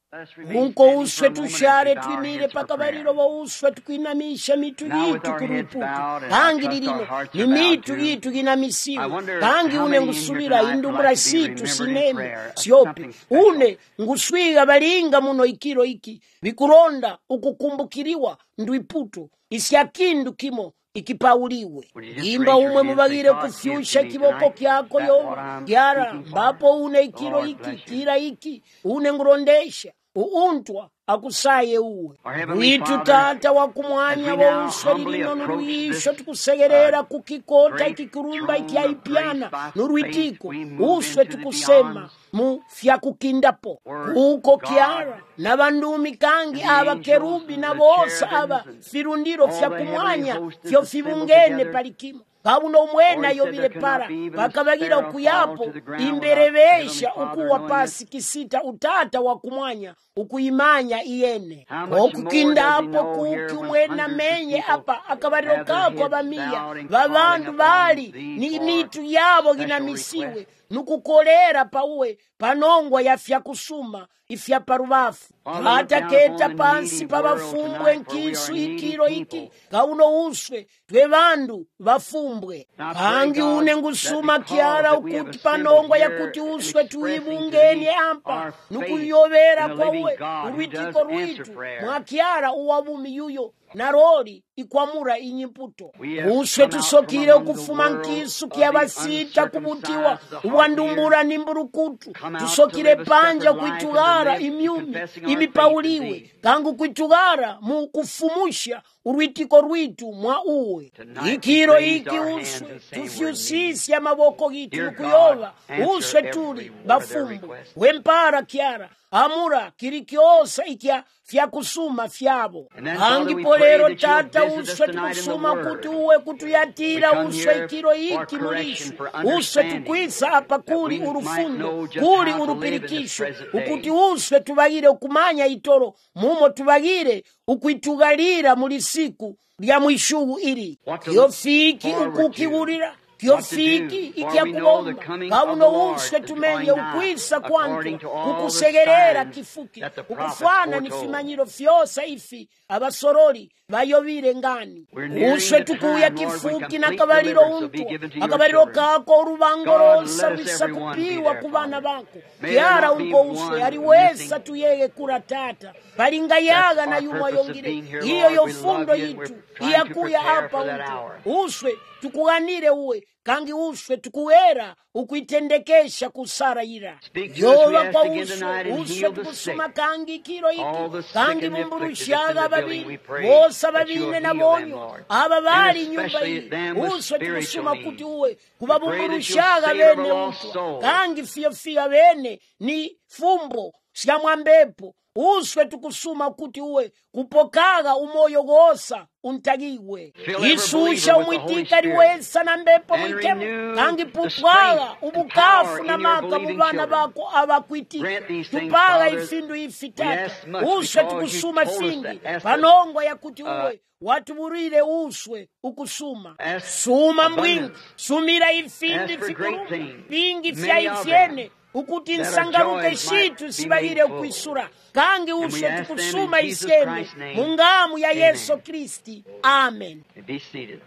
Unko uswe tushare twimire pakabariro bo uswe tukwinamisha mitu yitu kuruputu kangi lirino ni mitu yitu ginamisiwe kangi une ngusubira indumura situ sineme siope une nguswiga balinga muno ikiro iki bikuronda ukukumbukiriwa ndwiputu isyakindu kimo ikipauliwe imba umwe mubagire kufyusha kiboko kyako yo kyara mbapo une ikiro iki kira iki une ngurondesha uuntwa akusaye uwe witu tata wakumwanya wa uswe lilino nuruisho tukusegerera kukikota ikikurumba ikiaipiana nuruitiko uswe tukusema mu fyakukindapo uko kyara na bandumi kangi aba kerubi na bosa aba firundiro fyakumwanya fyo fibungene palikimo kabuno mwena yobile para bakabagira okuyapo imberebesha ukuwa pasi kisita utata wakumwanya ukuyimanya iyene okukindapo kuki mwena menye apa akabariro kako abamiya babandu bali ni mitu yabo ginamisiwe nukukolera pauwe panongwa ya fyakusuma ifya parubafu hata keta pansi pabafumbwe nkisu ikiro iki kauno uswe twe bandu bafumbwe kangi une ngusuma kyara ukuti panongwa ya kuti uswe tuibungeni ampa nukuyobera kwawe urwitiko rwitu mwakyara uwabumi yuyo naroli ikwamura inyimputo uswe tusokire ukufuma nkisu kyabasita kubutiwa uwandumbura nimburukutu tusokire panja kuitugara imyumi imipauliwe kangu kuitugara mu kufumusha urwitiko rwitu mwa uwe ikiro iki uswe tufyusisi ya maboko gitu nukuyoba uswe tuli bafumbwe wempara kyara amura kirikiosa ikya fyakusuma fyabo hangi polero tata uswe tukusuma kuti uwe kutuyatira uswe ikiro iki mulishu uswe tukwisa apa kuli urufundo kuli urupirikisho ukuti uswe tubagire ukumanya itoro mumo tubagire ukuitugalira mulisiku lya mwishugu ili yofiki ukukiwurira kyofiki ikyakubomba kauno uswe tumenye ukwisa kwantu kukusegerera kifuki ukufana nifimanyiro fyosa ifi abasorori bayobire ngani uswe tukuya kifuki na kabaliro untu akabaliro kako urubangorosa bisa kupiwa kubana bako kyara unko uswe ariwesa tuyeye kura tata balinga yaga na yumwa yongire iyo yofundo yitu iyakuya apa untu uswe tukuganire uwe kangi uswe tukuwera ukuitendekesha kusara ira yoba kwa uswe tukusuma kangi kiro iki kangi mumburushaga babiri bosa babine na bonyo aba bali nyumba hii uswe tukusuma kuti uwe kubabumburushaga bene utu kangi fiyofia bene ni fumbo siamwambepo uswe tukusuma kuti uwe kupokaga umoyo gosa untagiwe isusha umwitika liwesa na mbepo mwitemu kangi pupwaga ubukafu na maka mubana bako abakwitika tupaga ifindu ifitata uswe tukusuma fingi panongwa ya kuti uwe watuburire uswe ukusuma suma mwingi sumira ifindi fikuruma vingi fya ifyene ukuti nsangaruke shitu sibahire ukwisura kangi uswe tukusuma isyene mungamu ya Yesu Kristi. Amen. Be seated.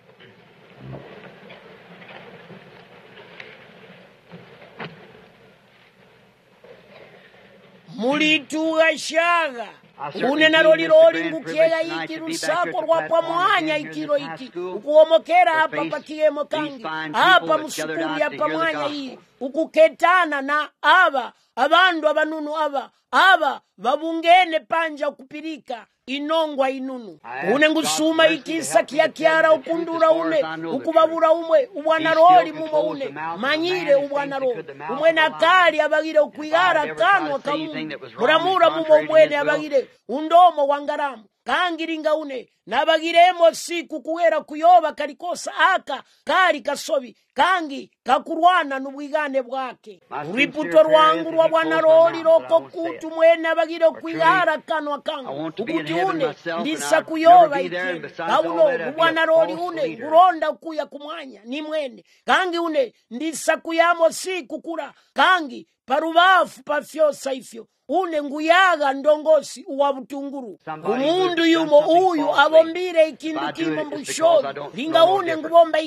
mulituga shaga une naloliloli ngukyega iki lusako rwapwa mwanya ikiro iki ukuomokera apa pakiyemo kangi apa musukuli apa mwanya iyi ukuketana na aba abandu abanunu aba babungene panja kupirika inongwa inunu une ngusuma ikisa kiakiara ukundura une ukubabura umwe ubwana roli mumo une manyire ubwana roli umwe nakali abagire ukwigara kanwa kamu muramura mumo umwene abagire undomo wangaramu kangiringa une nabagiremo siku kuwera kuyoba kalikosa aka kali kasobi kangi kakurwana n'ubwigane bwake uruiputo rwangu rwa bwana roli roko kutu mwene abagire kwigara kanwa kangu ukuti une ndisa kuyoba iki kauno bwana roli une uronda kuya kumwanya ni mwene kangi une ndisa kuyamo siku kura kangi parubafu pafyosa ifyo une nguyaga ndongosi uwa butunguru. Umundu yumo uyu abombire ikindu kimo mbushozi linga une ngubomba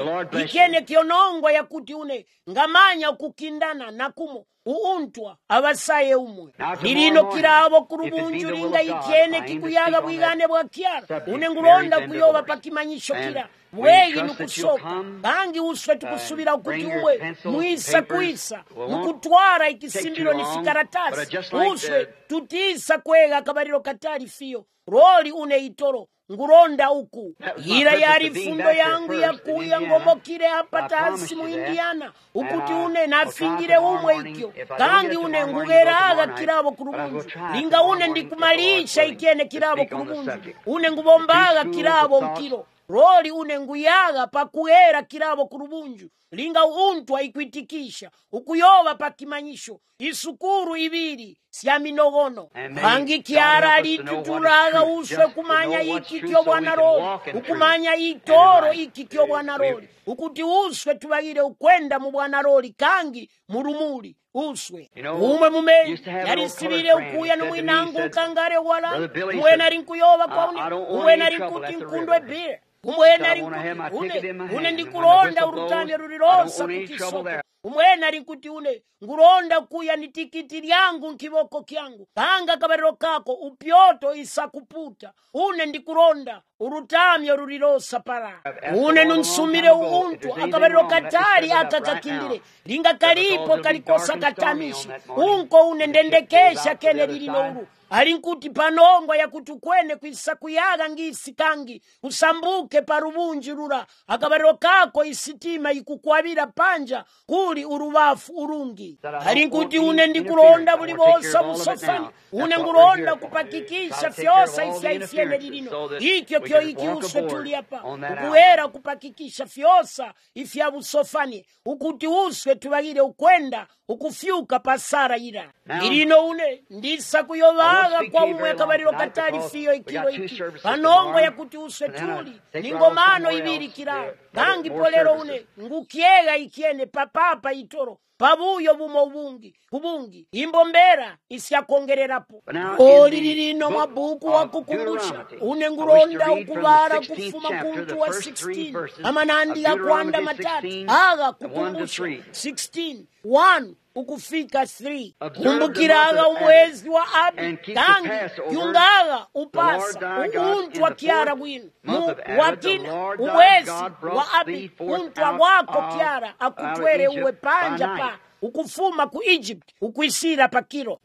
ikene kionongwa yakuti une ngamanya kukindana nakumo uuntwa abasaye umwe nilino kirabo kurubunju linga ikene kikuyaga bwigane bwa kyara une ngulonda kuyoba pakimanyisho kira bwegi nukusoka bangi uswe tukusubira kuti umwe mwisa kuisa mukutwara ikisimbiro nisikaratasi uswe tutisa kwega akabariro katari fiyo roli une itoro nguronda uku ira yari fundo yangu yakuya ngomokire hapa tasi mu Indiana ukuti une nafingire umwe ikyo kangi une ngugeraga kirabo kurubunju linga une ndikumalisha ikene kirabo kurubunju une ngubombaga kirabo mkiro roli une nguyaga pakuera kirabo kurubunju linga untwa ikwitikisha ukuyoba pakimanyisho isukuru ibiri sya minogono bangi kyara alituturaga uswe kumanya iki kyo bwana roli ukumanya itoro iki kyo bwana roli ukuti uswe tubagire ukwenda mu bwana roli kangi murumuri uswe umwe mumenyi yarisibire ukuya numwinangu kangare wala umwena rinkuyoba kwa umwena rinkuti nkundwe bire umwena rinkuti une ndikulonda urutane rurirosa kukisoko umwena rinkuti une nguronda kuya ni tikiti lyangu nkiboko kyangu panga kabariro kako upyoto isakuputa une ndikuronda urutamyo rurirosa para une nunsumire uuntu akabariro katari akakakindire linga kalipo kalikosa katamishi unko une ndendekesha kene lilinouru alinkuti panongwa yakutukwene kwisakuyaga ngisi kangi usambuke parubunji rura akabariro kako isitima ikukwabira panja kuli urubafu urungi alinkuti une ndikulonda buli bosa busofani une nguronda kupakikisha fyosa ifyaifyene lilino ikyo kyo iki uswe tuli hapa ukuwera kupakikisha fyosa ifya busofani ukuti uswe tubagire ukwenda ukufyuka pasara ira ilino une ndisa kuyobaga kwa umwe kabariro katari fiyo ikiro iki panongo yakuti uswe tuli ningomano ibiri kira kangi polero une ngukiega ikiene papapa itoro pabuyo bumo ubungi imbombera isyakongererapo olililino mabuku wakukumbusha une nguronda ukubara kufuma kuntu wa 16 amanandi ya kwanda matatu aga kukumbusha 16 1 ukufika 3 kumbukiraga umwezi wa abi kangi yungaga upasa uuntu wa kiara bwinu wakina umwezi wa abi untu wako kiara akutwere uwe panja pa ukufuma ku Egypt ukwisira pakiro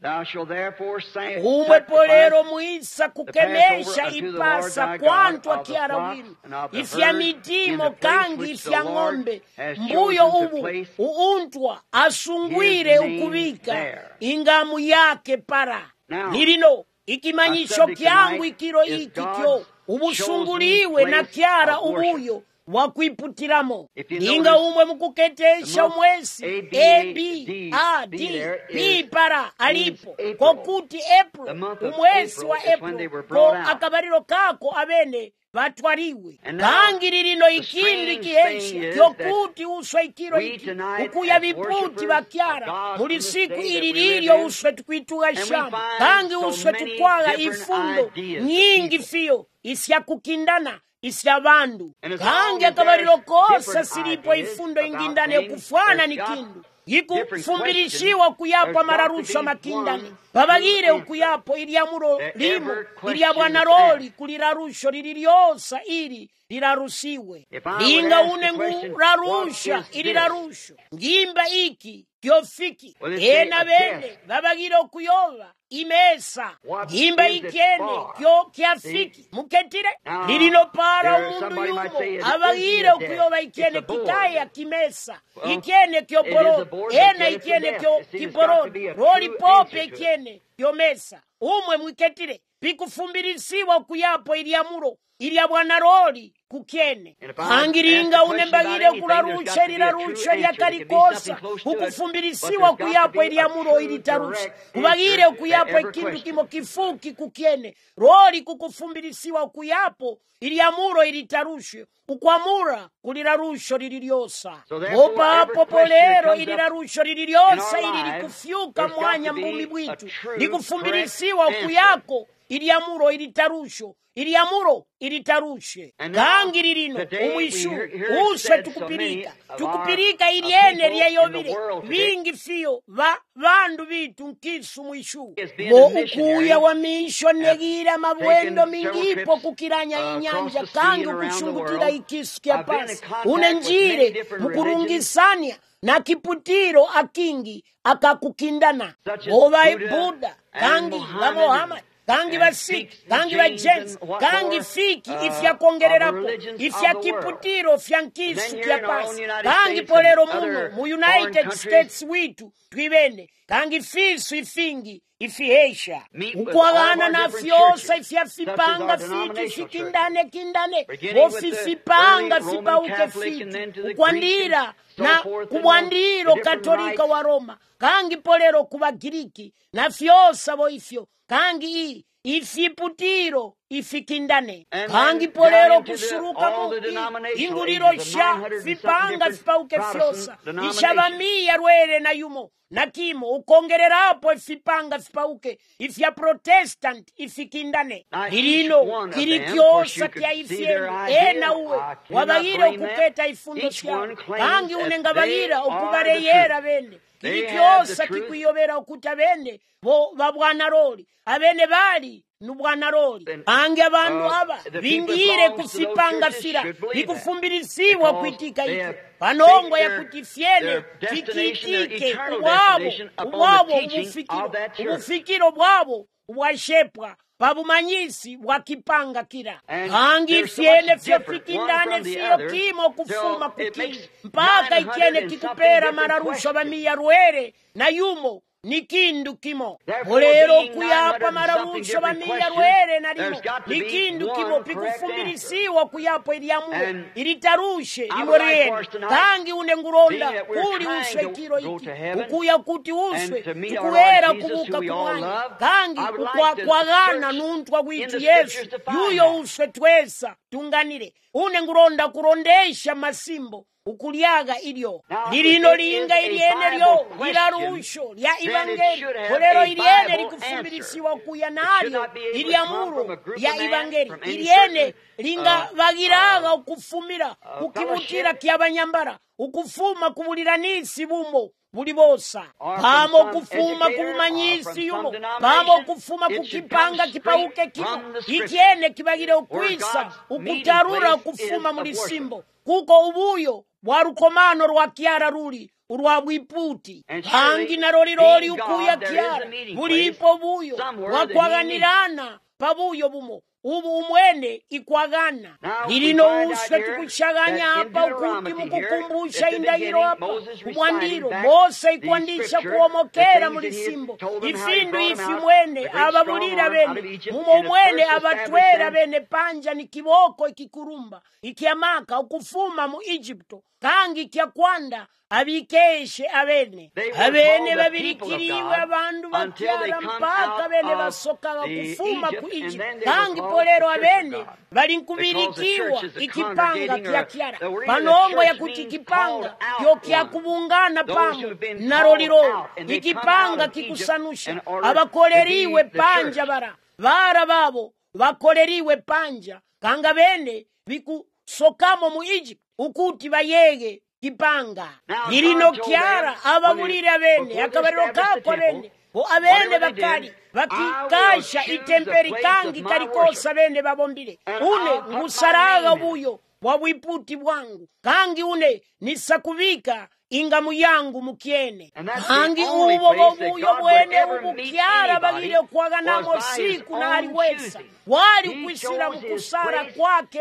umwe polero muisa kukemesha ipasa kwantu akiara winu ifya mitimo kangi ifya ng'ombe mbuyo ubu uuntwa asungwire ukubika ingamu yake para nilino ikimanyisho kyangu ikiro ikikyo ubusunguliwe na kyara ubuyo wakwiputiramo ninga umwe mukuketesha umwesi A-B-A-D para alipo kokuti April umwesi wa April ko akabariro kako abene batwariwe kangi lilino ikindi kihesha kyokuti uswe ikiro iki ukuya biputi bakyara muri siku ilililyo uswe tukwituga shamba kangi uswe tukwaga ifundo nyingi fiyo isya kukindana isya bandu kangi akabariro kosa silipo ifundo ingindane kufwana ni kindu ikufumbirishiwa kuyapo amararusho makindani babagire ukuyapo iliamuro limo ilia bwana roli kulirarusho lililyosa ili lirarusiwe linga une ngurarusha ilirarusho ngimba iki kyofiki ena bene babagire okuyoba imesa ngimba ikene kyo kyafiki muketire lilino para umundu yumo abagire okuyoba ikene kikaya kimesa ikene kyoporo ena ikene kyo kiporo roli pope ikene kyomesa umwe mwiketire pikufumbilisiwa kuyapo iliamuro ilya bwana roli kukene pangiringa unembagire kurarusha lirarusha lyakalikosa ukufumbilisiwa kuyapo iliamuro ilitarusha kubagire kuyapo ikindu kimo kifuki kukene roli kukufumbilisiwa kuyapo iliamuro ilitarusha ukwamura kulirarusho lililyosa opa apo polero ilirarusho lililyosa ili likufyuka mwanya mbumi bwitu likufumbilisiwa kuyako ilyamuro ilitarusho ilyamuro ilitarushe kangi lilino umwishu uswe tukupirika ilyene lyayobile vingi fiyo vandu bitu nkisu mwishu bo ukuya wa misho negira mabwendo mingipo kukiranya inyanja kangi ukushungutira ikisu kya pasi unenjire mukurungisania na kiputiro akingi akakukindana oba Buddha kangi ba Muhammad kangi ba Sikh kangi ba Jain kangi fiki ifya kongererapo ifya kiputiro fya nkisu kya pasi kangi polero muno mu United States witu twibene kangi fisu ifingi ifihesha ukwagana na fyosa ifya fipanga fiti fikindane ofifipanga fipauke fiti ukwandira na kubwandiro katolika wa Roma kangi polero kuba Giriki na fyosa bo ifyo kangi ifiputiro ifikindane kangi polero kusuruka mu inguliro sha fipanga fipauke fyosa ishavamia rwere na yumo na kimo ukongererapo ifipanga fipauke ifya Protestant ifikindane ilino kirikyosa kya ifyenu ena uwe wabagire okuketa ifundo sya kangi unengabagira okubareyera bene kirikyosa kikuyobera okuta bene bo babwana roli abene bali nubwanaroli ange abantu aba bingire kusipanga fira bikufumbirisibwa kwitika iki panongo ya kutifyene fikitike ubwabo ubufikiro bwabo ubwashepwa babumanyisi bwakipanga kira angi fyene fyafikindane fiyo kimo kufuma kukini mpaka ikiene kikupera mararusho bamiya rwere na yumo nikindu kimo olero kuyapa mararusho bamiya rwere na limo nikindu kimo pikufumbilisiwa kuyapo ilyamu ilitarushe limoreni kangi unenguronda kuli uswe kiro iki ukuya kuti uswe tukuwera kubuka kumwanya kangi ukwagana nuntwa kwitu Yesu yuyo uswe twesa tunganire unenguronda kurondesha masimbo ukulyaga ilyo lilino linga ilyene lyo lilarusho lya ivangeli kolero ilyene likufumbilisiwa kuya nalyo ilyamuro ya ivangeli ilyene linga bagiraga ukufumira kukibutira kyabanyambara ukufuma kubuliranisi bumo buli bosa pamo kufuma kubumanyisi yumo pamo kufuma kukipanga kipauke kimo ikyene kibagire ukwisa ukutarura kufuma mulisimbo kuko ubuyo bwarukomano rwa kyara ruli urwa bwiputi hangi na roliroli ukuya kyara bulipo buyo wakwaganirana pabuyo bumo ubu umwene ikwagana ilino uswe tukushaganya hapa ukuti mukukumbusha indahiro hapa umwandiro Mose ikwandisha kuomokera mulisimbo ifindu ifi mwene ababulira bene mumo mwene abatwera bene panja ni kiboko ikikurumba ikiamaka ukufuma mu Egypto kangi kya kwanda abikeshe abene babirikiriwe abandu bakyara mpaka bene basokaga kufuma ku Egypt kangi polero abene balinkubirikiwa ikipanga kya kyara panongo ya kuti kipanga kyo kya kubungana pamo naroliro ikipanga kikusanusha abakoleriwe panja bara babo bakoleriwe panja kanga bene bikusokamo mu Egypt ukuti bayege kipanga lilino kyara ababulire abene akabariro kako abene abene bakali bakikasha itemperi kangi kalikosa bene babombile une ngusaraga buyo wabwiputi bwangu kangi une nisakubika ingamu yangu mukiene hangi ubo buyo bwene ubukyara bagire kwaganamo siku na aliwesa wali kwisira mukusara kwake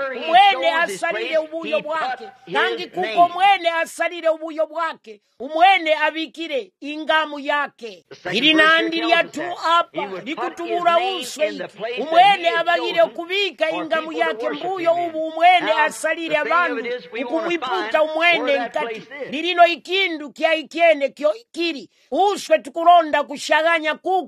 mwene asalire ubuyo bwake kangi kuko mwene asalire ubuyo bwake umwene abikire ingamu yake ili nandiria tu apa likutubura uswe umwene abagire kubika ingamu yake mbuyo ubu umwene asalire abantu ukumwiputa umwene nkati lilino ikindu kya ikyene kyo kiri uswe tukuronda kushaganya kuko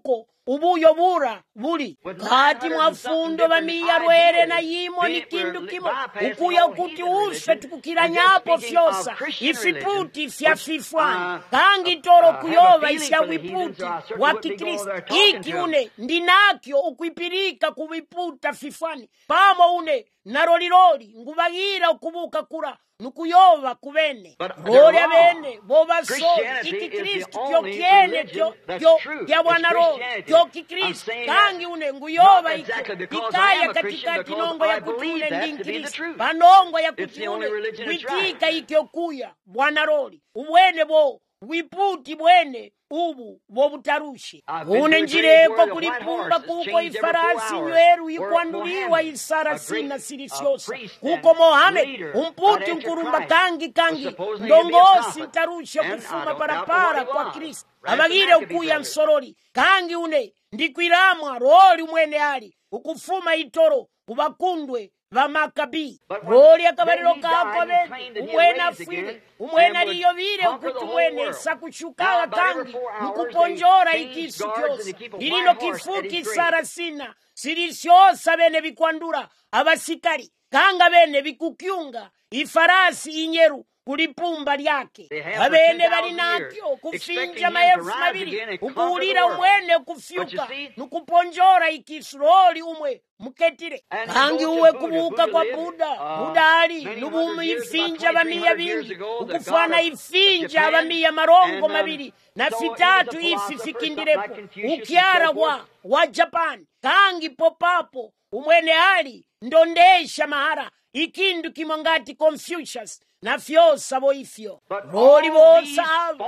ubuyo bura buli kati mwafundo bamiya lwere na yimo ni kindu kimo ukuya kuti uswe tukukiranyapo fyosa ifiputi fya fifwani kangi toro kuyoba isya wiputi wa kikristo iki une ndinakyo ukwipirika kuwiputa fifwani pamo une naroliroli ngubagira ukubuka kura nukuyoba kubene roli abene bobasoli iki kristo kyo kyene kyo kya bwana roho kyo kikristo kangi une nguyoba ikaya katikati nongo ya kutune ndi kristo panongo ya kutune witika ikyo kuya bwana roli ubwene bo wiputi bwene ubu bobutarushe une njireko kulipumba kuko ifarasi nyweru ikwanduliwa isarasina sirisyosa kuko Mohamed umputi nkurumba kangi ndongosi ntarushe kufuma parapara kwa Kristo abagire ukuya nsorori kangi une ndikwiramwa roli mwene ali ukufuma itoro kubakundwe vamakabi roli akabariro kako abene umwene afire umwene aliyovire ukuti umwene sakushukawa kangi nukuponjora ikisu kyose lilino kifuki sarasina sirisyosa bene bikwandura abasikari kanga bene bikukyunga ifarasi inyeru kulipumba lyake abene bali nakyo kufinja maelfu mabiri ukuwulira umwene kufyuka nukuponjora ikisuroli umwe muketire kangi uwe kubuka kwa buda ali nubumu ifinja bamiya bingi ukufana ifinja bamiya marongo mabiri na fitatu ifi fikindirepo ukyara wa Japan kangi popapo umwene ali ndondesha mahara ikindu kimongati Confucius na fyosa boifyo roli bosa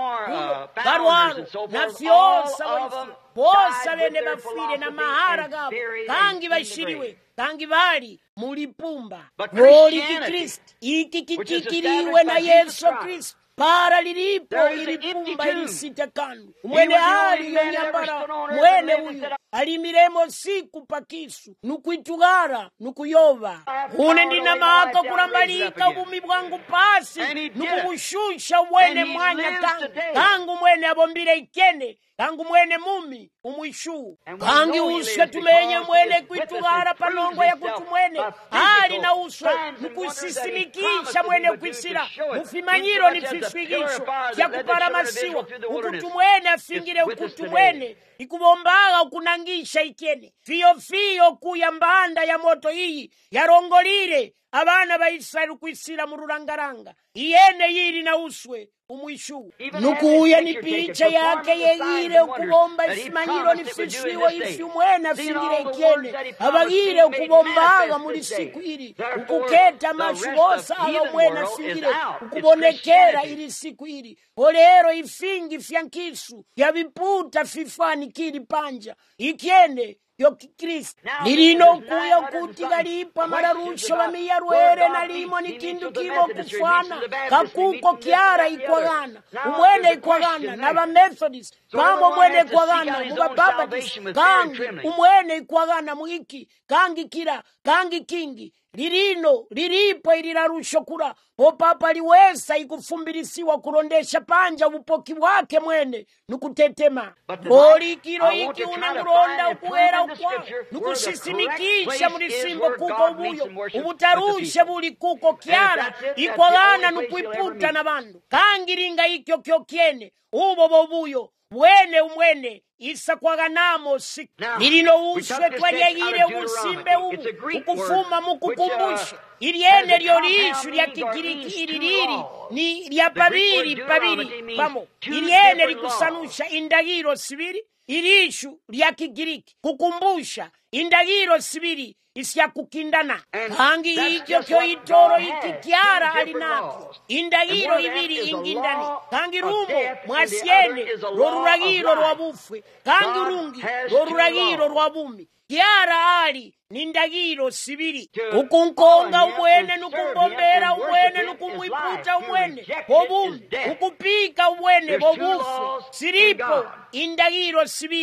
barwaro na fyosa boifyo bosa bene bafire na mahara gabo kangi bashiriwe kangi bali mulipumba roli kikristo iki kikikiriwe na Yesu Kristo para lilipo ilipumba ilisitakanu umwene ali yonyambara mwene uyu alimiremo siku pakisu nukwitugara nukuyoba une ndina maka kurambalika ubumi bwangu pasi nukubushusha umwene mwanya kangu mwene abombire ikene kangu mwene mumi umwishu kangi uswe tumenye mwene kwitugara panongo ya kutu mwene ali na uswe nukusisimikisha mwene kwisira mufimanyiro ni fiswigisho kya kupara masiwa ukutu mwene afingire ukutu mwene ikubombaga ukunangisha ikene fiyo kuya mbanda ya moto iyi yarongolire abana ba Israeli kwisira mu rurangaranga iyene yiri na uswe umwishu nukuya ni picha yake yeyire ukubomba isimanyiro ni fishiwo ifi umwene afingire ikene abagire ukubombaga muri siku iri ukuketa mashubosa aba umwene afingire ukubonekera iri siku iri olero ifingi fyankisu yabiputa fifani kiri panja ikene yo kikristo lilino kuya kuti galipa mararusho bamiya rwere na limo ni kindu kimo kufana kakuko kiara ikwagana umwene ikwagana na ba Methodist pamo mwene ikwagana muba Baptist kangi umwene ikwagana muiki kangi kira kangi kingi lilino lilipo ilirarusho kura popapa liwesa ikufumbirisiwa kurondesha panja ubupoki wake mwene nukutetema boli kiro iki unamuronda ukuwera ukwa nukushisimikisha muri simbo kuko ubuyo ubutarushe buli kuko kyara ikwagana nukuiputa na bandu kangiringa ikyo kyo kyene ubo bobuyo bwene umwene isa kwaganamo lilino uswe twanyagire ubusimbe ubu ukufuma mukukumbusha iliene lyolishu lya kikiriki ililiri ni lya pabiri pamo iliene likusanusha indagiro sibiri ilishu lya kikiriki kukumbusha indagiro sibiri isya kukindana kangi ikyo kyo itoro ikikyara alinako indagiro ibiri ingindani kangi rumbo mwasiene loruragiro rwa bufwe kangi rungi loruragiro rwa bumi kyara ali nindagiro sibiri ukunkonga umwene nukumbombera umwene nukumwiputa umwene bobumi ukupika umwene bobufwe siripo indagiro sibiri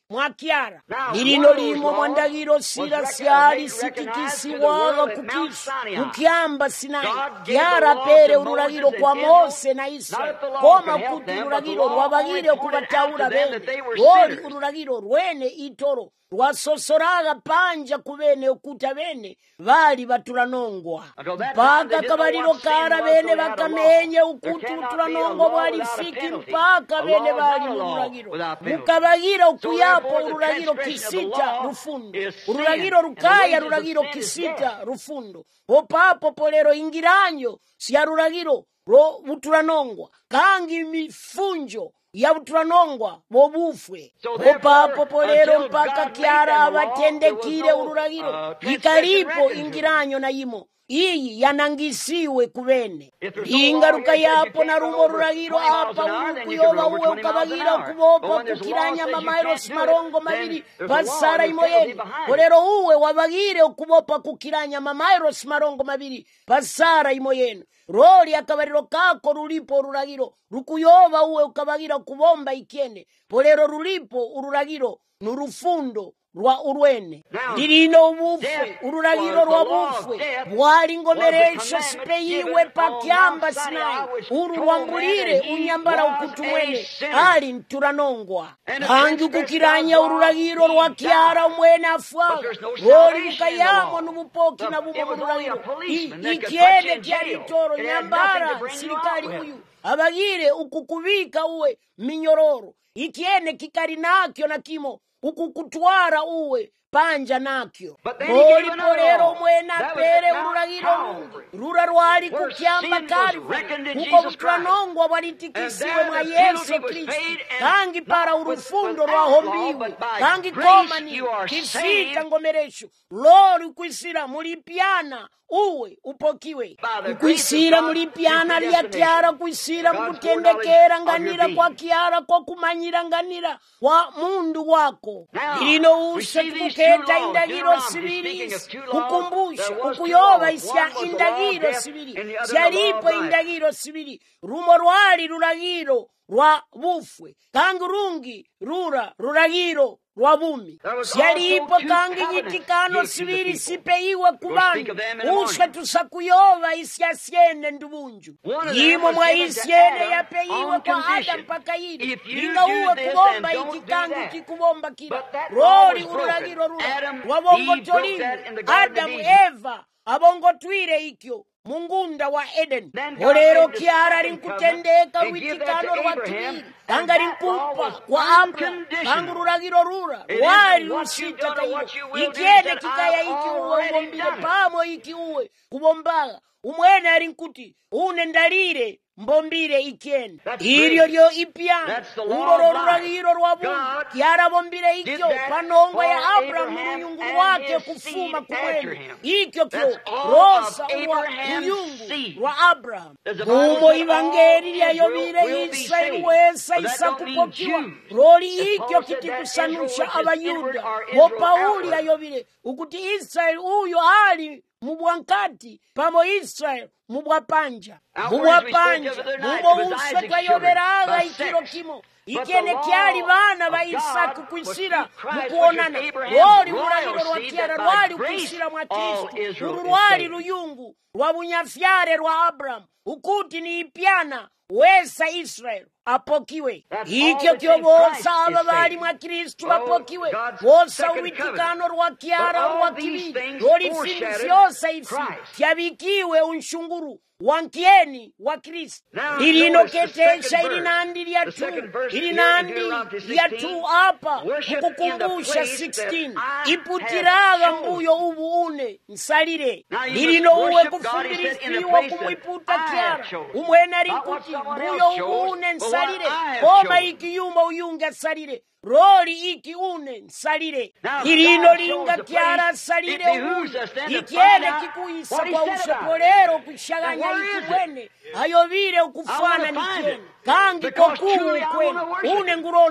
mwakyara lilino limo mwandagiro sila syali sikikisiwaga kukisha mukyamba Sinai kyara pere ululagiro kwa Mose na Israeli koma kuti ululagiro lwabagire okubatawula bene oli ululagiro lwene itoro lwasosoraga panja kubene okuta bene bali batulanongwa mpaka kabaliro kara bene bakamenye ukuti utulanongwa bwali fiki mpaka bene bali ululagiro mukabagira okuyapo ululagiro kisita rufundo ululagiro rukaya ululagiro kisita rufundo opapo polero ingiranyo siya ululagiro lo butulanongwa kangi mifunjo ya butulanongwa bobufwe opapo polero mpaka kyara abatendekire ululagiro ikalipo ingiranyo na yimo iyi yanangisiwe kubene ingaruka yapo na rumo rulagiro apa ukuyoba uwe ukabagira kubopa kukiranya mamairos marongo mabiri pasara imoyeni polero uwe wabagire ukubopa kukiranya mamairos marongo mabiri pasara imoyeni roli akabariro kako rulipo urulagiro rukuyoba uwe ukabagira kubomba ikyene polero rulipo urulagiro nurufundo rwa urwene lilino ubufwe urulagiro rwa bufwe bwali ngomeresha sipeyiwe pakyamba Sinai uru rwambulire unyambara ukutumwene ali ntulanongwa hangi kukiranya urulagiro rwa kyara umwene afwaga roli mukayamo nubupoki na bumo urulagiro ikyene kyali toro nyambara sirikali uyu abagire ukukubika uwe minyororo ikyene kikari nakyo na kimo ukukutwara uwe panja nakyo oli polero mwena pere ululagiro rura rwali kukyamba kalivu uko butwanongwa bwalitikisiwe mwa Yesu Kristo kangi para urufundo rwahombiwe kangi komani kisita ngomeresho lori ukwisira mulipyana uwe upokiwe ukwisira mulipyana lya kyara kwisira mukutendekera nganira kwa kyara kwa kumanyira nganira kwa mundu wako lino use tuketa indagiro sibiri kukumbusha ukuyoba isya indagiro sibiri syalipo indagiro sibiri rumo rwali rulagiro rwa bufwe kangi rungi rulagiro rwa bumi syalipo kangi nyitikano sibiri sipeyiwe kubandu uswe tusakuyoba isyasyene ndubunju yimo mwa isyene yapeyiwe kwa Adamu mpaka yili inga uwe kubomba iki kangi kikubomba kila roli urulagiro rula wabongotolimu Adamu Eva abongotwire ikyo mungunda wa Eden olero kyara linkutendeka lwitikano lwa kibiri kanga linkumpa kwa Abraham kanga ululagiro rura wali lusita kayo ikyene kikaya iki uwe ubombile pamo iki uwe kubombaga umwene alinkuti une ndalire mbombile ikyene ilyo lyo ipyana ulolo lulagiro lwa Mungu kyara bombile ikyo panongwa ya Abraham muyungu wake kufuma kumwene ikyo kyo rosa uwa muyungu wa Abraham umo ivangeli lyayobile Israeli wesa isakupokiwa roli ikyo kitikusanusha abayuda wo Pauli yayobile ukuti Israeli uyo ali mubwankati pamo Israeli mubwapanja mumo uswe twayoberaga ikiro kimo ikyene kyali bana ba Isaka kwisira mukuonana roli ulagiro lwa kyara rwali ukwisira mwa Kristo uru rwali luyungu lwa bunyafyare lwa Abraham ukuti ni ipyana wesa Israeli apokiwe ikyo kyo bosa aba bali mwa Kristo bapokiwe bosa uwitikano lwa kyara lwa kibiri roli findu vyose ifi fyabikiwe unshunguru wankieni wa Kristo ilino ketesha ilinandi lya tu apa kukukumbusha 16 iputiraga mbuyo ubu une nsalire ilino uwe kufundiristiwa kumwiputa kyara umwene alinkuti mbuyo ubu une nsalire koma ikiyuma uyunga salire roli iki une nsalire ilino linga kyara salire ikyene kikuisa kwa usopolero kushaganya ikibwene ayobile ukufana nikyene kangi kokuwe kwene une nguronda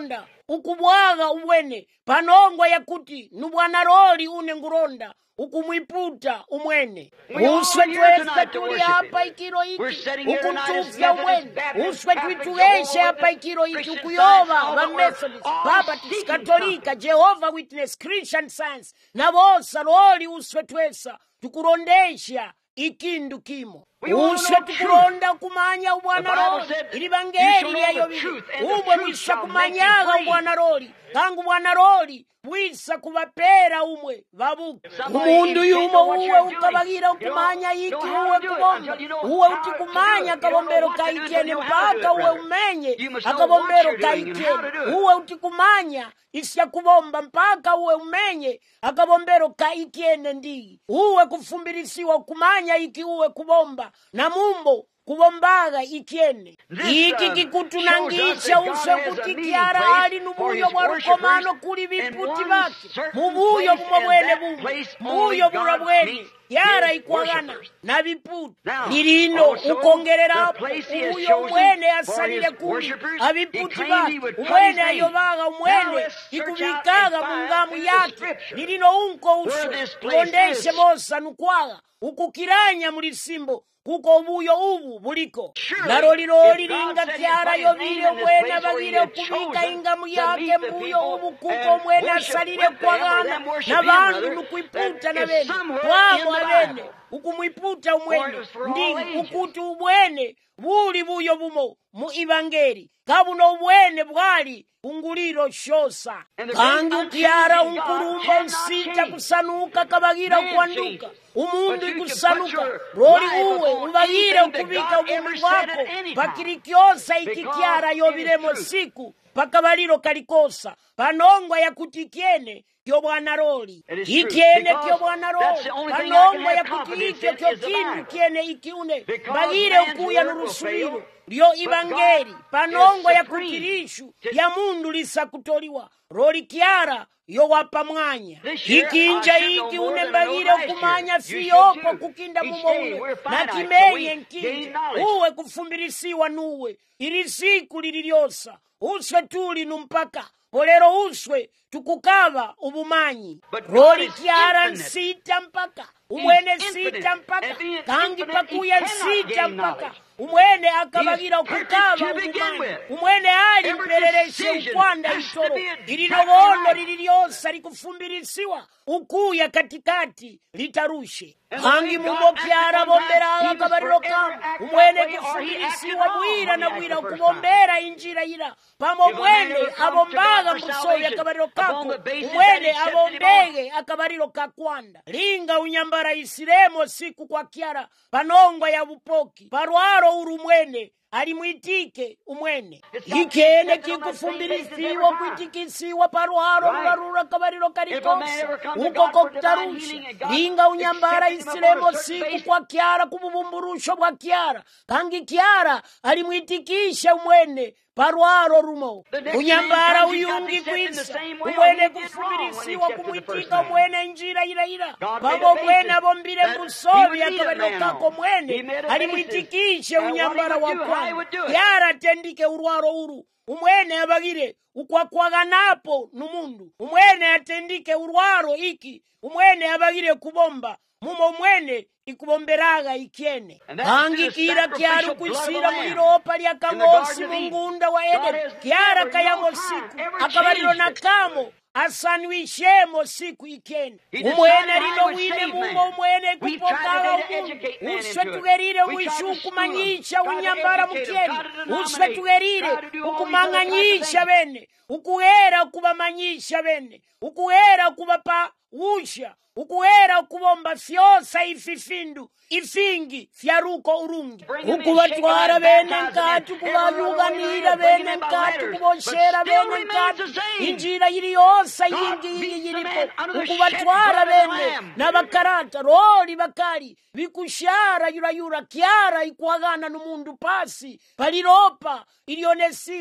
ukubwaga umwene panongwa yakuti nubwana roli une nguronda ukumwiputa umwene. Uswe twesa tuli hapa ikiro iki ukuntufya umwene. Uswe twituweshe hapa ikiro iki ukuyova wa Methodist, Baptist, Katolika, Jehovah Witness, Christian Science na bosa roli uswe twesa tukurondesha ikindu kimo. Uswe tukuronda kumanya ubwana roli ili bangeri yayo bili umwe mwisha kumanyaga ubwana roli kangu ubwana roli wisa kubapera umwe babuka umundu yumo uwe ukabagira ukumanya iki uwe kubomba uwe utikumanya akabombero kaikene mpaka uwe umenye akabombero kaikene uwe utikumanya isya kubomba mpaka uwe umenye akabombero kaikene ndi uwe kufumbirisiwa kumanya iki uwe kubomba na mumbo kubombaga ikyene iki kikutunangisha uswe kuti Kyara ali nubuyo bwa rukomano kuli biputi bake mubuyo bumwene bumwe mubuyo burabwene Kyara ikwagana na biputi lirino ukongerera ubuyo umwene asalire kuli abiputi bake umwene ayobaga umwene ikubikaga mungamu yake lirino unko uswe tondeshe mosa nukwaga ukukiranya muri simbo kuko ubuyo ubu buliko naroliroli linga Kyara yobile mwena bagire kubika ingamu yake mbuyo ubu kuko mwena asalire kwagana na bandu nukwiputa na bene wamo abene ukumwiputa umwene ndi ukuti ubwene buli buyo bumo mu Evangeli kabuno ubwene bwali unguliro shosa kangu Kyara unkurumba nsita kusanuka kabagira kwanduka umundu ikusanuka roli uwe ubagire ukubika umundu wako pakirikyosa iki Kyara yobilemo siku pakabaliro kalikosa panongwa yakuti ikyene kyo bwana roli ikyene kyo bwana roli panongwa yakuti ikyo kyo kindu kyene ikiune bagire ukuya n'urusubiro lyo Evangeli panongwa yakuti lishu ya mundu lisakutoliwa roli Kyara yo wapa mwanya ikinja iki unembagire kumanya fiyoko kukinda mumoule na kimenye nkinja uwe kufumbirisiwa nuwe ili siku lililyosa uswe tuli numpaka polero uswe tukukava ubumanyi roli Kyara nsita mpaka umwene sita mpaka kangi pakuya nsita mpaka umwene akabagira kukava ubumanyi umwene ali mperereshe ukwanda itoro ililobono lililyosa likufumbirisiwa ukuya katikati litarushe kangi mumo Kyara bombera akabariro kamu umwene kufumbirisiwa bwira na bwira ukubombera injira ira pamo mwene abombaga mbusobi akabariro kako umwene abombege akabariro kakwanda linga unyambara isiremo siku kwa Kyara panongwa ya bupoki parwaro urumwene alimwitike umwene ikyene kikufumbirisiwa kwitikisiwa parwaro rubarura kabariro karikosa ukoko kutarusha linga unyambara isiremo siku kwa Kyara kububumburusho bwa Kyara kangi Kyara alimwitikisha umwene parwaro rumo unyambara uyungi kwisa umwene kufumbirisiwa kumwitika umwene njira ira babo mwene abombire musobi akabariro kako mwene alimwitikishe unyambara wakwa Kyara tendike urwaro uru umwene abagire ukwakwaganapo numundu umwene atendike urwaro iki umwene abagire kubomba mumo mwene ikubomberaga ikyene kangi kira Kyara kwisira muliropa lya kangosi mungunda wa Edeni Kyara kayamo siku akabaliro nakamo asanwishemo siku ikyene umwene lino wine mumo umwene kupokaga umundu uswe tugerire wishu ukumanyisha unyambara mukyene uswe tugerire ukumanganyisha bene ukuera kubamanyisha bene ukuera kubapa usha ukuera kubomba fyosa ififindu ifingi fyaruko urungi ukubatwara bene nkati kubanyuganira bene nkati kuboshera bene nkati injira yiri yosa yingi yiripo ukubatwara bene n'abakarata roli bakali bikushara yurayura Kyara ikwagana n'umundu pasi paliropa ilionesiwe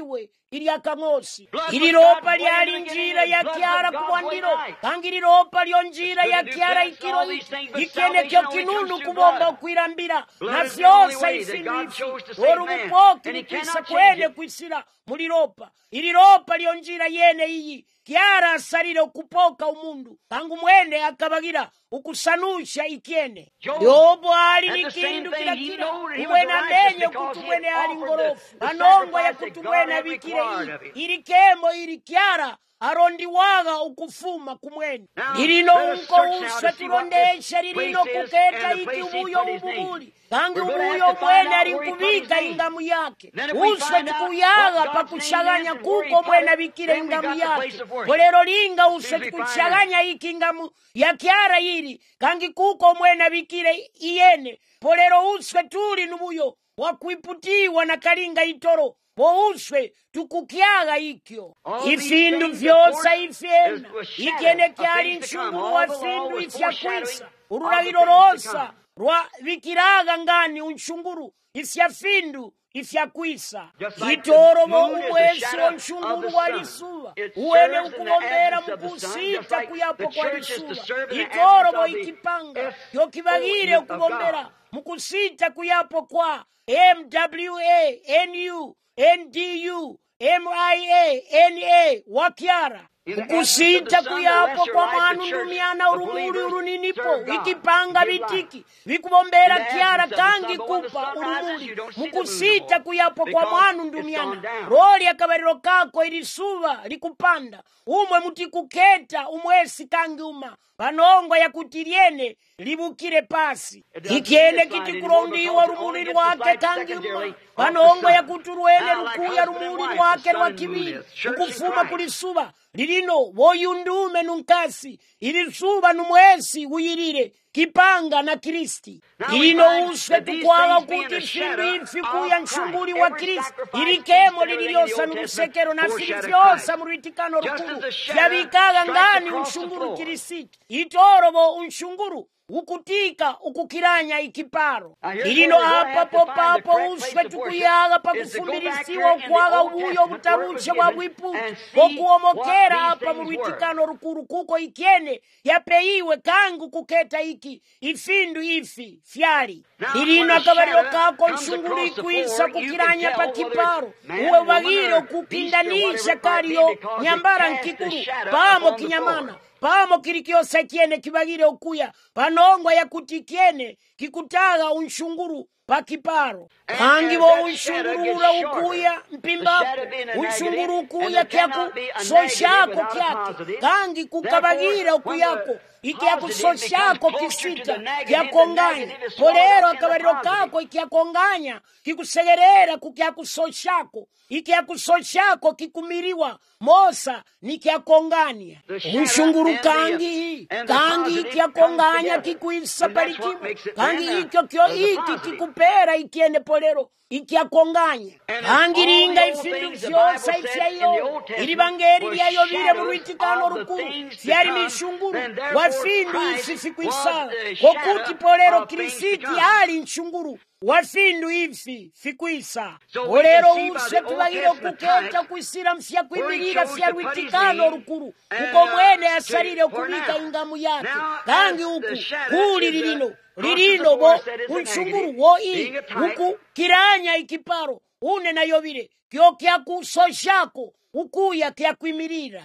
ilyaka mosi. Ililopa lyali njira ya kyara kubwandiro, kangi lilopa lyo njira ya kyara ikiro ikenekyo kinunu kubomba okwirambira na vyosa ifindu ifi olumupoki likwisa kwene kwisira mulilopa. Ililopa lyo njira yene iyi kyara asalile okupoka umundu kangu mwene akabagira ukusanusha ikyene. Yobu ali ni kindu kilakila umwene amenye kuti mwene ali ngorofu panongo ya kuti mwene abikire ili kemo ili kyara arondiwaga ukufuma kumwene. Lilino unko uswe tulondesha lilino kuketa iki ubuyo ububuli kangi ubuyo mwene alinkubika ingamu yake uswe tukuyaga pakushaganya kuko mwene abikire ingamu yake. Kolero linga uswe tukushaganya iki ingamu ya kyara ili kangi kuko mwene abikire iyene. Polero uswe tuli nubuyo wakuiputiwa na kalinga itoro pouswe tukukyaga ikyo ifindu vyosa ifyena ikene kyali nshunguru wa findu ifyakwisa urulagiro rosa rwa vikiraga ngani unshunguru ifya findu ifyakwisa itorobo umwesi wa nshunguru wa lisuwa uwene ukubombera mukusita kuyapo kwa lisuwa itorobo ikipanga yokibagire ukubombera mukusita kuyapo kwa MWA, NU, NDU, MIA, NA, wakyara. Ukusita kuyapo kwa manu ndumiana urumuri uruninipo. Ikipanga bitiki. Vikubombera kyara kangi kupa urumuri. Mukusita kuyapo kwa manu ndumiana. Roli ya kabariro kako ilisuva likupanda. Umwe mutikuketa umwesi kangi uma. Panongwa ya kutiriene libukire pasi. Ikiene kitikurondiwa rumuri rwake kangi uma. Panongwa ya kuturuene rukuya rumuri rwake rwa kibiri. Ukufuma kulisuva. Lilino woyundume nunkasi ilisuba numwesi uyirire kipanga na Kristi. Lilino uswe tukwaga kuti findu ifi kuya nshunguri wa Kristi ilikemo lililiosa nukusekero na filifyosa muritikano rukuru yabikaga ngani unshunguru Kristi itorobo unshunguru ukutika ukukiranya ikiparo. Ilino apa popapo uswe tukuyaga pakufumilisiwa ukwaga ubuyo butaruche wa bwipu okuomokera apa muritikano rukuru kuko ikiene yapeiwe kangu kuketa iki ifindu ifi fyari. Ilino akabariro kako nshunguru ikuisa kukiranya pa kiparo uwe wagiro kukindanisha kariyo nyambara nkikuru pamo kinyamana pamo kirikiosa kiene kibagire okuya panongwa ya kutikiene kikutaga unshunguru pakiparo kangi bo unshunguru ura ukuya mpimbapo unshunguru ukuya kyaku soshako kyake kangi kukabagira okuyako ikiaku soshako kisita kyakonganya polero akabariro kako ikiakonganya kikusegerera kukiaku soshako ikiaku soshako kikumiriwa mosa nikiakonganya unshunguru kangi ikiakonganya kikuisa palikimu kangi ikyo kyo iki kikupera ikiene polero ikiakonganya kangi linga ifindu vyosa ifyayo ilibangeri lyayo vile muritikano rukuru fyari mishunguru wafindu ifi fikuisa kokuti polero Krisiti ali nshunguru wafindu ifi fikuisa polero use tubagire kuketa kwisira mfya kwibirira fya rwitikano rukuru uko mwene asalire kubika ingamu yake kangi uku kuli lilino bo unshunguru wo uku kiranya ikiparo une nayobire kyo kyakusoshako ukuya kyakwimirira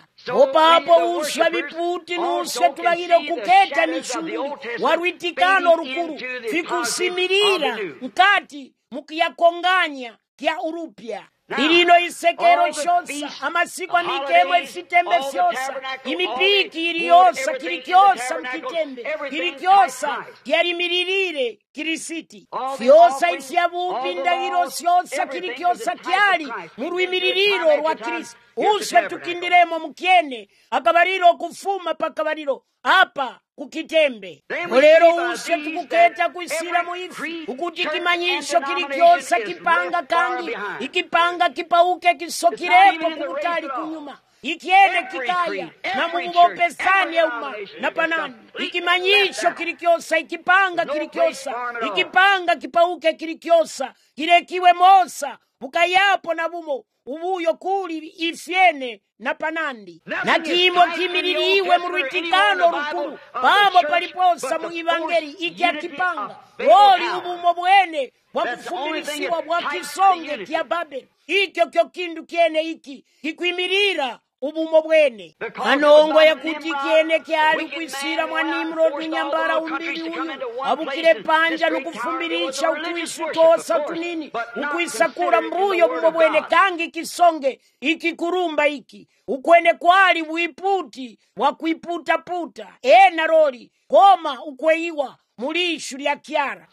opapo uswa biputi nuswe tubagire kuketa mishunguru warwitikano rukuru fikusimirira nkati mukiyakonganya kya urupya. Lilino isekero shosa amasiku amikemwe fitembe fyosa imipiki iliyosa kirikyosa mkitembe kirikyosa kyarimiririre Krisiti fyosa ifyabupi ndagiro syosa kirikyosa kyali murwimiririro rwa Kristo uswe tukindiremo mukene akabariro kufuma pakabariro apa kukitembe mulero uswe tukuketa kuisira muifi ukuti kimanyisho kirikyosa kipanga kangi ikipanga kipauke kisokirepo kukutali kunyuma ikiene kikaya na mubopesani ya uma na panani ikimanyisho kirikyosa ikipanga kirikyosa ikipanga kipauke kirikyosa kirekiwe mosa bukayapo na bumo ubuyo kuli ifyene na panandi na kimo kimililiwe mu lwitikano lukulu pamo paliposa mu ivangeli iki akipanga loli ubumo bwene bwakufumilisiwa bwa kisonge kya Babeli. Ikyo kyo kindu kyene iki kikwimirira ubumo bwene anongo yakuti kyene kyali kwisira mwa Nimrodi nyambara umbili uyu abukire panja nukufumbirisha ukwisitosa tunini ukwisakura mbuyo bumo bwene kangi kisonge iki kurumba iki ukwene kwali buiputi wakwiputa-puta naroli koma ukweyiwa mulishu lya kyara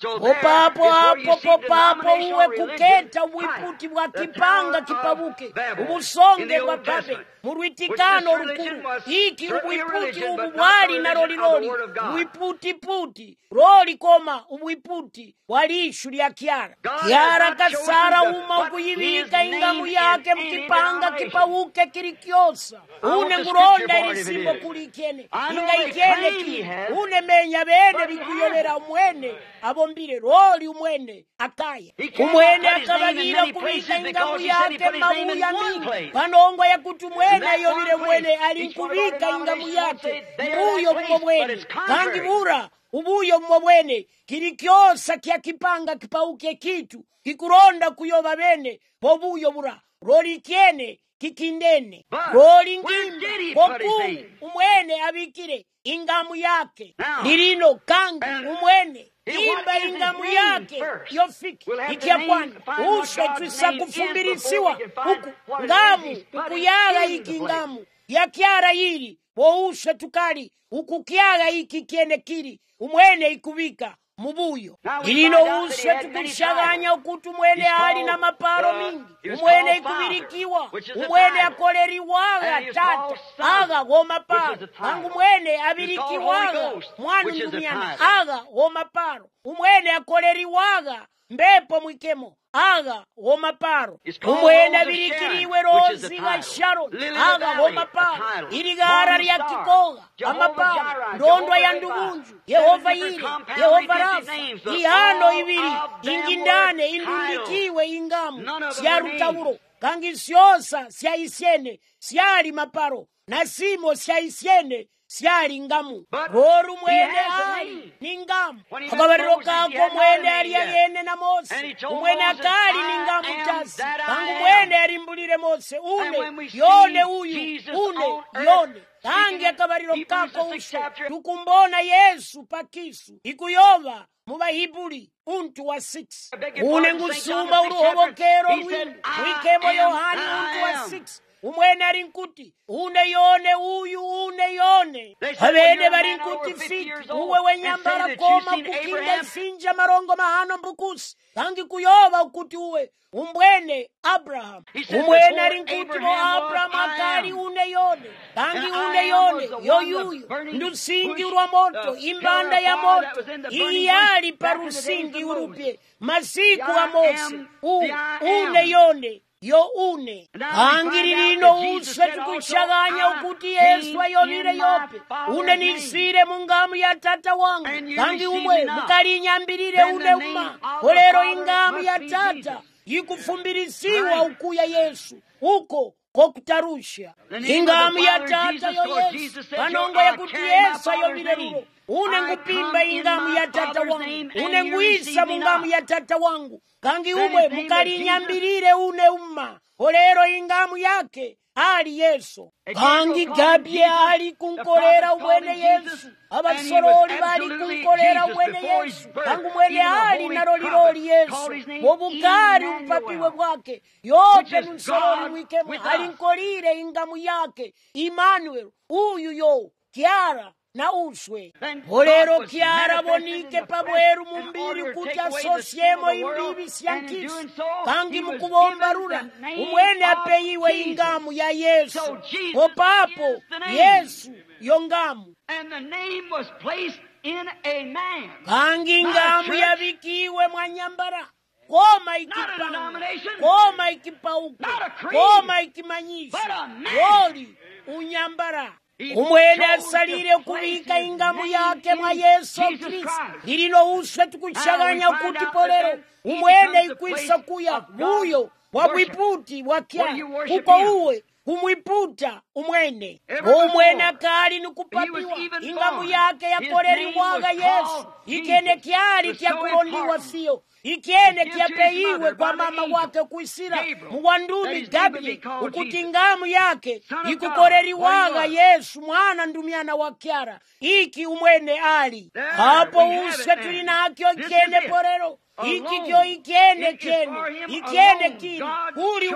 popapo uwe kuketa ubuiputi bwa kipanga kipabuke ubusonge bwa Babeli mu lwitikano lukulu iki ubuiputi ubu bwali na loliloli ubuiputi-puti loli koma ubuiputi walishu lya kyara kasara uma ukuyivika ingamu yake mkipanga kipauke kilikyosa une nguronda ilisimbo kulikene inga ikene ki une menya bene bikuyobera umwene abombile loli umwene akaya umwene akabagira kubika ingamu yake mabuya mingi panongo ya kuti umwene ayobile mwene alinkubika ingamu yake mbuyo bumo bwene kangi bura ubuyo bumo bwene kilikyosa kya kipanga kipauke kitu kikuronda kuyoba bene bobuyo bura loli kyene kikindene loli ngimbi bokumu umwene abikire ingamu yake lilino kangi umwene imba ingamu yake yofiki ikiapwana uswe twisa kufumbirisiwa huku ngamu ukuyaga iki ngamu yakyara yiri wouswe tukali ukukiaga iki kyene kiri umwene ikubika mubuyo ilino uswe tukushaganya ukuti umwene ali na maparo mingi umwene ikubirikiwa umwene akoleriwaga tata aga womaparo kangu umwene abirikiwaga mwana mdumiana aga womaparo umwene akoleriwaga mbepo mwikemo aga womaparo umwene abirikiriwe rozi wa Sharo aga womaparo iligara lya kikoga amaparo ndondwa ya ndugunju Yehova yire Yehova Rafa ihano ibiri ingindane indundikiwe ingamu sya rutaburo kangi syosa sya isyene syali maparo na simo sya isyene syali ngamu roru mwene ali ningamu akabariro kako mwene ali yene na Mose umwene akali ningamu tasi kangu mwene alimbulire Mose une yone uyu une yone kangi akabariro kako usho tukumbona Yesu pakisu ikuyova mubahibuli untu wa 6 une ngusumba uruhobokero rwini wikemo Yohani untu wa 6 umwene arinkuti une yone uyu une yone abene barinkuti fiti uwe wenyambara koma kukinga ifinja marongo mahano mbukusi kangi kuyoba ukuti uwe umbwene Abraham umwene arinkuti mo Abraham akali une yone kangi une yone yoyuyu ndusingi urwa moto imbanda ya moto iyali parusingi urupye masiku wa Mose une yone yo une angirino uswe tukuchaganya ukuti Yesu ayobire yope une nisire mungamu ya tata wangu kangi umwe mukalinyambirire une uma olero ingamu ya tata yikufumbirisiwa ukuya Yesu uko kokutarusha ingamu ya tata yo Yesu panongo ya kuti Yesu ayobire rulo une ngupimba ingamu ya tata wangu une nguisa mungamu ya tata wangu kangi umwe mukalinyambirire une umma olero ingamu yake ali Yesu kangi gabye ali kunkolera umwene Yesu abasoroli bali kunkolera umwene Yesu kangu mwene ali naroliroli Yesu wobukari umpapiwe bwake yote nsoroli mwikemu alinkolire ingamu yake Emmanuel uyu yo Kiara na uswe olero Kiara bonike pabweru mumbiri kuti asosiemo imbibi syankisi kangi mukubomba rula umwene apeyiwe ingamu ya Yesu popapo Yesu yongamu kangi ingamu yabikiwe mwanyambara koma ikipauke koma ikimanyisha loli unyambara umwene asalire kubika ingamu yake mwa Yesu Kristo lililo uswe tukuchaganya kuti polero umwene ikwisa kuya buyo wabwiputi wakyala kuko uwe kumwiputa umwene umwene akali nikupapiwa ingamu yake yakoleliwaga Yesu ikene kyali kyakulondiwa siyo ikene kyapeyiwe kwa mama wake kuisira muwandumi Gabrieli ukuti ngamu yake ikukoleliwaga Yesu mwana ndumyana wa kyara iki umwene ali hapo uswe tulinakyo ikene porero iki kyo ikene kili kuli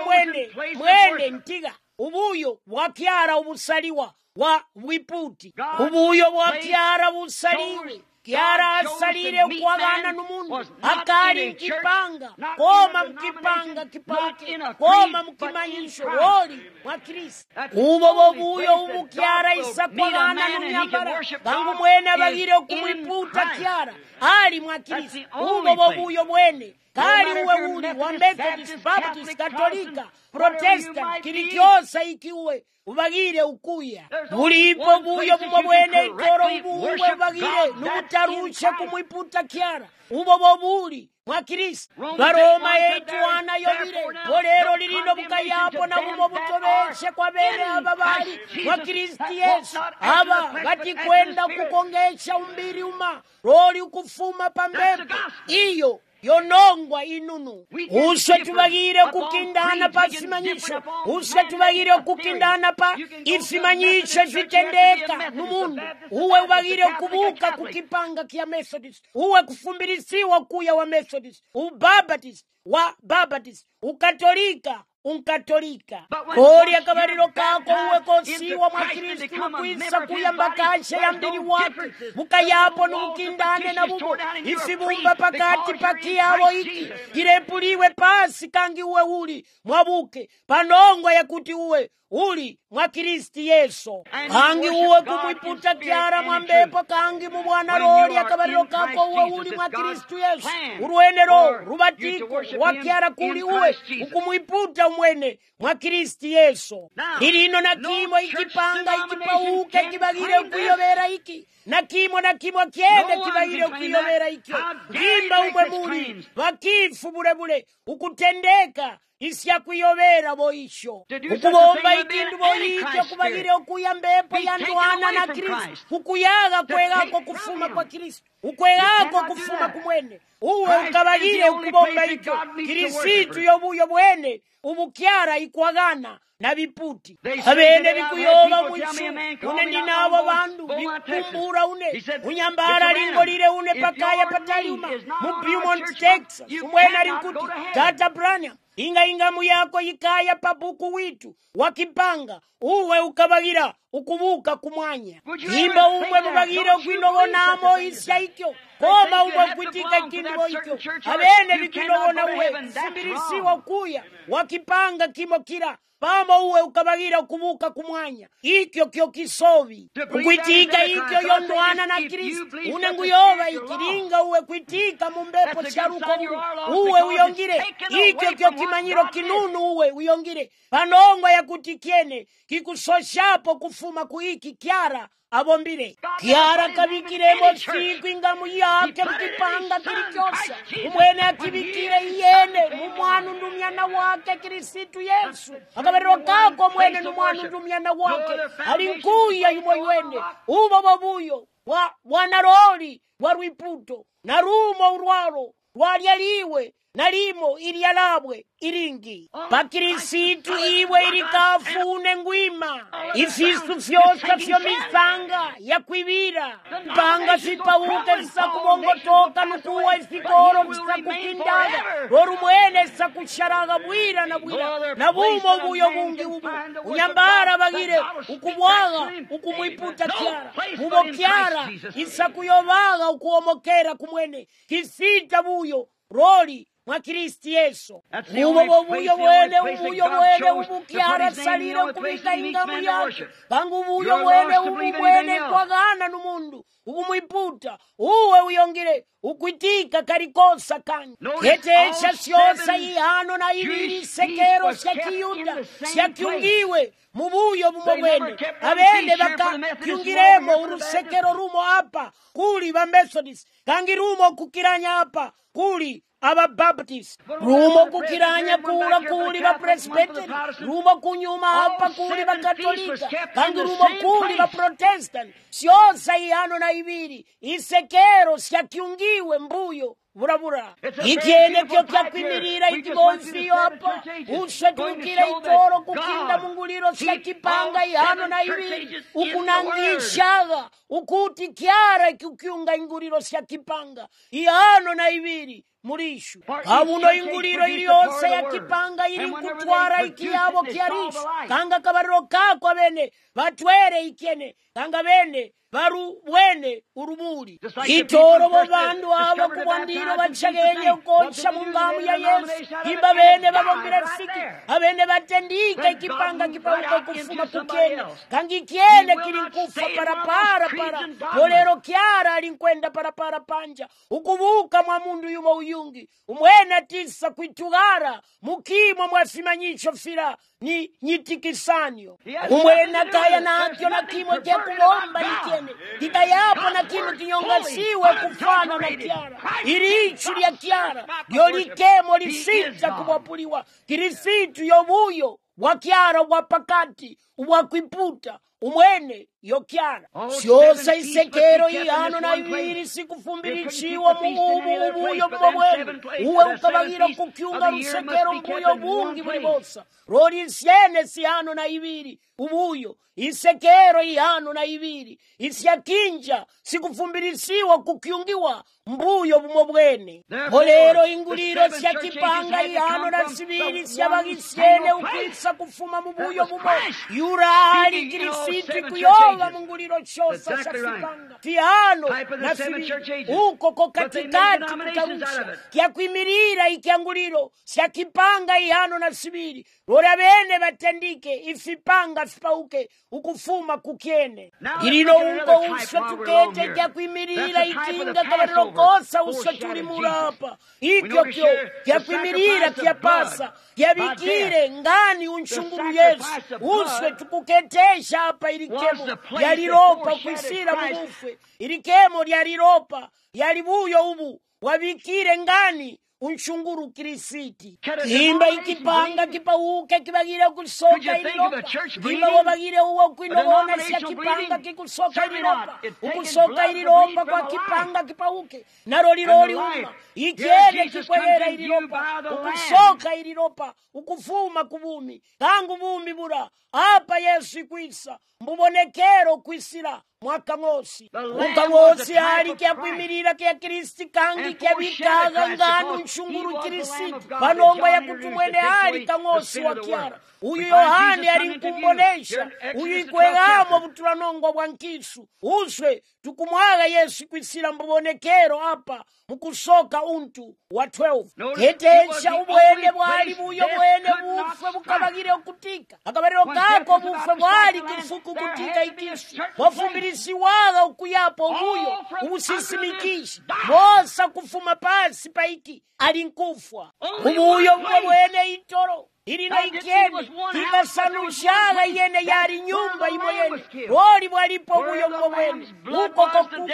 mwene ntiga ubuyo wakyara ubusaliwa wa wiputi ubuyo wakyara busaliwe kyara asalire ukwagana n'umuntu akali mkipanga koma mkipanga kipati koma mkimanyisho roli mwa Kristo ubo buyo ubu kyara isakwagana n'unyambara bangu mwene abagire kumwiputa kyara ali mwa Kristo ubo buyo mwene kali uwe uli wa Methodist, Baptist, Katolika, Protestant, kilikyosa ikiwe ubagire ukuya bulipo buyo bumwe bwene itoro ubuwe ubagire n'ubutarushe kumwiputa kyara ubo buli mwa Kristo Baroma yetu wana yobire bolero lilino bukayapo na bumo butobeshe kwa bene aba bali mwa Kristo Yesu aba batikwenda kukongesha umbiri uma roli ukufuma pambepo iyo yonongwa inunu uswe tubagire kukindana pa simanyisho uswe tubagire kukindana pa isimanyisho vitendeka n'umuntu uwe ubagire kubuka kukipanga kia Methodist uwe kufumbirisiwa kuya wa Methodist ubaptist wa Baptist ukatolika unkatolika koli akabariro kako uwe kosiwa mwa Kristu nukwisa kuyamba kashe ya mbili wake bukayapo n'ukindane na bubo ifibumba pakati pakiyabo iki kirepuliwe pasi kangi uwe uli mwabuke panongwa ya kuti uwe uli mwa Kristo Yesu kangi uwe kumwiputa kyara mwambepo kangi mu bwana roli akabariro kako uwe uli mwa Kristo Yesu uruenero rubatiko wakyara kuli uwe ukumwiputa umwene mwa Kristo Yesu ilino na kimo ikipanga ikipauke kibagire ukuyobera iki na kimo kiende kibagire ukuyobera iki gimba umwe muri wakifu bulebule ukutendeka isya kuyobera boisho ukubomba ikindu boyityo kubagire ukuyambepo yandwana na Kristo ukuyaga kwegako kufuma kwa Kristo ukwegako kufuma kumwene uwe ukabagire ukubomba ityo Kristo yobuyo bwene ubukyara ikwagana na biputi abene bikuyoba mwisu une ninabo bandu bikumbura une unyambara lingolire une pakaya patalima mu Beaumont, Texas umwena linkuti Tata Branham ingamu yako yikaya pabuku witu wakipanga uwe ukabagira ukubuka kumwanya imba umwe mubagira kwinobonamo isya ikyo koma umwe kwitika kindu ikyo abene bikinobona uwe simbirisiwa kuya wakipanga kimo kira pama uwe ukabagira kubuka kumwanya ikyo kyo kisovi kwitika ikyo yondwana na Kristo unenguyoba ikiringa uwe kwitika mumbepo charuko uwe uyongire ikyo kyo kimanyiro kinunu uwe uyongire panongwa ya kutikiene kikusoshapo kufuma kuiki kyara abombire kyara kabikiremo siku ingamu yake mkipanga kilikyosa umwene akibikire yene mumwanu ndumyana wake Kristo Yesu akabariro kako mwene numwanu ndumyana wake alinkuya yumoywene ubo babuyo wa wanaroli warwiputo na rumo urwaro walyaliwe nalimo ilyalabwe iringi pakirisitu iwe ilikafune ngwima ifisu fyosa fyo misanga ya kwibira panga sipawuke visakubongotoka nukuwa ifikoro visakukindaga rorumwene sakusharaga bwira na bumo buyo bungi ubu unyambara bagire ukubwaga ukumwiputa kyara bubo kyara isakuyobaga ukuomokera kumwene kisita buyo roli mwa Kristo Yesu ubo buyo bwene ubukyara salire kubika ingamu yake bangu ubuyo bwene kwagana n'umundu ubumwiputa uwe uyongire ukwitika karikosa kanya ketesha syosa ihano na ibiri sekero syakiyuda syakyungiwe mubuyo bumo bwene abene bakakyungiremo urusekero rumo apa kuli ba Methodist kangi rumo kukiranya apa kuli ababaptist, rumo kukiranya kula kuli bapresbiteri, rumo kunyuma apa kuli bakatolika, kandi rumo kuli baprotestant. Syosa ihano na ibiri isekero syakyungiwe mbuyo burabura ikyene kyo kyakwimirira ikigonfiyo apa uswe tukira itoro kukinda munguliro syakipanga ihano na ibiri ukunangishaga ukuti kyara kukyunga inguliro syakipanga ihano na ibiri murishu abuno inguliro iliyose yakipanga ili kutwara ikiyabo kyarishu kanga kabariro kako abene batwere ikene kanga bene baru wene urumuri itoro bo bandu abo kubandiro bachagenye ukoncha mungamu ya Yesu imba bene babombira siki abene batendika ikipanga kipauka kufuma kukene kangi kiene kilinkufa para bolero kyara alinkwenda para panja ukubuka mwa mundu yumo uyungi umwena tisa kwitugara mukimo mwafimanyicho fira ni nyitikisanyo umwena kaya na akyo na kimo kya kulomba ikene kitayapo na kimo kinyongasiwe kufana na kiara irichu lya kiara lyolikemo lisita kuwapuliwa kirisitu yobuyo wakiara wapakati wakwiputa umwene yokyara syosa isekero ihano na ibiri sikufumbirishiwa mububu ubuyo bwobwene uwe ukabagira kukyunga rusekero mbuyo bungi bulibosa roli isyene sihano na ibiri ubuyo isekero ihano na ibiri isyakinja sikufumbirishiwa kukyungiwa mbuyo bumobwene polero inguliro syakipanga ihano na sibiri syabagisyene ukwisa kufuma mubuyo bumo yurali kirisitu kuyoga munguliro chosa syakipanga tihano na sibiri uko ko katikati kutarusha kyakwimirira ikyanguliro syakipanga ihano na sibiri lora bene batendike ifipanga fipauke ukufuma kukyene ilino ungo uswe tukete kyakwimirira ikinga kabariro kosa uswe tuli murapa ikyo kyo kyakwimirira kyapasa kyabikire ngani unchunguru Yesu uswe tukuketesha apa ilikemo yaliropa kwisira mufwe ilikemo lyaliropa yalibuyo ubu wabikire ngani unchunguru kirisiti kimba ikipanga kipauke kibagire kusoka iliropa kimba wabagire uwa kuinobona siya kipanga kikusoka iliropa ukusoka iliropa kwa kipanga kipauke naroliroli uma ikiene kikwelera iliropa ukusoka iliropa ukufuma kubumi kangu bumi bura apa Yesu ikwisa mbubonekero kwisira mwaka ngosi ukangosi hali kia kwimirira kia Kristi kangi kia bitaga nganu nshunguru Kristi panomba ya kutumwene hali kangosi wa kiara uyu Yohane alinkumbonesha uyu ikwegamo butulanongo bwankisu uswe tukumwaga Yesu kwisira mbubonekero hapa mukusoka untu wa 12 hetesha ubwene bwali buyo bwene bufwe bukabagire okutika akabariro kako bufwe bwali kifuku kutika ikisu wafumbirisi waga ukuyapo ubuyo ubusisimikisha mosa kufuma pasi paiki alinkufwa ubuyo bwene itoro ilina ikeni kikasanushaga yene yari nyumba imoyene woli bwalipo buyo mwene uko kokuko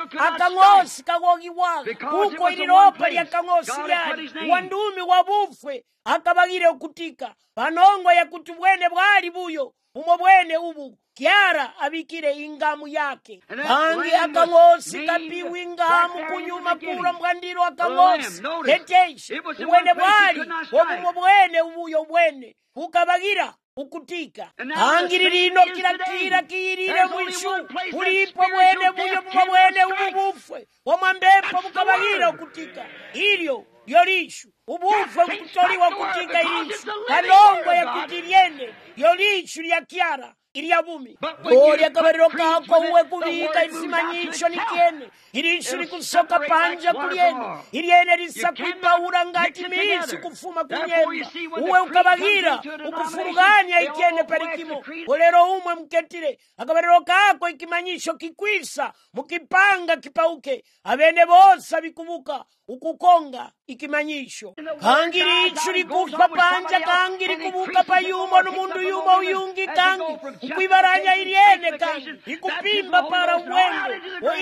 akangosi kagogiwaga uko iliropa lya kangosi yari wandumi wabufwe akabagire okutika panongo ya kutubwene bwali buyo umo bwene ubu kiara abikire ingamu yake pangi akangosi kapiwi ingamu kunyuma kura mwandiro akangosi heteishi ubwene bwali obumo bwene ubuyo bwene ukabagira ukutika angirino kila kiyirire mwishu ulipo bwene buyo bumo bwene ubufwe wamambepo bukabagira ukutika ilyo yolishu ubufwe kutoliwa kutika ilishu kanongo ya kutiriene yolishu lya kiara iliya bumi koli akabariro kako uwe kubika isimanyicho nikiene ilishu likusoka panja kuliene iliene lisa kuipaura ngati misi kufuma kunyemba uwe ukabagira ukufuruganya ikiene parikimo kolero umwe mketire akabariro kako ikimanyisho kikwisa mukipanga kipauke abene bosa bikubuka ukukonga ikimanyisho kangiri ichu likufa panja kangiri kubuka payumo numundu yumo uyungi kangi ukwibaranya iliene kangi ikupimba para uwendo o iliene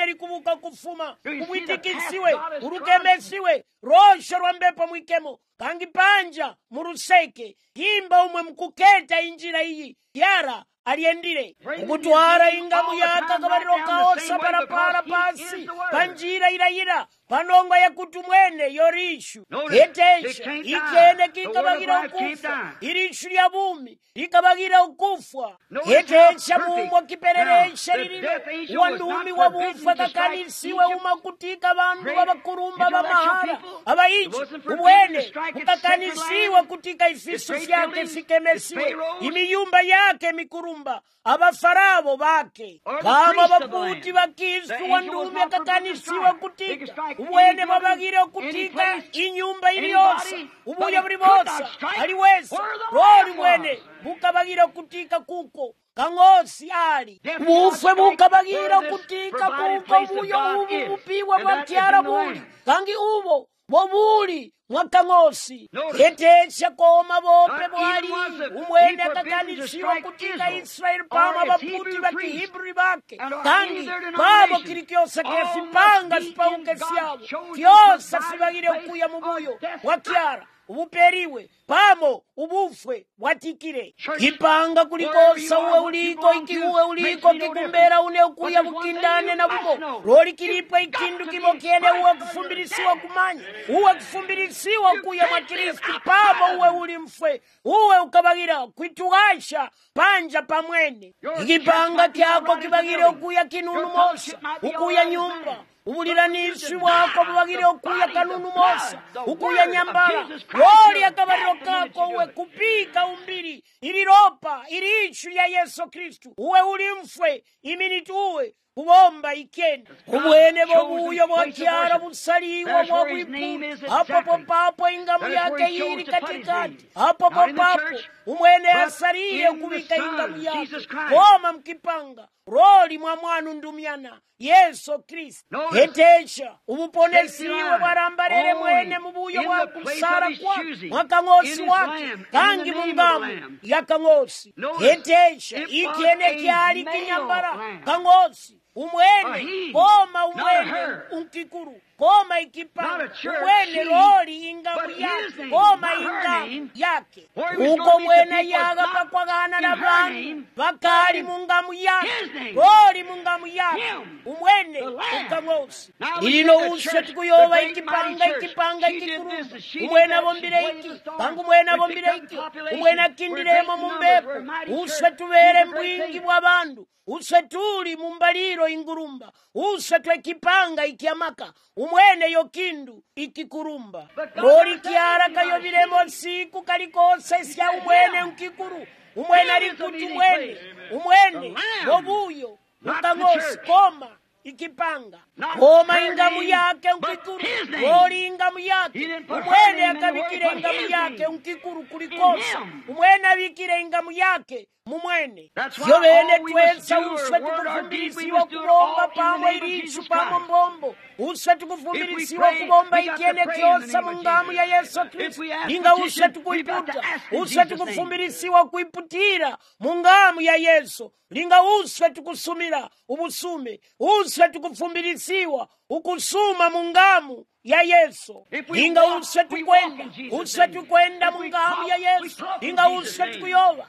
umwene likubuka kufuma kumwitikisiwe ulukemesiwe rosho lwa mbepo mwikemo kangi panja muruseke himba umwe mkuketa injira iyi yara aliendile ukutwara ingamu yaka kabaliro kaosa parapara pasi panjira ilayira panonga ya kutumwene yorishu etesha ikene kikabagira ukufa irishu lya bumi likabagira ukufwa etesha mumwa kipereresha lililo wandumi wabufa kakanisiwe umakutika bandu babakurumba bamahara abaiji ubwene kukakanisiwe kutika ifisu fyake fikemesiwe imiyumba yake mikurumba abafarabo bake kama baputi bakisu wandumi akakanisiwe kutika ubwene babagire kutika inyumba iliyose ubuya buri bose aliweza roli bwene bukabagira kutika kuko kangosi ali bufwe bukabagira kutika kuko buyo ubupiwa bakyara buli kangi ubo bobuli mwakangosi etesha koma bope bwali umwene akakanisiwa kutika Israeli pama baputi bakihibri bake kangi babo kilikyose kesipanga sipauke syabo kyose sibagire ukuya mubuyo wakyara ubuperiwe pamo ubufwe watikire kipanga kulikosa uwe uliko ikiuwe uliko kikumbera une ukuya bukindane na bumo roli kilipo ikindu kibokene uwe kufumbirisiwa kumanya uwe kufumbirisiwa ukuya mwa Kristu pamo uwe uli mfwe uwe ukabagira kwitugasha panja pamwene ikipanga kyako kibagire ukuya kinunu mosa ukuya nyumba ubuliranishi wako bubagire okuya kanunu mosa ukuya nyambala woli akabariro kako uwe kupika umbiri iliropa iliishu ya Yesu Kristu uwe ulimfwe iminiti uwe kubomba ikenda ubwene bobuyo bwakyara busaliwa bwabwipu hapo papo ingamu yake yiri katikati hapo papo umwene asariye kubika ingamu yake koma mkipanga roli mwa mwanu ndumyana Yesu Kristo etesha ubuponesiwe barambarere mwene mubuyo wa kusara kwa mwakangosi wake kangi mungamu ya kangosi etesha ikene kyali kinyambara kangosi umwene koma umwene unkikuru koma ikipanga umwene roli ingamu yake koma ingamu yake uko mwene yaga pakwagana na bantu bakali mungamu yake roli mungamu yake umwene ukangosi ilino ushe tukuyoba ikipanga ikikuru umwene abombire iki kangu umwene abombire iki umwene akindiremo mumbepo ushe tubere mbwingi bw'abantu uswe tuli mumbaliro ingurumba uswe twekipanga ikiamaka umwene yokindu ikikurumba lori kiara kayobilemo siku kalikose sya umwene nkikuru umwene alikutu umwene bobuyo mukangosi koma ikipanga koma ingamu yake nkikuru lori ingamu yake umwene akabikire ingamu yake nkikuru kulikosa umwene abikire ingamu yake mumwene yo bene twesa uswe tukufumbirisiwa kubomba pamo ilichu pamo mbombo uswe tukufumbirisiwa kubomba ikiene kyosa mungamu ya Yesu Kristo inga uswe tukuiputa uswe tukufumbirisiwa kuiputira mungamu ya Yesu linga uswe tukusumira ubusume uswe tukufumbirisiwa ukusuma mungamu ya Yesu inga uswe tukwenda mungamu ya Yesu inga uswe tukuyoba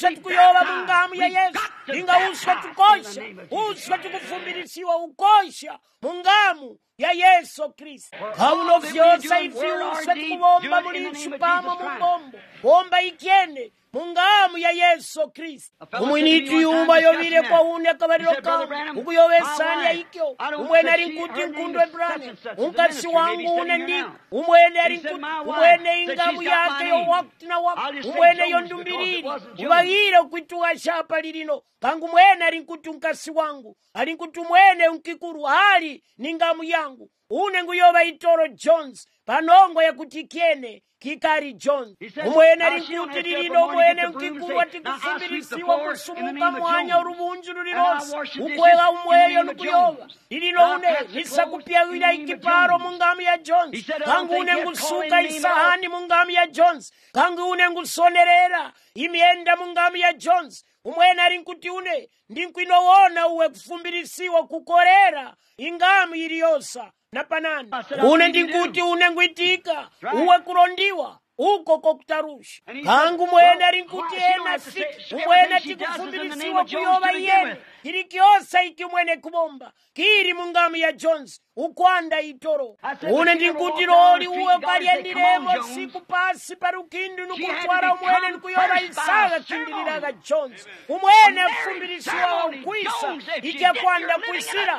mungamu ya Yesu inga uswe tukosha uswe tukufumbirisiwa ukosha mungamu ya Yesu Kristo kauno vyosa ifi uswe tukubomba mulichu pamo mumbombo bomba ikene mungamu ya Yesu Kristo umwinitu yumba yobile kwa une akabariro ka ukuyowesani ya ikyo umwene arinkuti nkundwe brane unkasi wangu une ndiko umwene arinkuti umwene ingamu yake yo wakti na wakti umwene yondumbiriri ubagire kwituwa shapa lilino kangu umwene arinkuti unkasi wangu arinkuti umwene unkikuru hali ningamu yangu une nguyoba itoro Jones panongo ya kutikiene Kikari John umwene arinkuti lilino umwene nkikuru atikufumbirisiwa kusumuka mwanya urubunju rulirosa ukwega umweyo nukuyoba lilino une nisakupia wila ikiparo mungamu ya Jones kangu une ngusuka isahani mungamu ya Jones kangu une ngusonerera imienda mungamu ya Jones umwene ali nkuti une ndinkwinowona uwe kufumbirisiwa kukorera ingamu iliyosa na panani une ndinkuti une ngwitika uwe kulondiwa uko kokutarusha kangu mwene ali nkuti ena siti umwene tikufumbirisiwa kuyoba iyene kili kyosa iki umwene kubomba kiri mungamu ya Jones ukwanda itoro une ndinkuti loli uwe kalyendiremo siku pasi parukindu nukutwara umwene nikuyoba isaga kindiliraga Jones umwene afumbirisiwa ukwisa ikya kwanda kwisira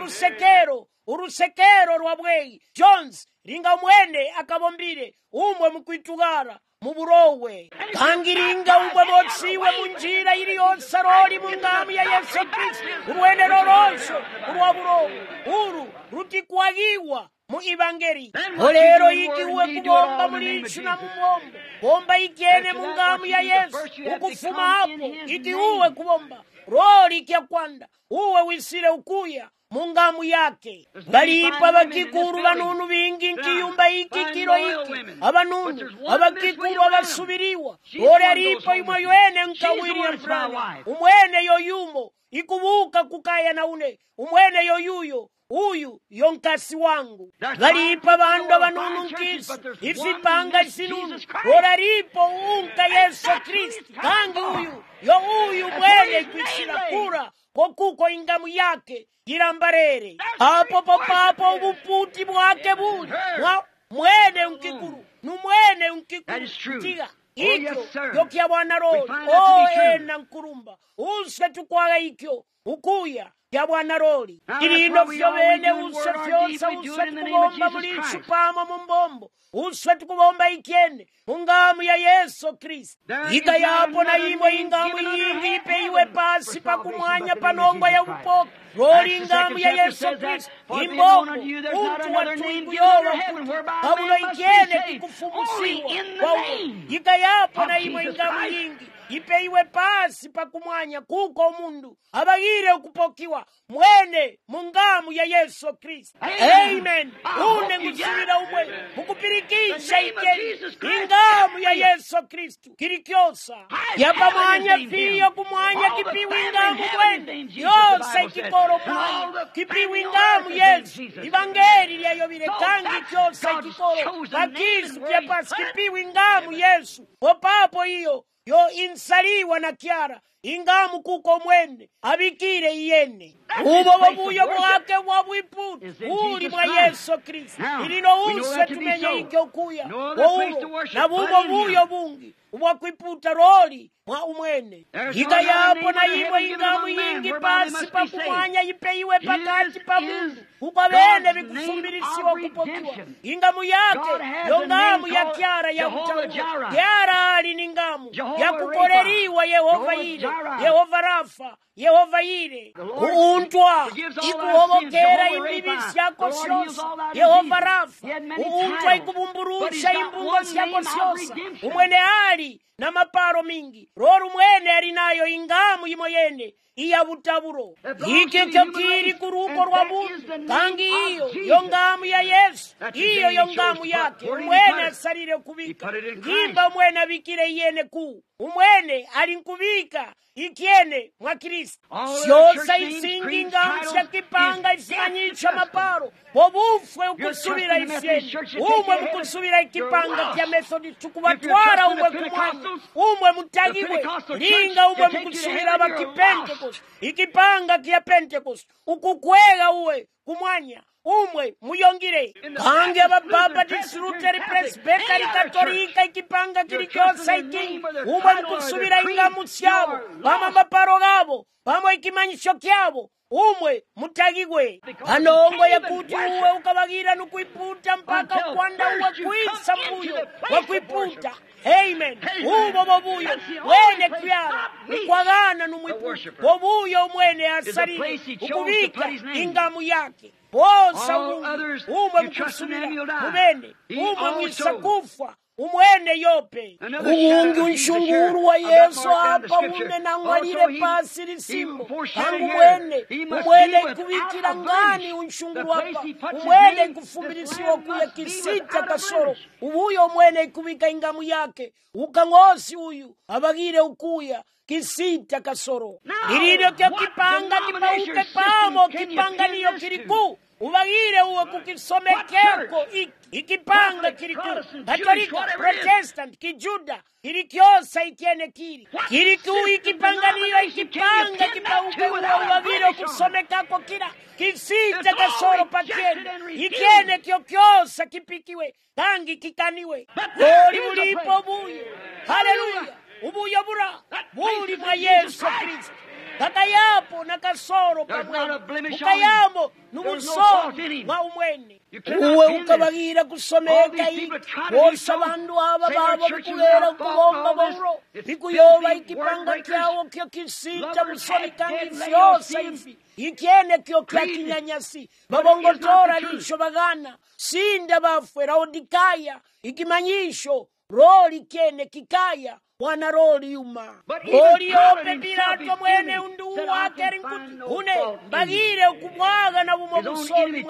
urusekero rwa bweyi Jones linga umwene akabombire umwe mukwitugara muburowe kangiringa umwe botsiwe munjira iliyonse roli mungamu ya Yesu Kristo urwene rorosho urwaburowe uru rutikwagiwa mu ivangeli olero iki uwe kubomba mulichu na mumombo bomba ikene mungamu ya Yesu ukufuma hapo iki uwe kubomba roli kya kwanda uwe wisire ukuya mungamu yake balipa bakikuru banunu bingi nkiyumba iki kilo iki abanunu abakikuru abasubiriwa ore alipa imwe yoene nka William Branham umwene yoyumo ikubuka kukaya na une umwene yoyuyo uyu yonkasi wangu balipa bandu abanunu nkisi ifipanga isinunu ore alipo unka Yesu Kristo kangi uyu mwene kwisira kura kokuko ingamu yake yirambarere apo papapo ubuputi bwake buli mwene unkikuru numwene unkikuru tiga ikyo yokya bwana roli ena nkurumba use tukwaga ikyo ukuya ya bwana roli ilino vyo bene use fyonsa use tukubomba mulichu pama mumbombo use tukubomba ikene mungamu ya Yesu Kristo ika yapo na imwe ingamu yingi ipe pasi pakumwanya panongwa ya upoka roli ingamu ya Yesu Kristo imbombo untu watuingu yowa kabulo ikene kikufumusiwa ika yapo na imwe ingamu yingi ipe pasi pakumwanya kuko mundu abagire ukupokiwa mwene mungamu ya Yesu Kristo amen une ngusubira umwe mukupirikisha ikeni ingamu ya Yesu Kristo kirikyosa yapamwanya fiyo kumwanya kipiwi ingamu mwene yosa ikikoro mwanya kipiwi ingamu Yesu ivangeli lyayobile kangi kyosa ikikoro bakisu kyapasi kipiwi ingamu Yesu opapo iyo yo insaliwa na kyara ingamu kuko mwene abikire iyene ubo babuyo bwake bwabwiputa uli mwa Yesu Kristo ilino use tumenye ikyo kuya na bubo buyo bungi ubwakwiputa roli mwa umwene ika yapo na imwe ingamu yingi pasi pakumwanya ipeyiwe pakati pa mundu uko bene bikufumbirisiwa kupokiwa ingamu yake yo ngamu ya kyara ya utamu kyara ali ni ngamu ya kukoreriwa Yehova ile Yehova Rafa Yehova ile uuntwa ikuhobokera imbibi syako syosa Yehova Rafa uuntwa ikubumburusha imbungo syako syosa umwene ali na maparo mingi roru mwene alinayo ingamu imoyene iya butaburo ike kyokiri kuruko rwa mundu kangi iyo yongamu ya Yesu iyo yongamu yake umwene asalire kubika ngimba umwene abikire iyene ku umwene alinkubika ikiene mwa Kristo syosa isingi ngamu syakipanga isimanyisha maparo bobufwe ukusubira isyene umwe mukusubira ikipanga kya Methodist kubatwara umwe kumwanya umwe mutagiwe linga umwe mukusubira bakipentekost ikipanga kya Pentecost ukukwega uwe kumwanya umwe muyongire kange abababa disuluteri presbiteri katolika ikipanga kilikyosa ikingi umwe mukusubira ingamu syabo bama maparo gabo bama ikimanyisho kyabo umwe mutagigwe anongo yakuti uwe ukabagira nukwiputa mpaka kwanda uwe kwisa mbuyo wakwiputa amen ubo bobuyo wene kyara ukwagana numwiputa bobuyo umwene asalire ukubika ingamu yake bosa umwe mkusubira mubene umwe mwisa kufa umwene yope uwungi unshunguru wa Yesu apa une nang'walire pasi lisimbo kangu umwene ikubikira ngani unshunguru apa umwene ikufumbilisiwa kuya kisita kasoro ubuyo umwene ikubika ingamu yake ukang'osi uyu abagire ukuya kisita kasoro ililo kyo kipanga kipauke pamo kipanga niyo kiriku ubagire uwe kukisomekeko ikipanga kiriku Katolika, Protestant, Kijuda kirikyosa ikiene kiriku ikipanga niyo ikipanga kipauke uwe ubagire kusomekako kira kisita kasoro pakiene ikiene kyokyosa kipikiwe tangi kikaniwe goli bulipo buyo haleluya ubuyo bura buli mwa Yesu Kristo kakayapo na kasoro pamwe ukayamo n'ubusobi mwa umwene uwe ukabagira kusomeka wose abantu aba babo bikulera kubomba boro bikuyoba ikipanga kyawo kyo kisita musoni kandi vyose ifi ikiene kyo kya kinyanyasi babongotora lisho bagana sinda bafwe Laodikaya ikimanyisho roli kene kikaya wana roli yuma roli yope Pilato mwene undu wake une bagire ukumwaga na bumo busobi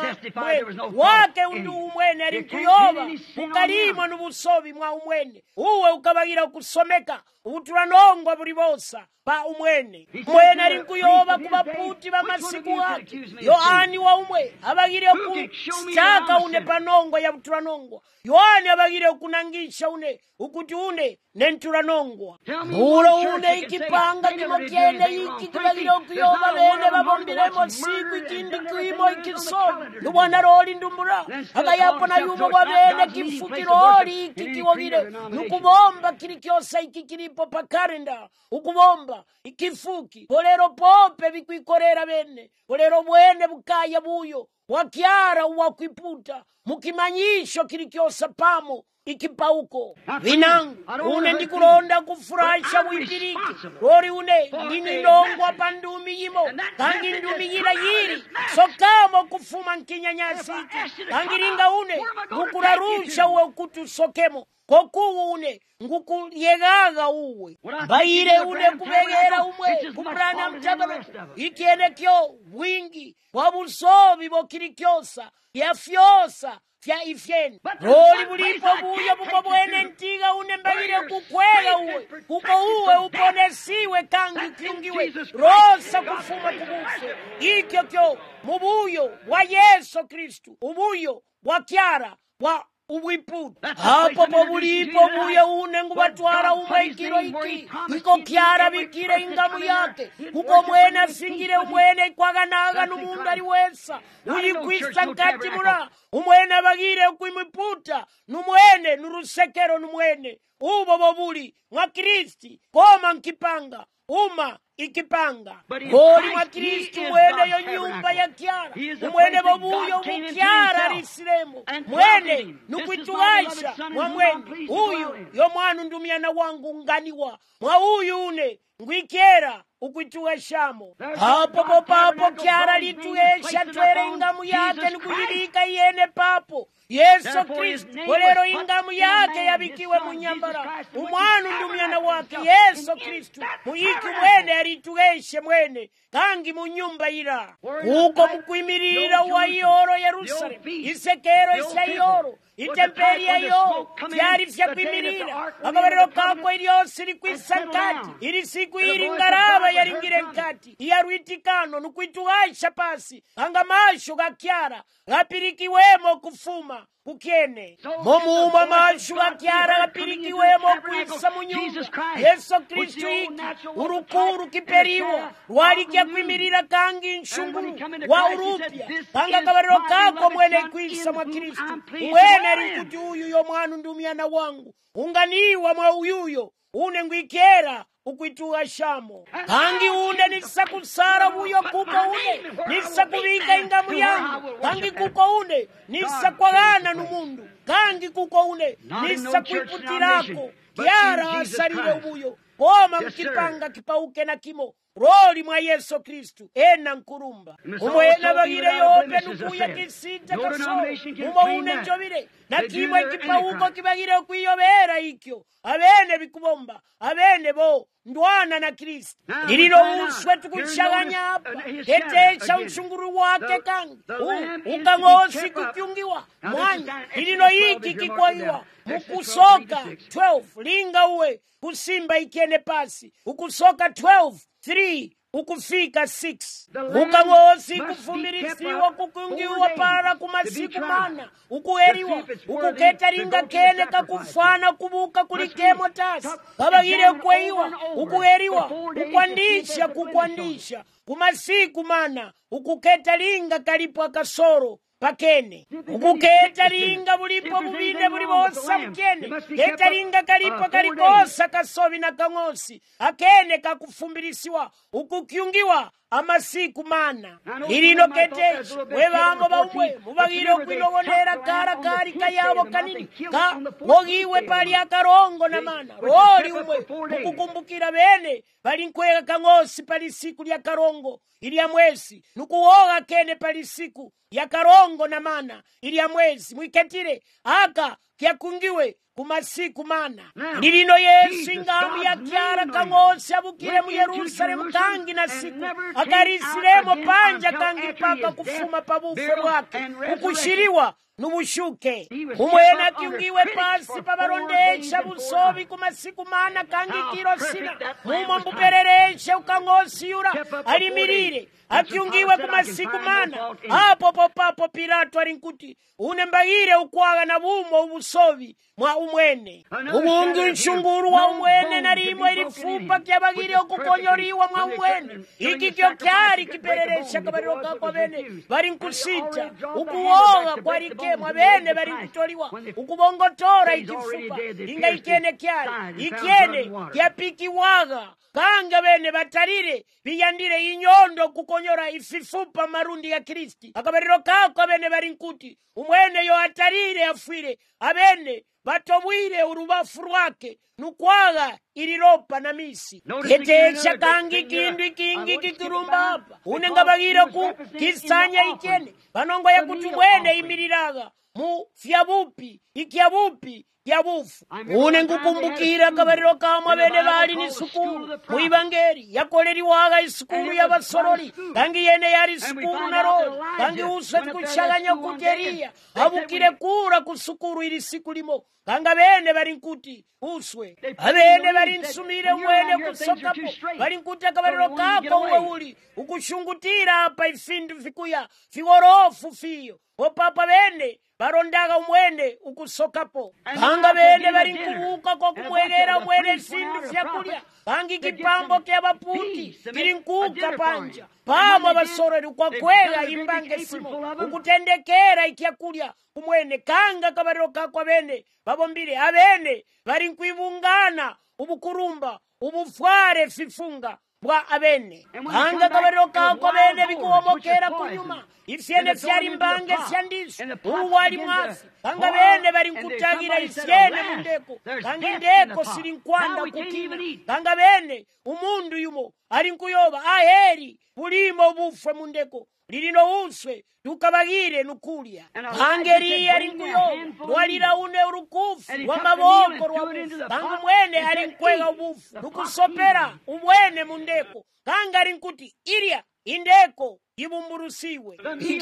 wake undu mwene rinkuyoba ukalimo n'ubusobi mwa umwene uwe ukabagira kusomeka ubuturanongo buri bosa pa umwene mwene rinkuyoba kubaputi bamasiku ati Yohani wa umwe abagire kuchaka une panongo ya buturanongo Yohani abagire kunangisha une ukuti une nenturanongwa mulo une ikipanga kimokyene iki kibagire okuyoba bene babombilemo siku ikindi kuimo ikisobi nubwana roli ndumbura akayapo na yumo wa bene kifukiroli iki kiwogire nukubomba kirikyosa iki kiripo pa kalenda ukubomba ikifuki polero pope bikwikorera bene polero bwene bukaya buyo wakyara wakwiputa mukimanyisho kirikyosa pamo ikipauko vinangu une ndikulonda kufurahisha wipiriki ori une ndinilongwa pa ndumi yimo kangi ndumi yila yiri sokamo kufuma nkinyanyasi iki kangi ringa une ngukurarusha uwe ukutu sokemo kokuwu une ngukulyegaga uwe bayire une kubegera umwe kubrana mtabana ikiene kyo wingi wabusobi bokirikyosa yafyosa fya ifyeni roli bulipo buyo bumo bwene ntiga une mbayire kukwega uwe kuko uwe uponesiwe kangi kiungiwe rosa kufuma kubufe ikyo kyo mubuyo wa Yesu Kristu ubuyo wa kyara wa uwiputa hapo pobulipo buyo une ngubatwara umwe ikiro iki iko kyara bikire ingamu yake kuko mwene asingire umwene ikwaganaga n'umundu ari wesa uyikwisa nkati mura umwene abagire kwimiputa n'umwene n'urusekero n'umwene ubo bobuli mwa Kristi koma nkipanga uma ikipanga goli mwa Kristu mwene yo nyumba ya kyara umwene bobuyo bukyara risiremo mwene nukwitugasha mwa mwene uyu yo mwana ndumyana wangu nganiwa mwa uyu une ngwikera ukwitugashamo hapo papo kyara litugesha twere ingamu yake nikuyibika yene papo Yesu Kristu kolero ingamu yake yabikiwe munyambara umwana ndumyana wake Yesu Kristu muyiki mwene aritugeshe mwene kangi munyumba ira uko mukwimirira wa yoro Yerusalemu isekero isya yoro itemperi yayo byari vyakwimirira akabariro kako iryose rikwisa nkati iri siku iri ngaraba yaringire nkati iyarwitikano nukwitugasha pasi angamasho gakyara gapirikiwemo kufuma kukyene momuma mashu gakyara gapirikiwemo kwisa munyumba Yesu Kristu iki urukuru kiperiwa rwalikya kwimirira kangi nshunguru wa urupya kanga akabariro kako mwene kwisa mwa Kristu mwene arikuti uyu yo mwana ndumyana wangu unganiwa mwa uyuyo une ngwikera ukwitugashamo kangi une nisakusara buyo kuko une nisakubika ingamu yangu kangi kuko une nisakwagana n'umundu kangi kuko une nisakwiputirako kyara asarire ubuyo koma mkipanga kipauke na kimo roli mwa Yesu Kristu ena nkurumba umwene bagire yope nukuya kisita kasoro umo une njobire na kimwe kipauko kibagire okwiyobera ikyo abene bikubomba abene bo ndwana na Kristo lililo uswe tukuchaganya apa tetecha uchunguru wake kangi ukangosi kukyungiwa mwanya lililo hiki kikwayiwa mukusoka 12 linga uwe kusimba ikene pasi ukusoka 12:3 ukufika 6 ukangosi kufumbilisiwa kukungiwa para kumasiku mana ukuheriwa ukuketa linga kene kakufana kubuka kulikemo tasi kabagire kweyiwa ukuheriwa kukwandisha kumasiku mana ukuketa linga kalipo akasoro pakene ukuketa linga bulipo bubinde bulibosa mkene keta linga kalipo kalikosa kasobi na kangosi akene kakufumbilisiwa ukukyungiwa amasiku mana lilino ketechi webamo bamwe mubagire okwilobonera kari kayabo kanini ka wogiwe pali akarongo na mana roli umwe ukukumbukira bene bali nkwega kangosi pali siku lya karongo ilya mwezi nukuwoga kene pali siku ya karongo na mana ilya mwezi mwiketire aka kyakungiwe kumasiku mana lilino Yesu ingamu ya kyara kangosi abukire mu Yerusalemu kangi na siku akarisiremo panja kangi paka kufuma pabufe bwake ukushiriwa nubushuke umwena kyungiwe pasi pabarondesha busobi kumasiku mana kangi kirosina mumo mbuperereshe ukangosi yura alimirire akyungiwe kumasiku mana apo popapo Pilato alinkuti unembagire ukwaga na bumo ubusobi mwa umwene ubungi nshunguru wa umwene na rimwe ilifupa kyabagire okukonyoriwa mwa umwene iki kyo kyari kipereresha kabariro kakwa bene bari nkusita ukuwoga kwalikemwa bene bari nkutoliwa ukubongotora ikifupa inga ikene kyari ikene kyapikiwaga kanga bene batarire biyandire inyondo kukonyora ififupa marundi ya Kristi akabariro kakwa bene bari nkuti umwene yo atarire afwire abene batobwire urubafu rwake nukwaga iliropa na misi ketecha kangi kindu kingi kikirumba hapa unengabagire ku kisanya ikene banongo ya kutumwene imiriraga mu fyabupi ikyabupi yabufu unengukumbukira kabariro kamwa bene bali ni sukuru muibangeri yakoleriwaga isukuru y'abasorori kangi yene yari sukuru na roho kangi uswe tukuchaganya kujeria abukire kura kusukuru ili siku limo kanga bene bali nkuti uswe abene bali nsumire mwene kusokapo bali nkuti kabariro kako uwe uli ukushungutira hapa ifindu vikuya figorofu fiyo opapa bene barondaga umwene ukusokapo kanga bene bari nkubuka ko kumwegera umwene sindu vyakulya kangi kipambo ky'abaputi kiri nkuka panja pamwe basoreri kwa kwega imbange simo ukutendekera ikyakulya umwene kanga kabariro kakwa bene babombire abene bari nkwibungana ubukurumba ubufware fifunga bwa abene kanga kabariro kakwa bene bikuomokera kunyuma isyene fyari mbange syandiso uwali mwasi kanga bene bari nkutagira isyene mundeko kanga ndeko siri nkwanda kukina kanga bene umundu yumo ali nkuyoba aheri bulimo bufwe mundeko lilino uswe tukabagire nukulya hangeri ali nkuyoba walira une urukufu wa maboko rwabufu kanga mwene ali nkwega ubufu nukusopera umwene mundeko kanga ali nkuti ilya indeko ibumburusiwe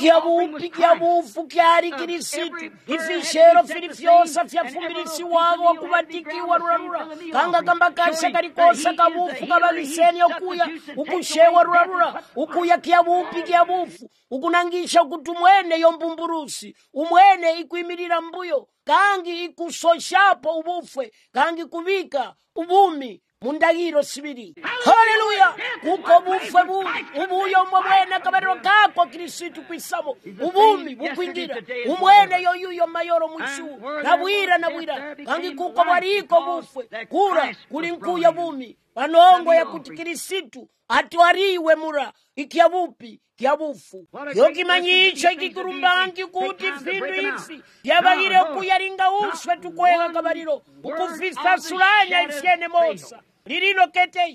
ikyabufu kyari Kirisitu ifishero filifyosa fyafumbilisi wabo wakubatikiwa rurarura kanga kamba kasha kalikosa kabufu kabaliseni okuya ukushewa rurarura ukuya kyabufu ukunangisha ukutumwene yombumburusi umwene ikwimirira mbuyo kangi ikusoshapo ubufwe kangi kubika ubumi mundagiro sibiri haleluya kuko bufwe ubuyo mwene kabariro kako Kristo kwisabo ubumi bukwingira umwene yoyuyo mayoro mushu nabwira kangi kuko bariko bufwe kura kulinkuya bumi banongo ya kuti Kristo atwariwe mura ikyabupi kyabufu yokimanyicho ikikurumbangi kuti findu ifi yabagire kuyaringa uswe tukwega kabariro ukufisa sulanya ifyene mosa lililo ketesha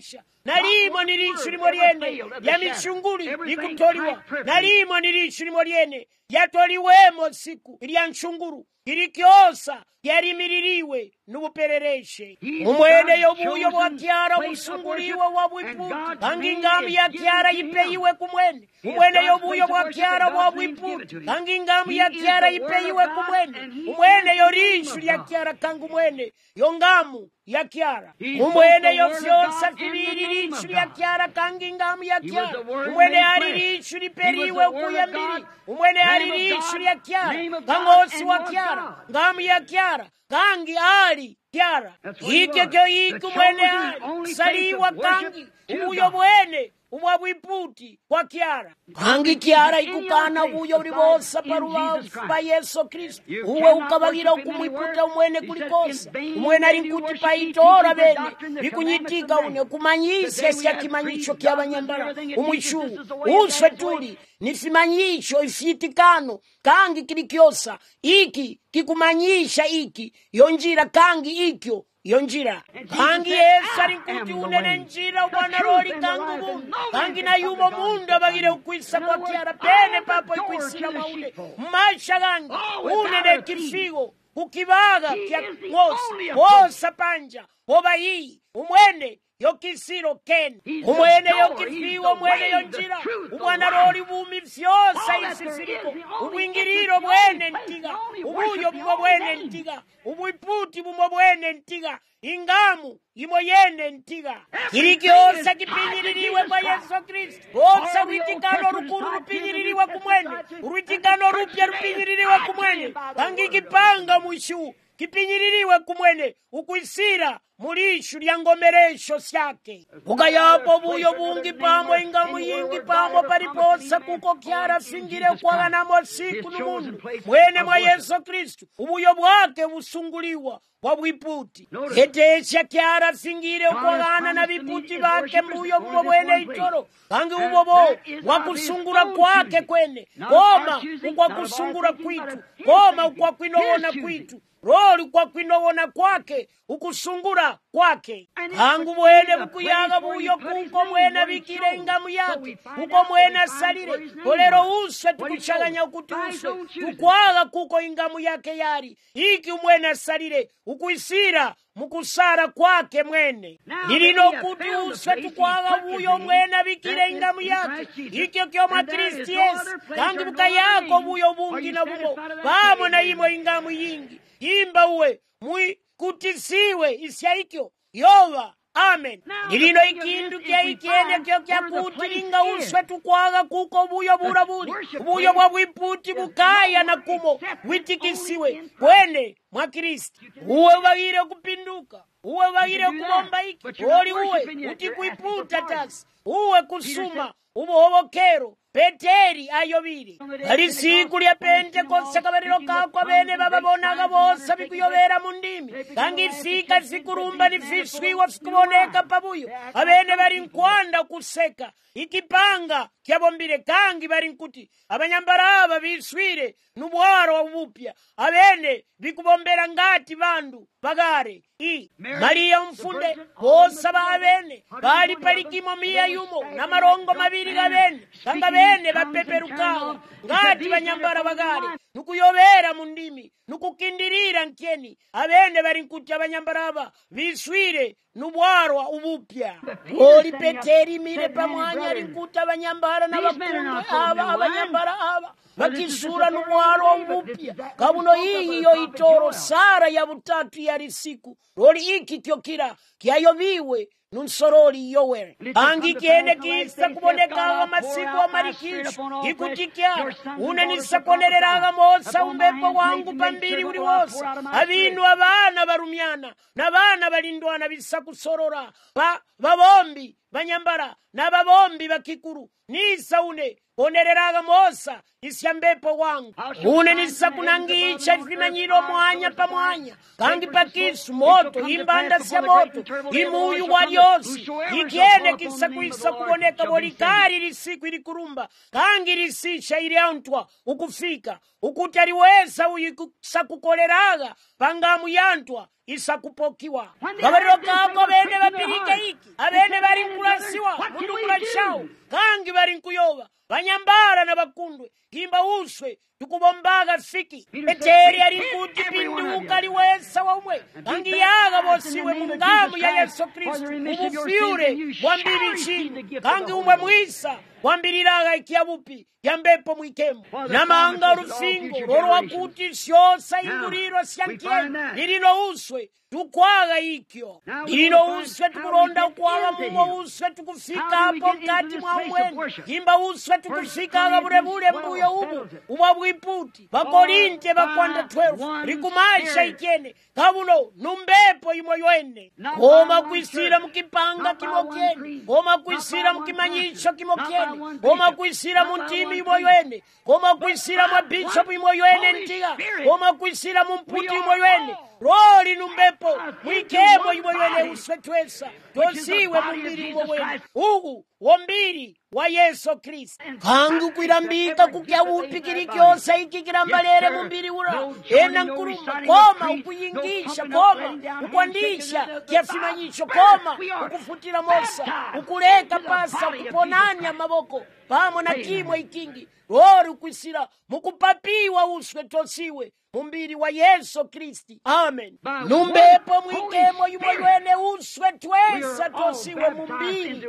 nalimo ni lichu limwe lyene lya michunguli likutoliwa, nalimo ni lichu limwe lyene lyatoliwemo siku lya nchungulu, ilikyosa lyalimililiwe nubuperereshe. Umwene yobuyo bwa kyara busunguliwe wa bwiputi, kangi ingamu ya kyara ipeyiwe kumwene. Umwene yobuyo bwa kyara bwa bwiputi, kangi ingamu ya kyara ipeyiwe kumwene. Umwene yo lichu lya kyara kangi umwene yo ngamu ya kyara. Umwene yo fyosa fibiri lichu lya kyara kangi ingamu ya kyara. Umwene ali lichu liperiwe kuyambiri. Umwene ali lichu lya kyara kangosi wa kyara, ngamu ya kyara kangi ali kyara. Ike kyo iku mwene ali saliwa kangi ubuyo bwene ubwa bwiputi kwa kyara. Kangi kyara ikukana ubuyo bulibosa parubavu pa Yesu Kristo. Uwe ukabagira kumwiputa umwene kulikosa. Umwene ali nkuti paitora bene likunyitika une kumanyisa sya kimanyisho kya banyambara umwichungu. Uswe tuli nifimanyisho ifitikano kangi kilikyosa iki kikumanyisha iki yonjira kangi ikyo yonjira. Kangi Yesu ali nkuti unene njira ubwana roli kangi ubu kangi na yumo munda bagire ukwisa kwa kyara pene papo ikwisira mwaune mmasha kangi unene kifigo kukibaga kya ngosi wosa panja oba hii umwene yokisiro ken umwene yokifiwo umwene yonjira ubwana roli bumi vyosa isisiriko ubwingiriro bwene ntiga ubuyo bumwe bwene ntiga ubwiputi bumwe bwene ntiga ingamu imo yene ntiga ilikyosa kipinyiririwe kwa Yesu Kristo. Osa witikano rukuru rupinyiririwe kumwene, uruitikano rupya rupinyiririwe kumwene, kangi kipanga mwishu kipinyiririwe kumwene ukwisira mulishu lya ngomeresho syake. Ukayapo buyo bungi pamo ingamu yingi pamo paliposa kuko kyara singire kwaganamo siku numundu mwene mwa Yesu Kristo ubuyo bwake busunguliwa wa bwiputi. Etesha kyara singire kwagana na biputi bake mbuyo mwo bwene itoro kangi ubobo wakusungura kwake kwene koma ukwa kusungura kwitu koma ukwa kwinowona kwitu roli kwa kwinowona kwake ukusungura kwake kangu bwene bukuyaga buyo kuko mwene bikire ingamu yake kuko mwene salire kolero uswe tukuchaganya ukuti uswe tukwaga kuko ingamu yake yari iki mwene salire ukuisira mukusara kwake mwene nilino kuti uswe tukwaga buyo mwene bikire ingamu yake iki kyo mwa Kristo Yesu kangi bukayako buyo bungi na bumo bamo na imo ingamu yingi imba uwe mwi kutisiwe isyaikyo yova amen. Nilino ikindu kya ikiene kyo kya kutilinga uswe tukwaga kuko buyo buraburi buyo bwa bwiputi bukaya na kumo witikisiwe kwene mwa Kristo. Uwe bagire kupinduka uwe bagire kubomba iki oli uwe utikuiputa tasi uwe kusuma ubuhobokero Peteri ayobiri ali siku lya Pentekoste kabariro kakwa bene bababonaga bose bikuyobera mu ndimi kangi fika sikurumba nifishwiwa fikuboneka pabuyo abene bari nkwanda kuseka ikipanga kyabombire kangi bari nkuti abanyambaraba biswire n'ubwaro obupya abene bikubombera ngati bandu bagare Maria mfunde bose abene bali palikimo miya yumo n'amarongo mabiri gabene kanga bene bapeperukaga ngati banyambara bagare nukuyobera mu ndimi nukukindirira nkeni abene bari nkuti abanyambaraba biswire n'ubwarwa ubupya oli Peteri mire pamwanya ari nkuti abanyambara n'abakumwe abanyambara aba bakisura n'ubwarwa ubupya kabuno iyo itoro sara ya butatu yari siku roli iki kyokira kyayobiwe nunsoroli yowere angi kiene kisa kubonekaga masiku wa marikisho ikutikya unenisa konereraga mosa umbepo wangu pambiri uli wosa abinu abana barumyana na bana balindwana bisa kusorora babombi banyambara na babombi bakikuru nisa une konereraga mosa isyambepo wangu une nisa kunangicha ifimanyiro mwanya pa mwanya kangi pakisu moto imbanda sya moto imuyu waliosi ikiene kisa kuisa kuboneka bolikari lisiku ilikurumba kangi lisisha iliantwa ukufika ukuti aliweza uyikusa kukoleraga pangamu yantwa isakupokiwa kabariro kako abene bapirika iki abene bari nkulasiwa mundu kulashawo kangi bari nkuyoba banyambara na bakundwe gimba uswe tukubombaga fiki eteri ari kuti pinduka liwesa wamwe kangi yaga bosiwe mu ngamu ya Yesu Kristo ubufyure wambiri chini kangi umwe mwisa wambiriraga ikiabupi yambepo mwikemo namanga rufingo roro wakuti syosa inguriro syankiena lirino uswe tukwaga ikyo lirino uswe tukuronda ukwaga mumo uswe tukufika hapo mkati mwa umwene gimba uswe tukufika agaburebure mbuyo ubu umabwiputi bakorinte bakwanda 12 rikumasha ikene kabuno numbepo imoyoene koma kwisira mukipanga kimokene koma kwisira mukimanyisho kimokene koma kwisira muntimi imoyoene koma kwisira mwa bishop imoyoene ntiga koma kwisira mumputi imoyoene roli numbepo mwikemo imoyoene uswe twesa tosiwe mumbiri imoyoene ugu wombiri wa Yesu Kristo kangu kwirambika kukyawupikiri kyosa iki kirambalere mumbiri ura ena nkuruma koma ukuyingisha koma ukwandisha kiafimanyisho koma ukufutira mosa ukuleka pasa ukuponanya maboko pamo na kimwe ikingi rori ukwisira mukupapiwa uswe tosiwe mumbiri wa Yesu Kristi amen numbepo mwikemo yumoywene uswe twesa tosiwe mumbiri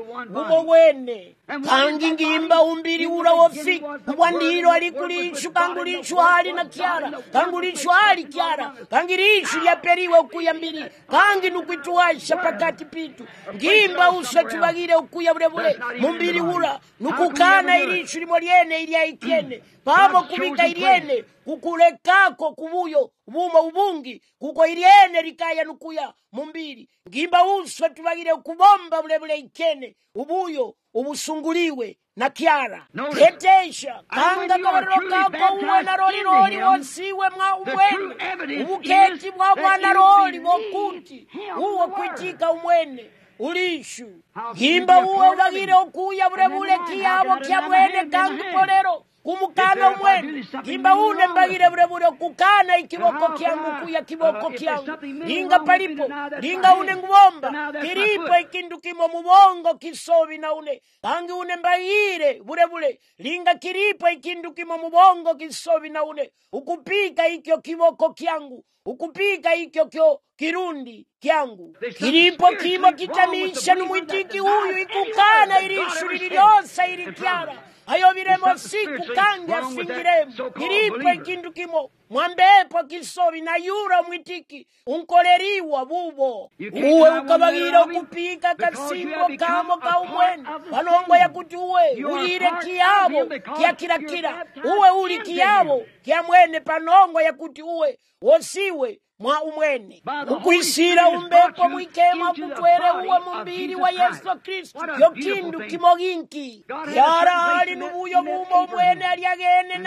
umowene kangi ngimba umbiri ura wofika ubwandiro alikulishu kangulishu hali na kiara kangulishu hali kiara kangirishu yaperiwe ukuyambiri kangi nukwituwasha pakati pitu ngimba uswe tubagire ukuya burebure mumbiri ura nukukana irishu limo liene ilia ikiene pamo kubika iliene kukulekako kubuyo buma ubungi kuko iliene likaya nukuya mumbiri ngimba uswe tubagire ukubomba bulebule ikene ubuyo ubusunguliwe na kiara ketesha kanga kabariro kako uwe na roli wosiwe mwa umwene ubuketi mwa mwana roli wokuti uwe kwitika umwene ulishu ngimba uwe ubagire ukuya burebule kiyabo kya mwene kangu polero kumukana umwene ngimba une mbagire burebure kukana ikiboko kyangu kuya kiboko kyangu linga palipo linga une ngubomba kiripo ikindu kimo mubongo kisobi na une kangi une mbagire burebure linga kiripo ikindu kimo mubongo kisobi na une ukupika ikyo kiboko kyangu ukupika ikyo kyo kirundi kyangu kiripo kimo kitamisha numwitiki huyu ikukana irishu liliosa ilikiara ayo biremo siku kangi afingiremo kiripo ikindu kimo mwambepo kisobi na yura mwitiki unkoleriwa bubo uwe ukabagira ukupika kasimbo kamo ka umwene panongo ya kuti uwe ulire kiyabo kya kirakira uwe uli kiyabo kya mwene panongo ya kuti uwe wosiwe mwa umwene ukwisira umbepo mwikema kutwere uwe mumbiri wa Yesu Kristo yo kindu kimoginki yara ali nubuyo bumo umwene aliagene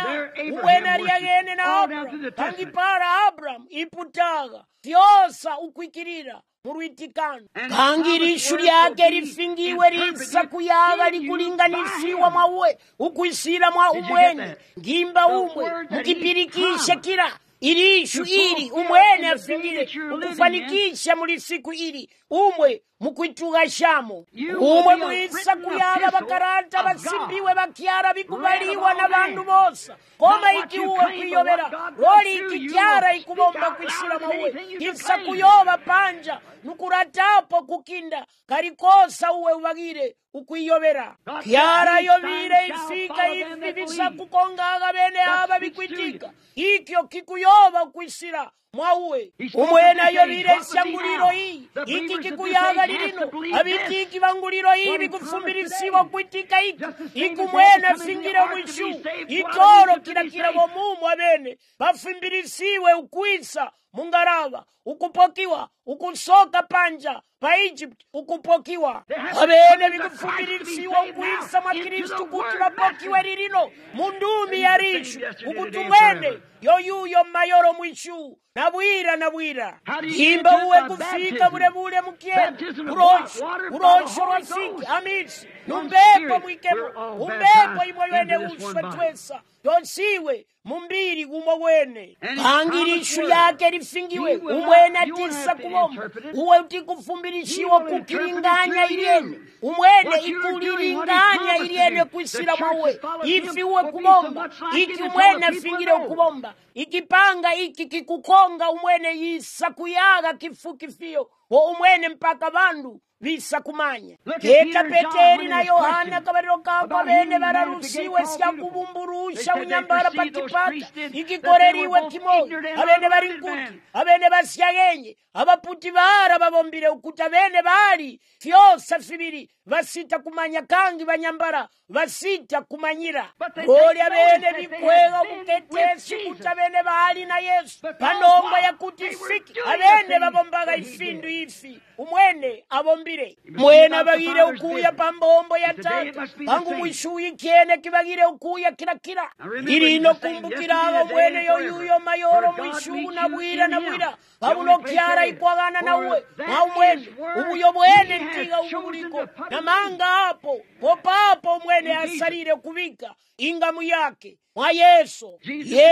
na Abraham kangi para Abraham iputaga tyosa ukwikirira muruitikano kangi rishu lyake rifingiwe risa kuyaga likulinganisiwa mwawe ukwisira mwa umwene ngimba umwe mukipirikisha kira irishu ili umwene afingire ukufanikisha muri siku ili umwe mukwituga shamo umwe muisa kuyaba bakaranta basimbiwe bakyara bikubaliwa na bandu bosa koma ikiuwe kwiyobera roli ikikyara ikubomba kwishira mawe kisa kuyoba panja nukuratapo kukinda karikosa uwe ubagire ukwiyobera kyara yobire ifika ifi bisa kukongaga bene aba bikwitika ikyo kikuyoba kwishira mwauwe umwena yobire shanguliro hii iki kikuyaga lirino abitiki banguliro hii bikufumbirisiwa kwitika ikumwena fingire mwishu itoro kirakira bomumu abene bafumbirisiwe ukwisa mungaraba ukupokiwa ukusoka panja pa Egypt ukupokiwa abene bikufumirisiwa ukwisa mwa Kristu kuti bapokiwe lilino mundumi ya rishu ukutumwene yoyuyo mayoro mwishu nabwira imba uwe kufika bulebule mukyenda urosho rwasiki amisi numbepo mwikemo umbepo imwe wene uswe twesa tonsiwe mumbiri gumo wene pangirishu yake lifingiwe umwene atisa kubomba uwe utikufumbirishiwa kukilinganya iliyene umwene ikulilinganya iliyene kwisira mwawe ifi uwe kubomba iki umwene afingire ukubomba ikipanga iki kikukonga umwene yisa kuyaga kifukifiyo wo umwene mpaka bandu bisa kumanya keta Peteri na Yohana kabariro kako bene bararusiwe sya kubumburusha unyambara pakipata ikikoreriwe kimoyo abene bari nkuti abene basyagenye abaputi bara babombire ukuta bene bali fyosa fibiri basita kumanya kangi banyambara basita kumanyira oli abene bikwega muketesi kuta bene bali na Yesu panomba yakuti fiki abene babombaga ifindu ifi umwene abombire mwena bagire ukuya pambombo ya tata pangu mwishuyi kiene kibagire ukuya kila irino kumbukiraga mwene yoyuyo mayoro mwishu nabwira pabulo kyara ikwagana nawe mwa umwene ubuyo mwene ntiga ubuliko namanga hapo popapo mwene asalire kubika ingamu yake mwa Yesu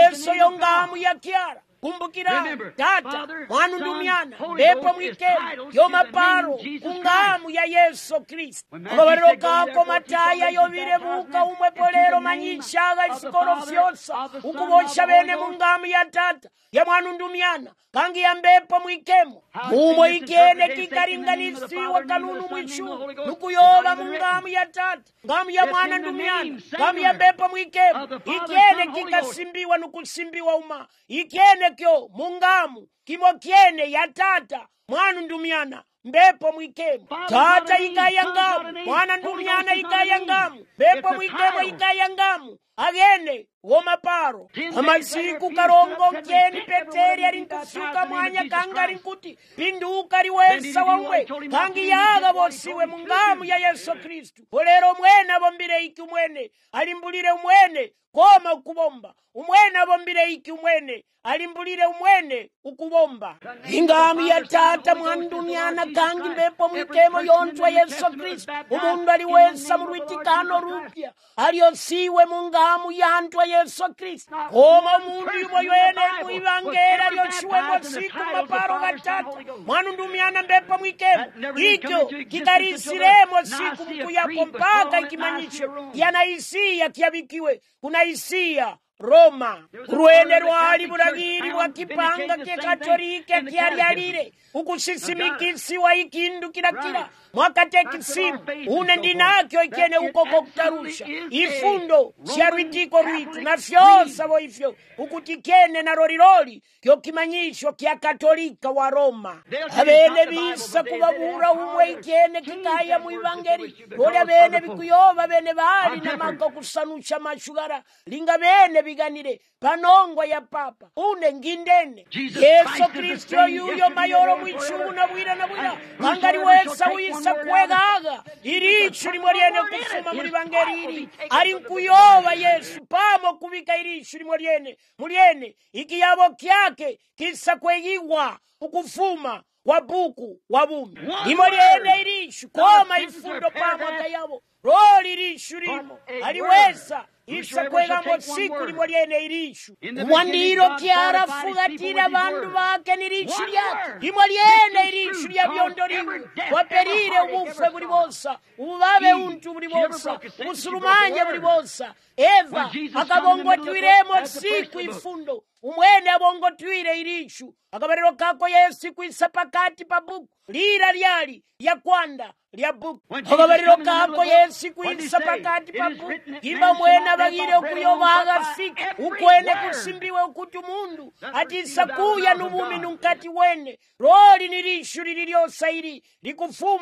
yongamu ya kyara kumbukira tata mwanu ndumiana bepo mwikemu yomaparo kungamu ya Yesu Kristo akabariro kako mataya yobirebuka umwe polero manyishaga isikoro fyosa ukubosha bene mungamu ya tata ya mwanu ndumiana kangi ya mbepo mwikemu umwe ikene kikaringanisiwa kanunu mwishu nukuyoba mungamu ya tata ngamu ya mwana ndumiana ngamu ya mbepo mwikemu ikene kikasimbiwa nukusimbiwa uma ikene kyo mungamu kimo kiene ya tata mwana ndumiana mbepo mwikemu tata ikayangamu mwana ndumiana ikayangamu mbepo mwikemu ikayangamu agene womaparo amasiku karongo nkeni Peteri arinkusuka mwanya kangari nkuti pinduka riwesa wamwe kangi yaga bosiwe mungamu ya Yesu Kristu olero mwene abombire iki umwene alimbulire umwene koma ukubomba umwene abombire iki umwene alimbulire umwene ukubomba ingamu ya tata mwandumiana kangi mbepo mwikemo yontwa Yesu Kristu umundu aliwesa murwitikano rupya aliyosiwe mungamu yantwa Yesu Kristu koma mundu yumo yene muivangera lyoshiwe mosiku maparo gatatu mwandumiana mbepo mwikemo ikyo kikarisiremo siku mkuyapo mpaka ikimanyisho yanaisia kiabikiwe kuna isia Roma ruende rwali buragiri rwa kipanga ke katolike kiariarire ukusisimikisiwa ikindu kila mwakatekisimu une ndinakyo ikene ukoko kutarusha ifundo sharwitiko rwitu na fyosa boifyo ukutikene na roriroli kyo kimanyisho kia katolika wa Roma abene bisa kubabura umwe ikene kikaya mu evangeli bole abene bikuyoba bene bali na mako kusanusha mashugara linga bene biganire panongwa ya papa une ngindene Yesu Kristo yuyo mayoro mwichungu na bwira kangari wesa uyisa kwegaga irichu limwe lyene kufuma muri bangeriri ari nkuyoba Yesu pamo kubika irichu limwe lyene ikiyabo kyake kisa kwegiwa ukufuma wabuku wabumi limwe lyene irichu koma ifundo pamo kayabo roli irichu limo aliwesa isa kwegambo siku limwe lyene irishu mwandiro kyara fugatira bandu bake nirishu lyake limwe lyene irishu lya byondoliwe waperire ubufe buli bosa ububabe untu buli bosa ubusulumanye buli bosa Eva akabongotwiremo siku ifundo umwene abongotwire irishu akabariro kako Yesu kwisa pakati pa buku lira lyali ya kwanda lya buku akabariro kako Yesu kwisa pakati pa buku imba mwene abagire okuyobaga fika ukwene kusimbiwe ukuti mundu atisa kuya nubumi nunkati wene roli nirishu lililyosa ili likufuma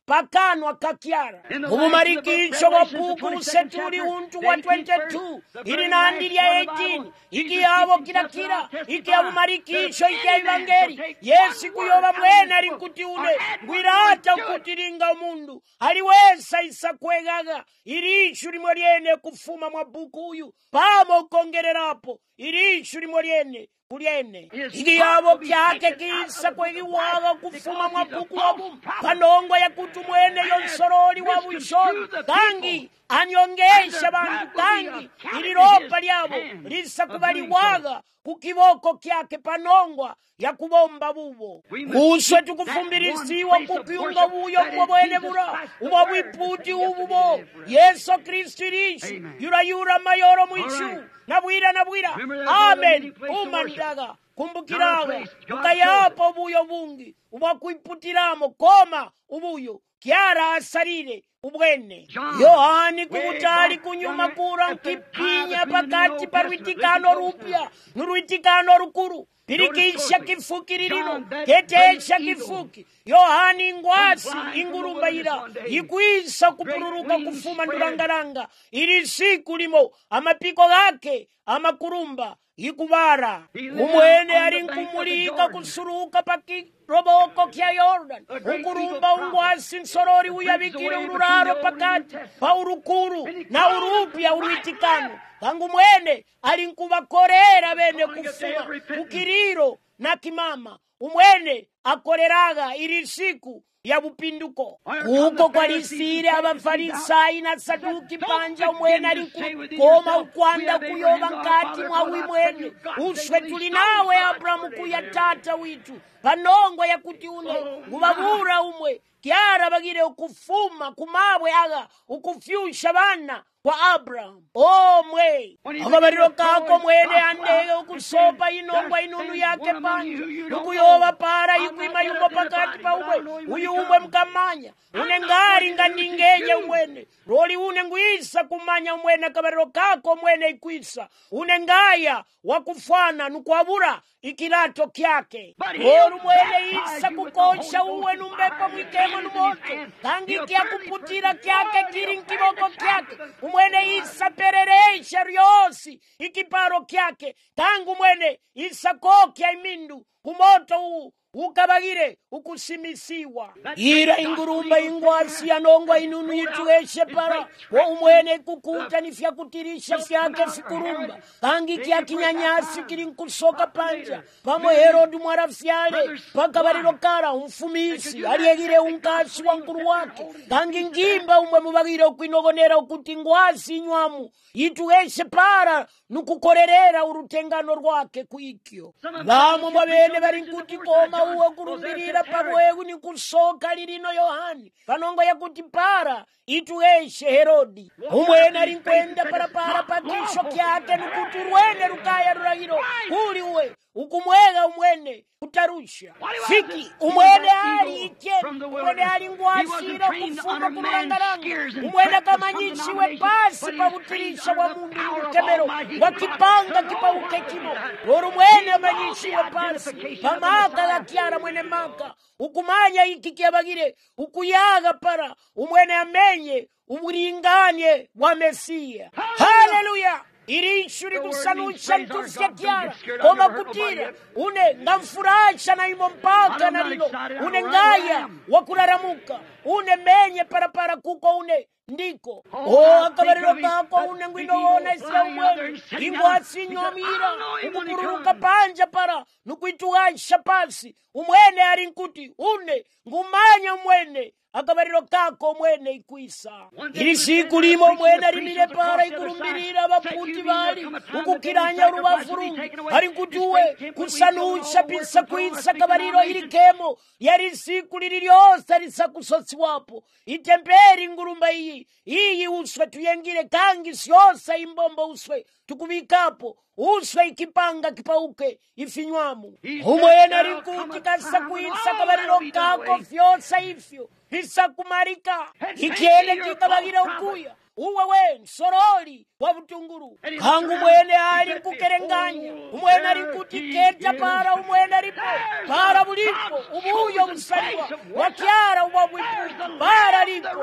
pakanwa kakyara umumarikisho wa buku setuli untu wa 22 ili nandi lya 18 iki yavo kila iki ya umarikisho iki ya ivangeli Yesu kuyoba mwene ali nkuti une ngwirata nkutiringa mundu aliwesa isakwegaga irishu limwe lyene kufuma mwa buku uyu pamo kongererapo irishu limwe lyene kulyene iki yavo kyake kisa kwegiwaga kufuma mwa buku wabu panongo ya kutu mwene yonsoroli wa bushoni kangi anyongesha bantu kangi iliropa lyabo lisa kubaliwaga kukiboko kyake panongwa ya kubomba bubo uswe tukufumbirisiwa kukiunga buyo mwabwene bura uba bwiputi ububo Yesu Kristu irishu yura mayoro mwishu na bwira amen umandaga kumbukiraga ukayapo ubuyo bungi uba kuiputiramo koma ubuyo kyara asarire ubwene Yohani kubutali kunyuma kura kipinya pakati parwitikano rupya nurwitikano rukuru pirikisha kifuki ririno ketesha kifuki Yohani ngwasi ingurumba ira ikwisa kupururuka kufuma ndurangaranga ili siku limo amapiko gake amakurumba ikubara umwene ari nkumulika kusuruka paki roboko kya Yordan ukurumba ungwasi nsorori uyabikire ururaro pakati pa urukuru na urupya urwitikano kangu mwene ali nkubakorera bene kufuma ukiriro na kimama umwene akoreraga ili siku ya bupinduko kuko kwa lisire abafarisayi na saduki panja umwene ali kukoma ukwanda kuyoba nkati mwawi mwene uswe tuli nawe Abrahamu kuya tata witu panongo ya kuti une ngubabura umwe kyara bagire ukufuma kumabwe aga ukufyusha bana kwa Abraham mwe akabariro kako mwene andege ukusopa inongwa inunu yake panja ukuyoba para ikwima yuko pakati pa umwe uyu umwe mkamanya une ngari ngandingenye umwene roli une nguisa kumanya umwene akabariro kako mwene ikwisa une ngaya wakufana nukwabura ikilato kyake oru mwene isa kukosha uwe numbepo mwikemo numoto kangi kya kuputira kyake kiri nkiboko kyake umwene isa pereresha ryosi ikiparo kyake tangu mwene isa kokya imindu kumoto ukabagire ukusimisiwa ira ingurumba ingwasi yanongwa inunu yitueshe para wo umwene kukuta nifya kutirisha fyake fikurumba kangi kya kinyanyasi kiri nkusoka panja pamo Herodi mwarafyale pakabariro kara umfumisi aliyegire unkasi wa nkuru wake kangi ngimba umwe mubagire ukwinogonera ukuti ngwasi nywamu yitueshe para nukukorerera urutengano rwake kuikyo bamwe mwabene bari nkuti koma uwe kurumbirira pabwegu ni kusoka lirino Yohani panongo ya kuti para itueshe Herodi umwene ari nkwenda parapara pakisho kyake nukuti urwene rukaya rurahiro kuli uwe ukumwega umwene kutarusha fiki umwene ali ikeni umwene ali ngwasira kufuma kumurangaranga umwene kamanyishiwe pasi pabutirisha wa mundu mukemero wakipanga kipauke kimo oru mwene amanyishiwe pasi pamaka la kiara mwene maka ukumanya iki kiabagire ukuyaga para umwene amenye uburinganye wa Mesia haleluya irishu likusanusha ntufya kyara koma kutira une ngamfurahisha na imo mpaka na lino une ngaya wakuraramuka une menye parapara kuko une ndiko akabariro kako une ngwinowona isya umwene ingwasi nyomira ukupururuka panja para nukuitugasha pasi umwene ari nkuti une ngumanya umwene akabariro kako mwene ikwisa ili siku limo mwene limile para ikurumbirira abaputi bali ukukiranya rubavu rumbi ari nkutuwe kusanusha pisa kwisa akabariro ili kemo yari siku lili lyose lisa kusosi wapo itemperi ngurumba iyi uswe tuyengire kangi syose imbombo uswe tukubikapo uswe ikipanga kipauke ifinywamu umwene ari nkuti kasa kwisa akabariro kako fyosa ifyo bisa kumarika ikiele kikabagira ukuya uwewe nsoroli wa butunguru kangu mwene ali nkukerenganya umwene ali nkutiketa para umwene alipo para bulipo ubuyo busaliwa wakyara uwa bwipu para lipo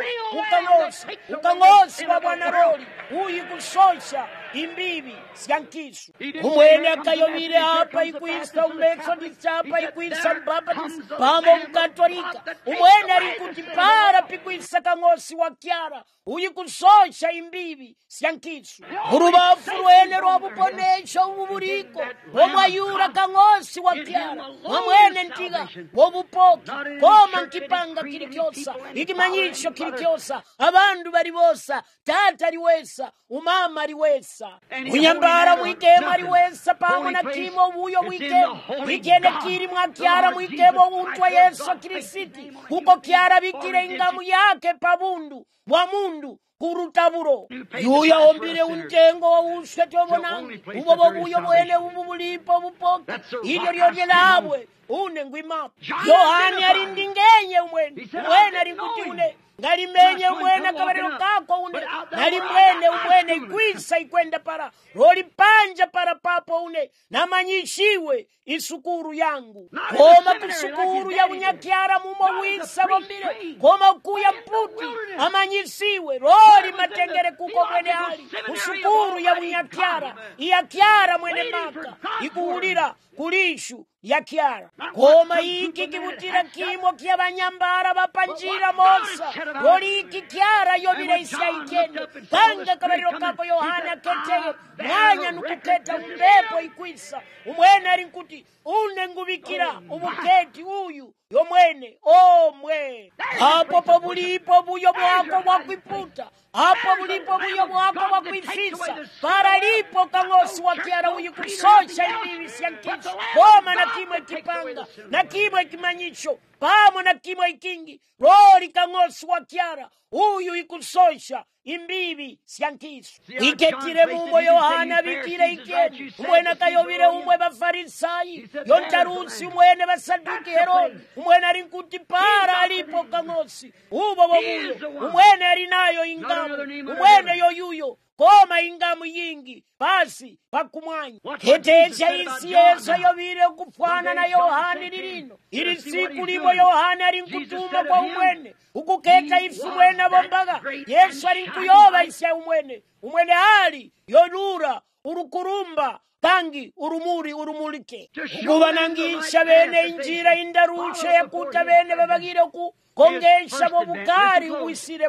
ukangosi wa bwana roli uyi kusosha imbibi syankisu umwene akayomile apa ikwisa umethodist apa ikwisa mbapatist pamo mkatolika umwene ali nkuti para pikwisa kangosi wakyara uyi kusosha imbibi syankisu urubafu rwene rwabuponesha ububuriko omwayura kangosi wakyara mwamwene ntiga wobupoki koma nkipanga kili kyosa ikimanyisho kili kyosa abandu bali bosa tata liwesa umama aliwesa unyambara mwikemo aliwesa pamo na kimo ubuyo mwikemo ikene kiri mwakyara mwikemo untwa Yesu Kirisiti uko kyara bikire ingamu yake pabundu wa mundu kurutaburo yuya ombire untengo wa uswe tobonangi ubobo buyo bwene ububulipo bupoki ilyo lyonye labwe une ngwimapo Yohani alindingenye umwene alikuti une ngalimenye umwene akabariro kako une ngalimwene umwene ikwisa ikwenda para roli panja para papo une namanyishiwe isukuru yangu koma kusukuru ya unyakyara mumo wisa bombire koma kuya mputi amanyisiwe roli matengere kuko mwene hali usukuru ya unyakyara iyakyara mwene maka ikuulira kulishu ya kyara koma iki kibutira kimo kya banyambara bapanjira mosa roli iki kyara yobire isa ikene kanga kabariro kako Yohana keteye mwanya nukuketa umbepo ikwisa umwene ali nkuti une ngubikira umuketi uyu yomwene omwe hapo pabulipo buyo bwako bwakwiputa hapo bulipo buyo bwako bwakwifisa paralipo kangosi wakyara uyu kusosha imbibi syankisu koma na kimwe kipanga na kimwe kimanyisho pamo na kimwe ikingi roli kangosi wakyara uyu ikusosha imbibi syankisu iketire mumo Yohana bikire ikeni umwene kayobire umwe bafarisayi yontarusi umwene basaduki Herodi umwene ali nkuti para alipo kangosi ubo bobuyo umwene ali nayo ingamu umwene yoyuyo koma ingamu yingi basi pakumwanya ketesha isi Yesu yobire kupwana na Yohani lilino ili siku limo Yohani ali nkutuma kwa umwene ukuketa ifu mwene bombaga Yesu ali nkuyoba isi umwene ali yodura urukurumba tangi urumulike ukubanangisha bene injira indarusha yakuta bene babagire ku kongesha bobukari ubwisire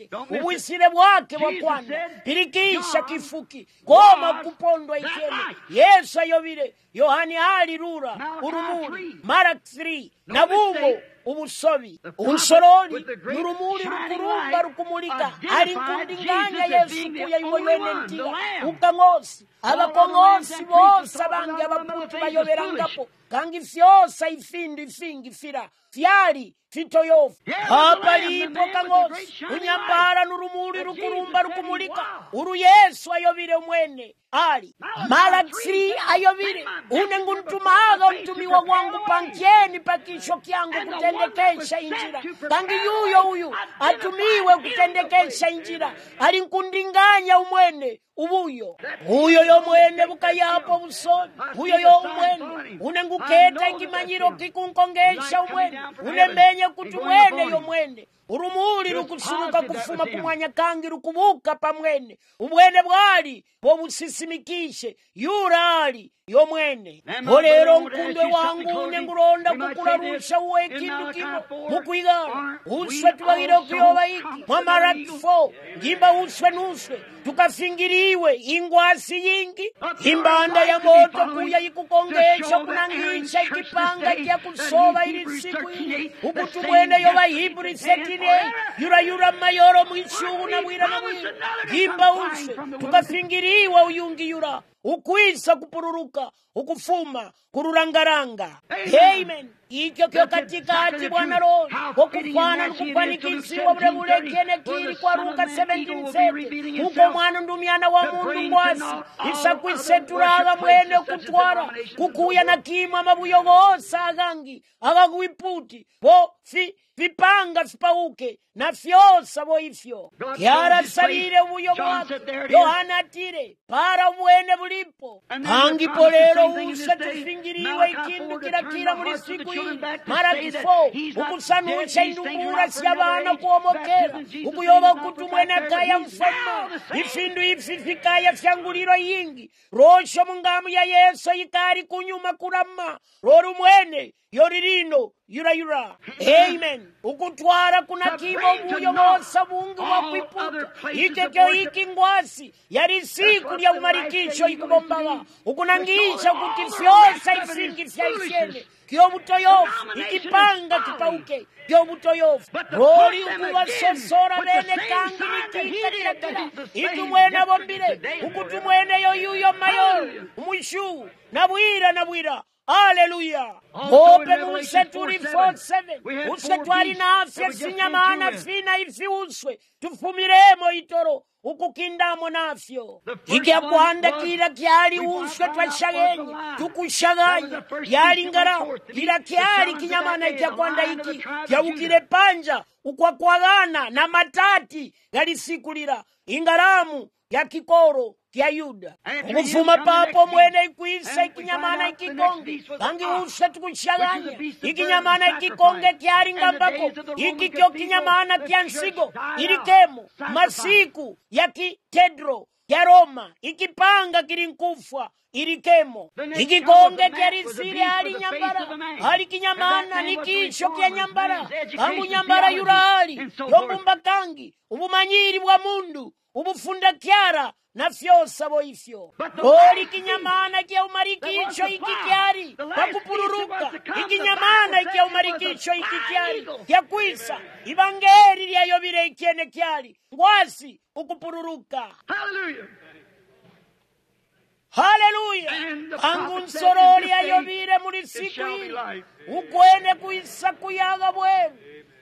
bwake bwakwana pirikisha kifuki koma kupondwa ikene Yesu ayobire Yohani ali rura urumuri Mark 3 nabumo ubusobi unsoroli nurumuri rukurumba rukumulika ali nkundinganya Yesu kuya yuwene ntiga ukangosi abakongosi bose abange abaputu bayoberangapo kangi fyosa ifingi fira fyali fitoyofu hapa lipo kangosi unyambara nurumuri rukurumba rukumulika uru Yesu ayobire mwene ali Mark 3 ayobire unengu ntumaga mtumiwa wangu pankyeni pakisho kyangu kutendekesha injira tangi yuyo uyu atumiwe kutendekesha injira ali nkundinganya umwene ubuyo uyo yo mwene bukayapo busoni uyo yo umwene unengu keta ingimanyiro kikunkongesha umwene unemenye kuti mwene yo mwene urumuri rukusuluka kufuma kumwanya kangi rukubuka pamwene umwene bwali bobusisimikishe yurali yomwene olero nkundwe wangu unenguronda kukularusha uwe kindu kimo mukwigala uswe tubagire okuyoba iki mwa Mark 4 ngimba uswe nuswe tukafingiriwe ingwasi yingi imbanda ya moto kuya ikukongesha kunangisha ikipanga kya kusoba ili siku ili ukutu mwene yoba Hebrew 13 yura mayoro mwishu na mwira ngimba uswe tukafingiriwe uyungi yura ukwisa kupururuka, ukufuma, kururangaranga. Amen. Ikyo kyo katikati Bwana Roho kokufana nikufanikisiwa bulebule kyene kiri kwa Luka 17:7 uko mwana ndumyana wa mundu ngwasi isakwisetulaga mwene kutwara kukuya na kimwa mabuyo gose agangi agakuiputi bo vipanga vipauke na fyosa bo ifyo kyara salire ubuyo bwake Yohana atire para ubwene bulipo hangipo lero use tufingiriwe ikindu kirakira muri siku hii mara kifo ukusanusha indungura syabana kuomokera ukuyoba kutumwene kaya mfama ifindu ififikaya fyanguliro yingi rosho mungamu ya Yesu ikari kunyuma kurama roru mwene yoririno yura. Amen. Ukutwara kuna kimo buyo bosa bungu wa kwiputa ikekyo iki ngwasi yari siku lya umarikisho ikubombaga ukunangisha kuti fyosa isingi fya ishene kyo butoyofu ikipanga kipauke kyo butoyofu roli ukubasosora bene kangi nikikakirakira itumwena bombire ukutumwene yoyuyo mayo umushu nabwira Haleluya. Ope museturi 4:7 usetwari na afya sinyamana fina ifi uswe tufumiremo itoro ukukindamo nafyo ikyabwanda kila kyali uswe twashagenye tukushaganya yali ngaramu kila kyali kinyamana ikyabwanda iki kyawukire panja ukwakwagana na matati galisikulira ingaramu ya kikoro kya Yuda ukufuma papo mwene ikwisa ikinyamana ikikonge kangi use tukushaganya ikinyamana ikikonge kyari ngambako ikikyo kinyamana kya nsigo ilikemo masiku ya kitedro ya Roma ikipanga kilinkufwa ilikemo ikikonge kyarisiri ali nyambara ali kinyamana nikisho kya nyambara kangu nyambara yurali yombumba kangi ubumanyiri bwa mundu ubufunda kyara na fyosa bo ifyo oli kinyamana kya umarikisho ikikyari kakupururuka ikinyamana kya umarikisho ikikyari kya kwisa ibangeri lya yobire ikyene kyari ngwasi ukupururuka. Haleluya. Angu nsoroli ayobire muri siku hii ukwene kuisa kuyaga bwenu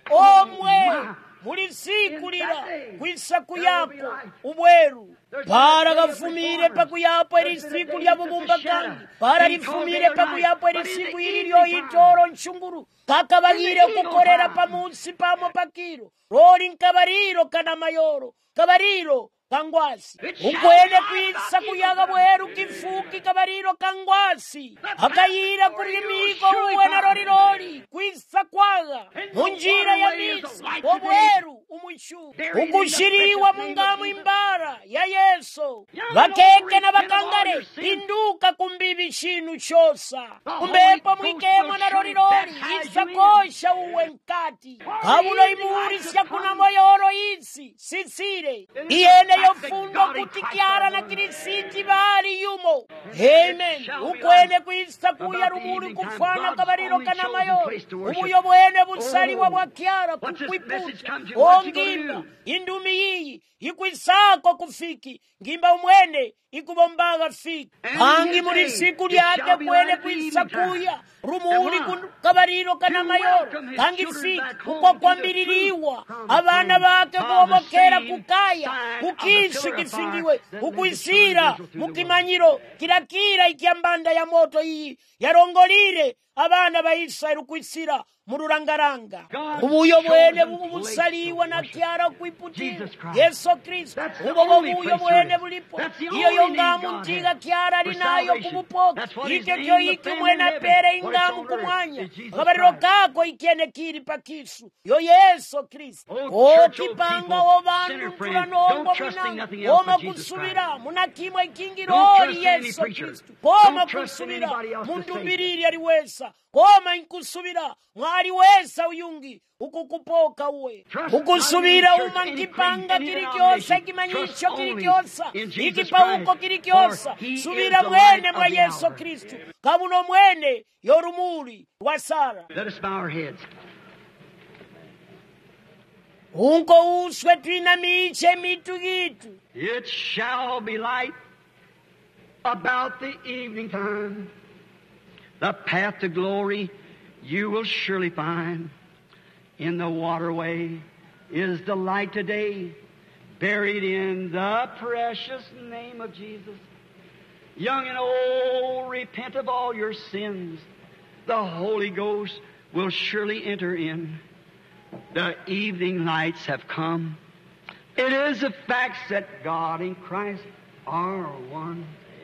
omwe muri sikulira kwisaku yako ubweru para gafumire pakuyapo eri siku lya bugumba kandi para rifumire pakuyapo eri siku iri lyo itoro nshunguru kakabagire kukorera pamunsi pamo pakiro roli nkabariro kana mayoro kabariro kangwasi ukwene kwisa kuyaga bweru kifuki kabariro kangwasi akayira kurimiko uwe na rorirori kwisa kwaga munjira ya misi obweru umushu ukushiriwa mungamu imbara ya Yesu bakeke na bakangare induka kumbibi shinu chosa kumbepo mwikemo na rorirori isakosha uwe nkati kabulo imurisya kuna moyoro isi sisire iyene yofundo kutikyara na kirisiti bali yumo. Amen. Ukwene kwisa kuya rumuri kufana kabariro kana mayo ubuyo bwene busaliwa bwakyara kukwiputa ongimba indumi yiyi ikwisako kufiki ngimba umwene ikubombaga fiki hangi muri siku lyake kwene kwisa kuya rumuri kabariro kana mayo hangi fiki uko kwambiririwa abana bake kuomokera kukaya kukisi kifingiwe ukwisira mukimanyiro kirakira ikiambanda ya moto iyi yarongolire abana ba Israeli kwisira mururangaranga ubuyo bwene busaliwa na kyara kwiputira Yesu Kristo ubo buyo bwene bulipo iyo yongamu ntiga kyara linayo kubupoka ikyo iki mwena pere ingamu kumwanya kabariro kako ikyene kiri pakisu yo Yesu Kristo okipanga obantu tulanongo minanga oma kusubira munakimwa ikingirori Yesu Kristo oma kusubira mundu mbiriri aliwesa koma inkusubira mwari wesa uyungi ukukupoka uwe ukusubira uma nkipanga kirikyosa kimanyisho kirikyosa ikipauko kirikyosa subira mwene mwa Yesu Kristu kabuno mwene yorumuri wa Sara. Let us bow our heads. Unko uswe twinamiche mitu gitu It shall be light about the evening time. The path to glory you will surely find. In the waterway is the light today, buried in the precious name of Jesus. Young and old, repent of all your sins. The Holy Ghost will surely enter in. The evening lights have come. It is a fact that God and Christ are one.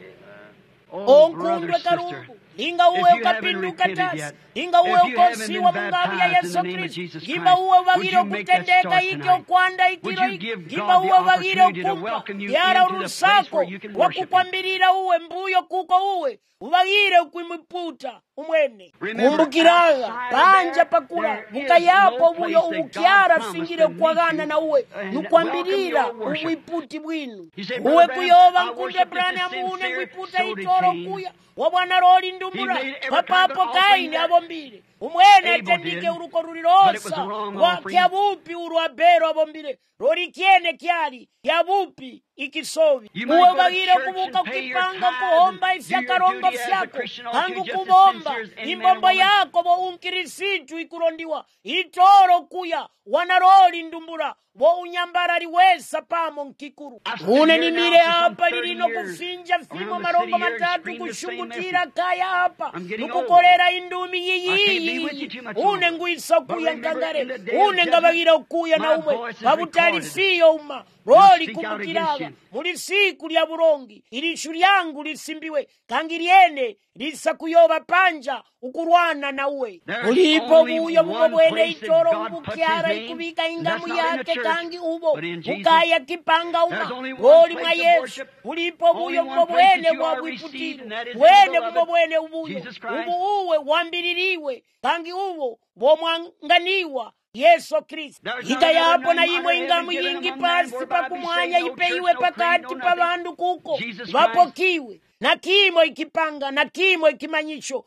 Oh, brother, sister, inga uwe ukapinduka tasi, inga uwe ukosiwa mungavu ya Yesu Kristo, inga uwe wagire kutendeka iki okwanda ikiro iki, inga uwe wagire kumpa yara urusako wakukwambirira uwe mbuyo kuko uwe wagire ukwimuputa umwene kumbukiraga panja pakula bukayapo buyo ubukyara singire kwagana na uwe nukwambirira uwiputi bwinu uwe kuyoba nkunde brane amune kwiputa itoro kuya wabwana roli ndumbura papapo kaini abombire umwene atendike uruko rurirosa wa kyabupi urwabero abombire roli kiene kyali kyabupi ikisovi uwe bagire kubuka kukipanga kuhomba ifyakarongo fyako hangu kubomba imbombo yako bo unkirisitu ikurondiwa itoro kuya wanaroli ndumbura bo unyambara liwesa pamo nkikuru une nimire hapa lilino kufinja fimo marongo matatu kushungutira kaya hapa nukukolera indumi yiyi une nguisa kuya nkangare une ngabagira kuya na umwe babutali fiyo uma roli kumukiraga muri siku lya burongi ilishu lyangu lisimbiwe kangiriene lisa kuyoba panja ukurwana na uwe ulipo buyo bubo bwene itoro ubukyara ikubika ingamu yake kangi ubo ukaya kipanga uma roli mwa Yesu ulipo buyo bubo bwene bwabwiputiro bwene bubo bwene ubuyo ubu uwe wambiririwe kangi ubo bomwanganiwa Yesu Kristo ikayapo na imwe ingamu yingi pasi pakumwanya ipeiwe pakati pa bandu kuko vapokiwe na kimo ikipanga na kimo ikimanyisho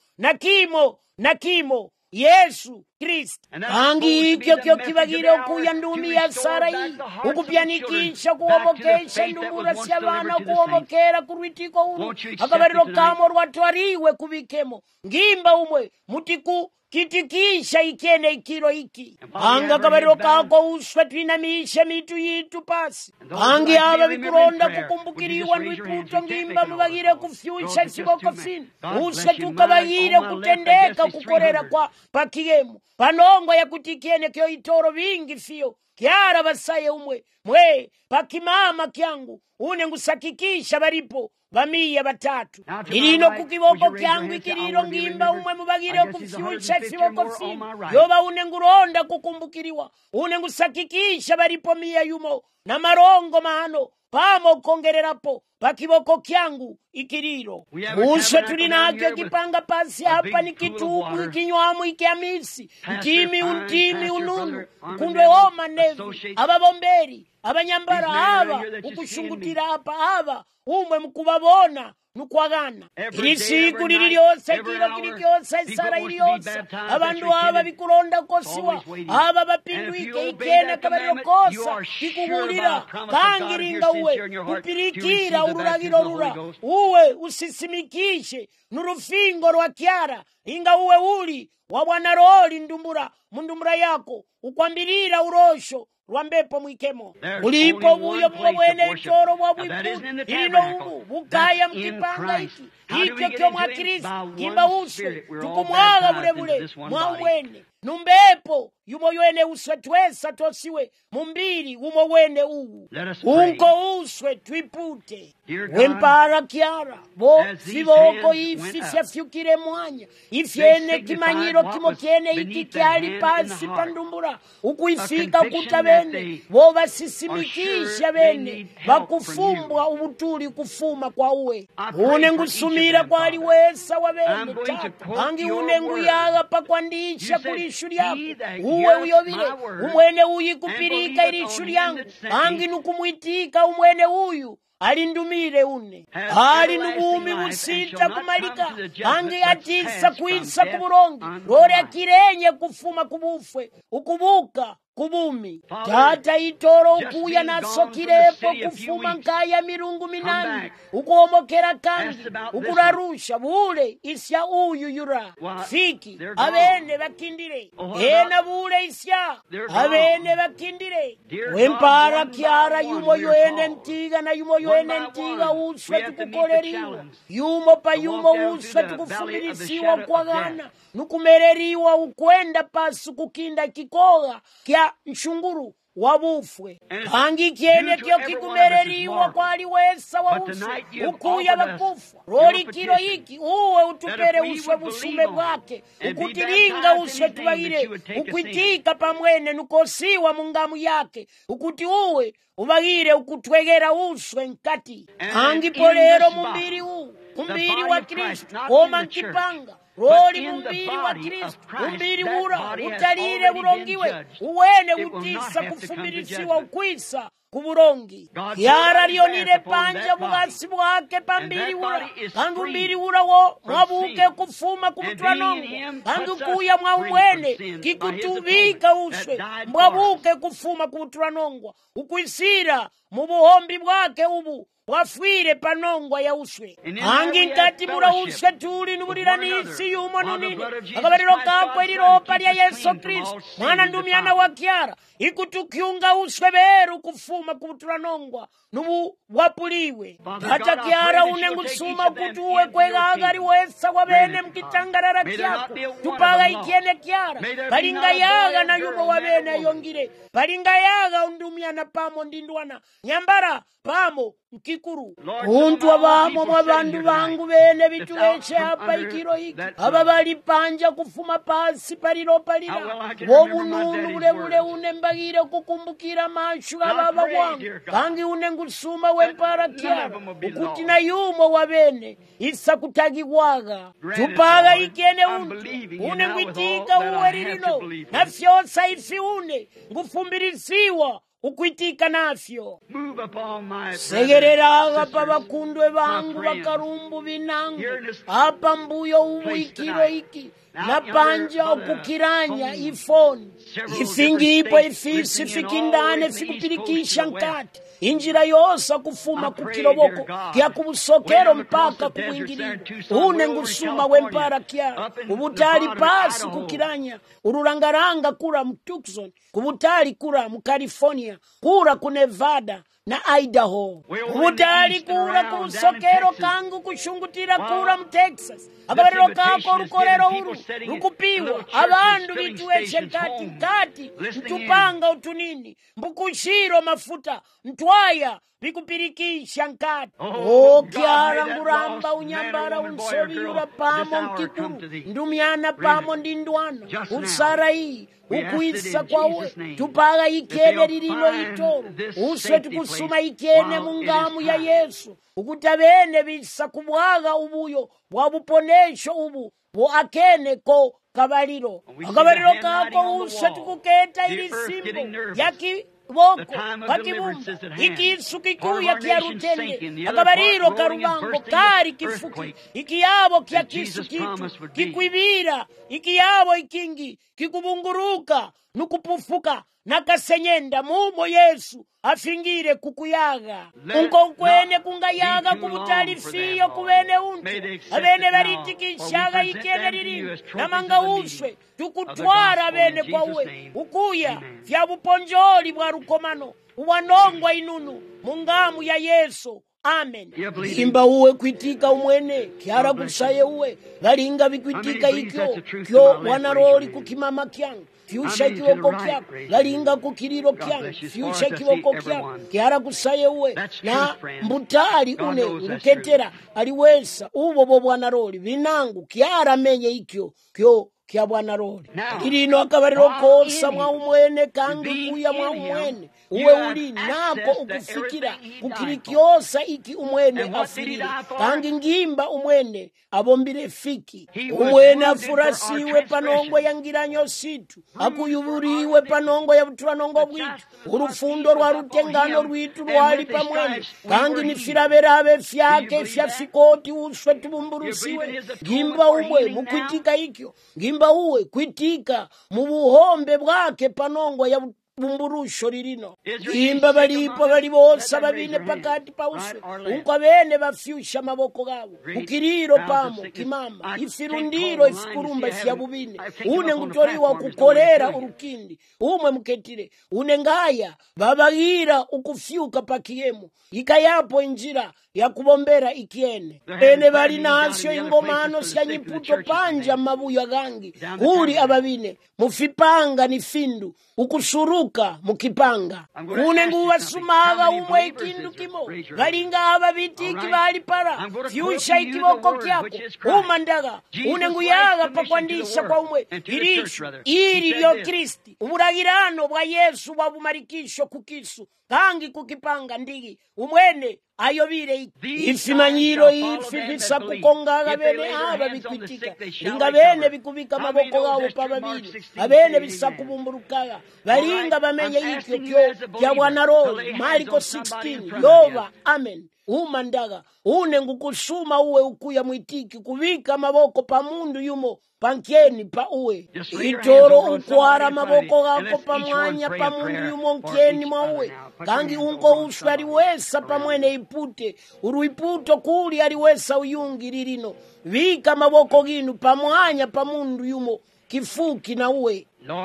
na kimo Yesu Kristo kangi ikyo kyo kibagire okuya ndumi ya Sara iyi ukupyanikisha kuwomokesha ndumura syabana kuwomokera kurwitiko uru akabariro kamo rwatwariwe kubikemo ngimba umwe mutiku kitikisha ikene ikiro iki anga kabariro kako uswe twinamishe mitu yitu pasi kangi aba bikuronda kukumbukiriwa ndwiputo ngimba mubagire kufyusha siboko fini uswe tukabagire kutendeka kukorera kwa pakigemu panongo ya kutikene kyo itoro bingi fiyo kyara basaye umwe mwe pakimama kyangu une ngusakikisha baripo bamiya batatu ilino kukiboko kyangu ikiriro ngimba umwe mubagire kufyusha siboko fini yoba une nguronda kukumbukiriwa une ngusakikisha baripo miya yumo na marongo mahano pamo kongererapo pakiboko kyangu ikiriro uswe tulinakyo kipanga pasi hapa ni kitubu ikinywamu ikiamisi untimi ununu kundwe oma nevi ababomberi abanyambara aba ukushungutira hapa aba umwe mukubabona nukwagana irisiku lili lyose kilo kili kyose Sara iliyose abandu aba bikuronda kosiwa aba bapindwike ikena kabariro kosa kikugulira kangiringa uwe upirikira ururagiro rura uwe usisimikishe nurufingo rwa kyara inga uwe uli wabwana roli ndumbura mundumbura yako ukwambirira urosho rwambepo mwikemo ulipo buyo bwene choro bwabwiputi ino ubu bukaya mkipanga iki ikyo kyo mwa Kristo kimba uswe tukumwaga bulebule mwa mwene numbepo yumo yene uswe twesa tosiwe mumbiri umo wene uwu unko uswe twipute wempara kyara bo siboko ifi syafyukire mwanya ifyene kimanyiro kimo kyene iki kyali pasi pandumbura ukuifika kuta bene bo basisimikisha bene bakufumbwa ubutuli kufuma kwa uwe une ngusumira kwa aliwesa wa bene angi une nguyaga pakwandisha kulishu lyako uwe uyobile umwene uyi kupirika ilishu lyangu angi nukumwitika umwene uyu alindumire une ali nubumi busita kumalika angi atisa kuisa kuburongi rore akirenye kufuma kubufwe ukubuka kubumi tata itoro ukuya nasokirepo kufuma nkaya mirungu minani ukuomokera kandi ukurarusha bule isya uyu yura fiki abene bakindire ena bule isya abene bakindire wempara kiara yumo yoene ntiga na yumo yoene ntiga uswe tukukoleriwa yumo pa yumo uswe tukufumilisiwa kwagana nukumereriwa ukwenda pasu kukinda kikoga kya nshunguru wabufwe hangi kiene kyo kikumereriwa kwali wesa wa uswe ukuya bakufa roli kiro hiki uwe utupere uswe busume bwake ukutiringa uswe tubagire ukwitika pamwene nukosiwa mungamu yake ukuti uwe ubagire ukutwegera uswe nkati hangi polero mumbiri umbiri wa Kristo koma nkipanga roli mumbiri wa Kristo mumbiri ura utalire burongiwe uwene utisa kufumilisiwa ukwisa kuburongi yara lionire panja bugasi bwake pambiri ura kangu mbiri ura wo mwabuke kufuma kubutwanongo kangu kuya mwawene kikutubika uswe mwabuke kufuma kubutwanongo ukwisira mu buhombi bwake ubu wafwire panongwa ya uswe hangi nkati mura uswe tuli nubulira nisi yumo nunini akabariro kakwe liropa lya Yesu Kristo mwana ndumiana wa kiara ikutukiunga uswe beru kufuma kubutulanongwa nubu wapuliwe hata kiara unengusuma kutuwe kwega agari wesa wabene mkitangarara kiako tupaga ikiene kiara palinga yaga na yumo wabene yongire palinga yaga undumiana pamo ndindwana nyambara pamo mkikuru untu abamo mwabandu bangu bene bituweshe hapa ikiro hiki aba bali panja kufuma pasi paliro palira wobununu ule unembagire kukumbukira mashu ababa wangu kangi unengusuma wempara kia ukuti na yumo wabene isa kutagigwaga tupaga ikene untu unengwitika uweririno nafyosa ifi ngufumbilisiwa ukwitika nafyo segereraga pa bakundwe bangu bakarumbu binangu apa mbuyo ubu ikiro iki napanja okukiranya ifoni ifingipo ifisi fikindane fikupirikisha nkati injira yose kufuma kukiroboko kya kubusokero mpaka kuwingirira unengusuma wempara kya ubutali pasi kukiranya ururangaranga kura mu Tucson kubutali kura mu California kura ku Nevada na Idaho ubutali kura kubusokero kangu kushungutira kura mu Texas akabariro kako rukorero uru rukupiwa abandu bituweshe nkati ntupanga utunini mbukushiro mafuta ntwaya bikupirikisha nkati kiara nguramba unyambara unsobiyura pamo mkikuru ndumiana pamo ndindwana usara hii ukwisa kwawe tupaga ikene lililo itoro uswe tukusuma ikene mungamu ya Yesu ukutabene bisa kubwaga ubuyo wabuponesho ubu akene ko kabaliro akabaliro kako uswe tukuketa ili simbo yaki boko pakibumba ikisu kikuya kia rutende akabariro karubango kari kifuki ikiyabo kia kisu kitu kikwibira ikiyabo ikingi kikubunguruka nukupufuka nakasenyenda mumo Yesu afingire kukuyaga unko kwene kungayaga kubutali fiyo kubene untu abene baritikishaga ikene lili namanga uswe tukutwara bene kwa uwe ukuya vya buponjoli bwa rukomano uwanongwa inunu mungamu ya Yesu amen imba uwe kwitika umwene kiara kusaye uwe galinga bikwitika ikyo kyo wanaroli kukimama kyangu fyusha kiboko kyako galinga kukiriro kyangu fyusha kiboko kyako kiara kusaye uwe na mbutali une nguketera aliwesa ubo bo bwanaroli binangu kiara menye ikyo kyo kya bwanaroli ilino akabariro kosa mwa umwene kangi kuya mwa umwene uwe uli nako ukufikira kukirikiosa iki umwene afirira kangi ngimba umwene abombire fiki umwene afurasiwe panongo yangiranyo situ akuyuburiwe panongo ya buturanongo bwitu urufundo rwa rutengano rwitu rwali pamwene kangi nifiraberabe fyake fyafikoti uswe tubumburusiwe ngimba umwe mukwitika ikyo ngimba uwe kwitika mu buhombe bwake panongo ya bumburusho lilino imba balipo bali bose babine pakati pauswe unko bene bafyusha maboko gabo ukiriro pamo kimama ifirundiro ifikurumba fya bubine une ngutoriwa kukolera urukindi umwe muketire une ngaya babagira ukufyuka pakiyemo ikayapo injira ya kubombera ikiene ene bali nasyo ingomano sya nyiputo panja mabuya gangi kuri ababine mufipanga ni findu ukusuruka mukipanga une nguwa sumaga umwe ikindu kimo galinga ababitiki bali para fyusha ikiboko kyako umandaga une nguyaga pakwandisha kwa umwe iri lyo Kristi uburagirano bwa Yesu bwabumarikisho kukisu kangi kukipanga ndigi umwene ayobire ifimanyiro ifi bisa kukongaga bene aba bikwitika linga bene bikubika maboko gabo pababiri abene bisa kubumburukaga balinga bamenye ikyo kyo kya Bwana Roho Marko 16 yoba amen umandaga une ngukushuma uwe ukuya mwitiki kubika maboko pa mundu yumo pankeni pa uwe itoro ukwara maboko gako pa mwanya pa mundu yumo nkeni mwa uwe kangi unko ushu aliwesa pa mwene ipute uruiputo kuli aliwesa uyungi lilino vika maboko ginu pa mwanya pa mundu yumo kifuki na uwe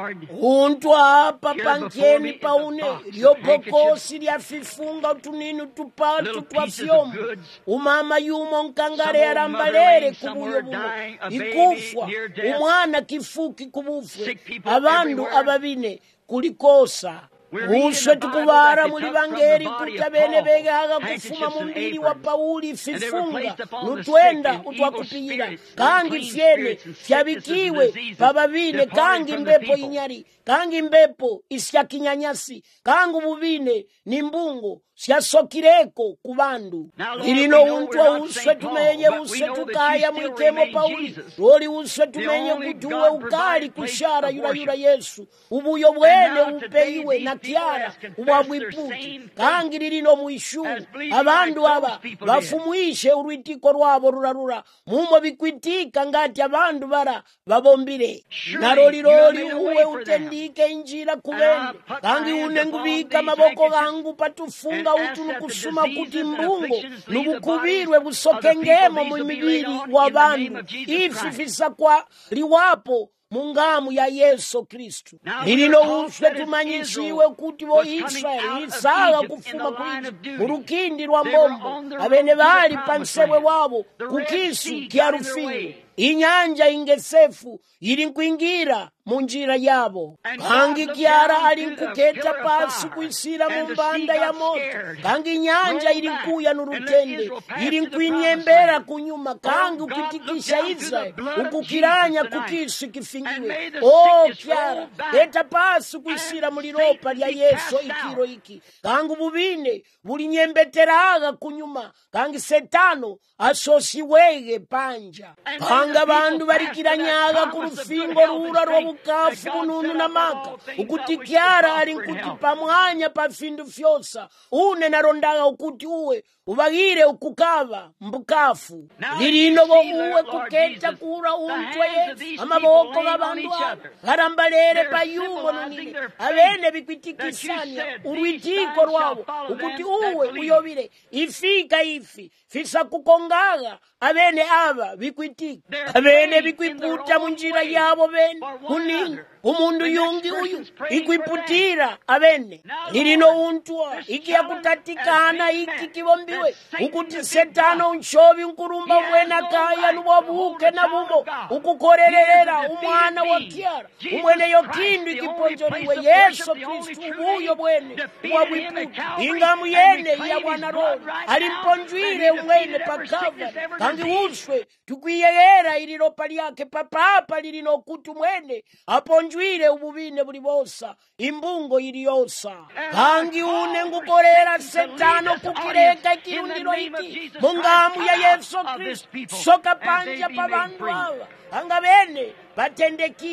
untwa apa pankeni paune lyopokosi lyafifunga utuninu tupatu twafyomu umama yumo nkangare arambalere kubuyo buno ikufwa umwana kifuki kubufwe abandu ababine kulikosa uswe tukubara muli bangeri kutya bene begaga kufuma mumbiri wa Pauli fifunga nutwenda utwakupiyira kangi fyene fyabikiwe bababine kangi mbepo inyari kangi mbepo isya kinyanyasi kangu bubine ni mbungo syasokireko kubandu ilino untwa uswe tumenye uswe tukaya mwikemo Pauli loli uswe tumenye kutuwe ukali kushara yura Yesu ubuyo bwene upeiwe na kiara ubwabwiputi kangi lilino mwishu abandu aba bafumuishe urwitiko rwabo rurarura mumo bikwitika ngati abandu bara babombire naroliroli uwe utendike injira kubende kangi unengubika maboko gangu patufunga utu nukusuma kuti mbungo nubukubirwe busokengemo mu mibiri w'abantu ifi fisa kwa liwapo mungamu ya Yesu Kristu lilino uswe tumanyishiwe kuti bo Israeli isaga kufuma kuiji murukindi rwa mbombo abene bali pansewe wabo kukisu kiarufini inyanja ingesefu ili nkuingira munjira yabo kangi kiara ali nkuketa pasi kuisira mumbanda ya moto kangi nyanja ili nkuya nurutende ili nkuinyembera kunyuma kangi ukitikisha Israeli ukukiranya kukisi kifingiwe kiara eta pasi kuisira muliropa lya Yesu ikiro iki kangi bubine buli nyembeteraga kunyuma kangi setano asosiwege panja kanga bandu barikiranyaga ku rufingo rura rw'obukafu bununu na maka ukutikyara ali nkuti pamwanya pa findu fyosa une narondaga ukuti uwe ubagire ukukava mbukafu lilino bo uwe kuketa kura untwe amaboko g'abandu aba garambalere payumo nunini abene bikwitikisanya urwitiko rwabo ukuti uwe uyobire ifika ifi fisa kukongaga abene aba bikwitika abene bikwiputa munjira yabo bene kunini umundu yungi uyu ikwiputira abene lilino untwa ikiya kutatikana iki kibombiwe ukuti setano unshobi nkurumba mwena kaya nuwabuke na bumo ukukorerera umwana wa kiara umwene yokindu ikiponjoriwe Yesu Kristu ubuyo bwene wabwiputa ingamu yene ya Bwana Roho alimponjwire umwene pakava kangi uswe tukwiyegera iliropa lyake papapa lilino kutu mwene aponjwire ububine buli bosa imbungo iliyosa kangi une ngukorera setano kukireka kiundiro iki mungamu ya Yesu Kristu soka panja pa bandu aba anga bene batendekiwe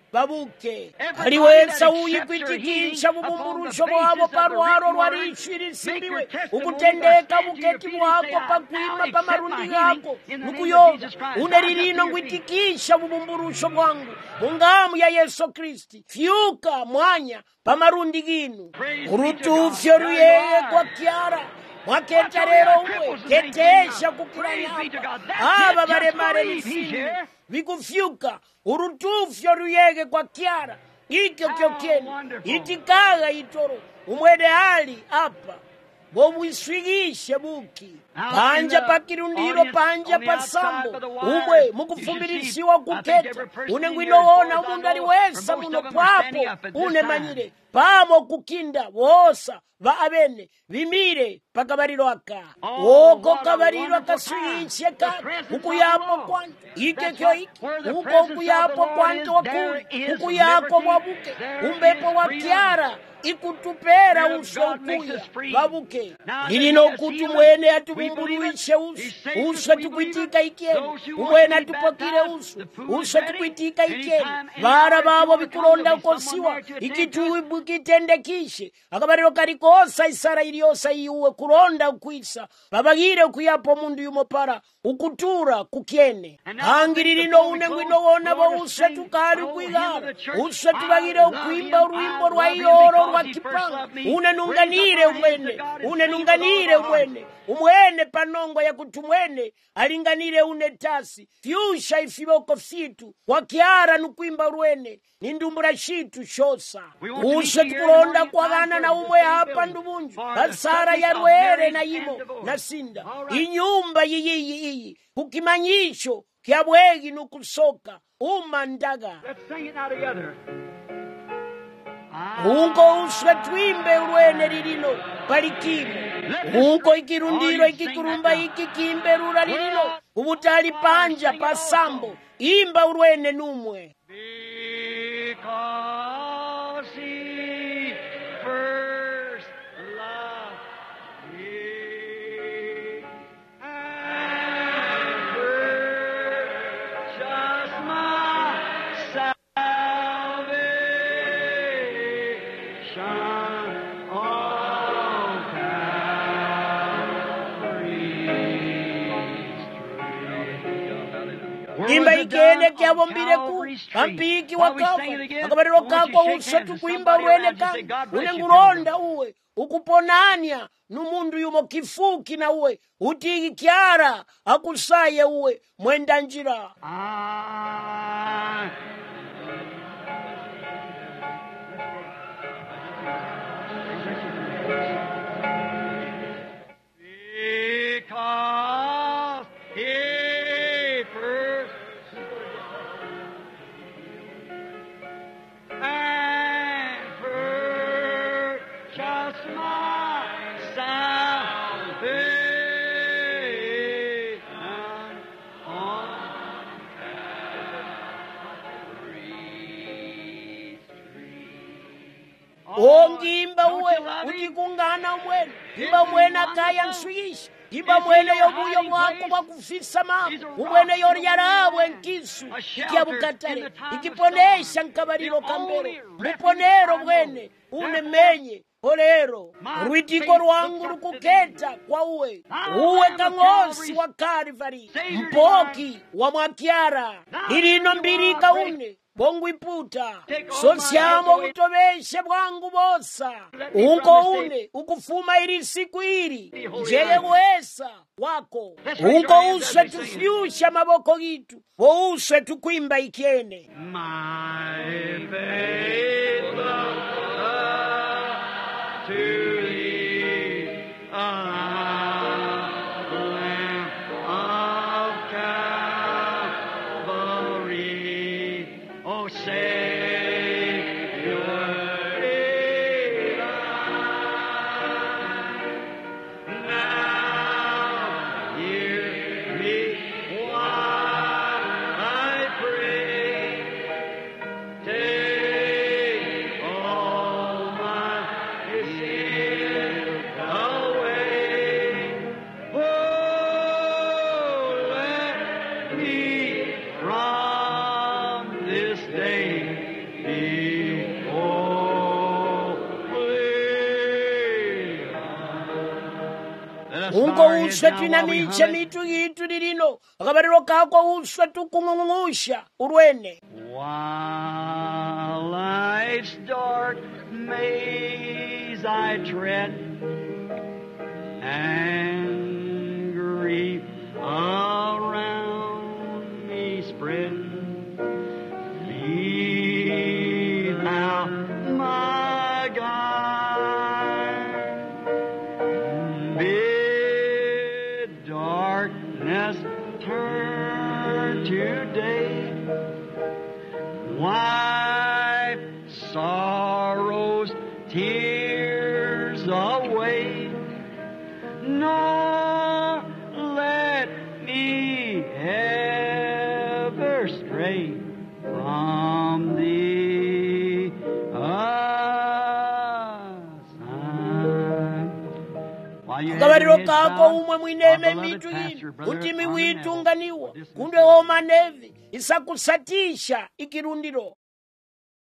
babuke ali wese uyikwitikisha bubumburusho bwabo parwaro rwarishirisimbiwe ukutendeka buketi bwako pakwima pamarundi yako nukuyoga une lilino ngwitikisha bubumburusho bwangu mungamu ya Yesu Kristi fyuka mwanya pamarundi ginu urutufyo ruyeye kwa kyara mwaketa rero uwe ketesha kukiranyamba aba baremare nisini vikufyuka urutufyo ruyege kwa kyara ikyo kyokeni itikaga itoro umwede hali apa bobwiswigishe buki panja pakirundiro panja pasambo umwe mukufumbilisiwa kuketa une ngwinowona umundali wesa muno papo une manyire pamo kukinda wosa va abene vimire pakabariro aka oko kabariro akaswigishe ka ukuyapo kwanto ike kyo iki uko ukuyapo kwanto wakuli ukuyako wabuke umbepo wa kyara ikutupera uso ukuya babuke lilino kutu mwene atubumburuishe uso tukwitika ikeni umwene atupokire uso tukwitika ikeni vara babo bikulonda ukosiwa ikituibu kitendekishe akabariro karikosa isara iliosa iuwe kulonda ukwisa babagire ukuyapo mundu yumopara ukutura kukyene hangi lilino unengwino wona bo uso tukali kwigara uso tubagire ukwimba uruimbo rwa iyoro rwa kipanga unenunganire umwene panongo ya kutumwene alinganire unetasi fyusha ifiboko fitu kwa kiara nukwimba urwene nindumbura shitu shosa ushe tukulonda kwa gana na umwe hapa ndubunju basara ya rwere na yimo na sinda inyumba iyi kukimanyisho kya bwegi nukusoka umandaga. Let's sing it now together. Unko uswe twimbe urwene lilino palikimu unko ikirundiro ikikurumba ikikimberura lilino ubutali panja pasambo imba urwene numwe Because he first loved me and purchased my salvation on Calvary's tree. imba ikene kyabombile ku ampiki wakafu akabariro kako usatu kuimba urwene kangu une nguronda uwe ukuponanya numundu yumo kifuki na uwe utiki kyara akusaye uwe mwenda njira Because he first and purchased my salvation on Calvary's tree. ongimba uwe utikungana mwene imba mwene akaya nswigisha imba mwene yobuyo mwako mwakufisa mama umwene yoryarabwe nkisu ikyabukatare ikiponesha nkabariro kambere muponero bwene unemenye polero rwitiko rwangu rukuketa kwa uwe kang'osi wa Calvary mpoki wa mwakyara ilino mbirika une bongo iputa sosyamo utobeshe bwangu bosa unko une ukufuma ili siku ili njeye wesa wako unko uswe tufyusha maboko gitu wo uswe tukwimba ikyene My faith to thee, Lamb of Calvary, O Savior divine. Now hear me while I pray. Take all my sins away. Oh, let me from this day ungo uswe twinamiche mitu yitu lilino akabaliro kako uswe tukung'ung'usha urwene. While life's dark maze I tread, and grief around me spread, be thou my guide. Bid darkness turn to day, wipe sorrows, tears away, nor let me ever stray from thee aside. Akabaliro kako umwe mwineme mitu yinu kuti miwitu unganiwa kunde woma nevi isakusatisha ikirundiro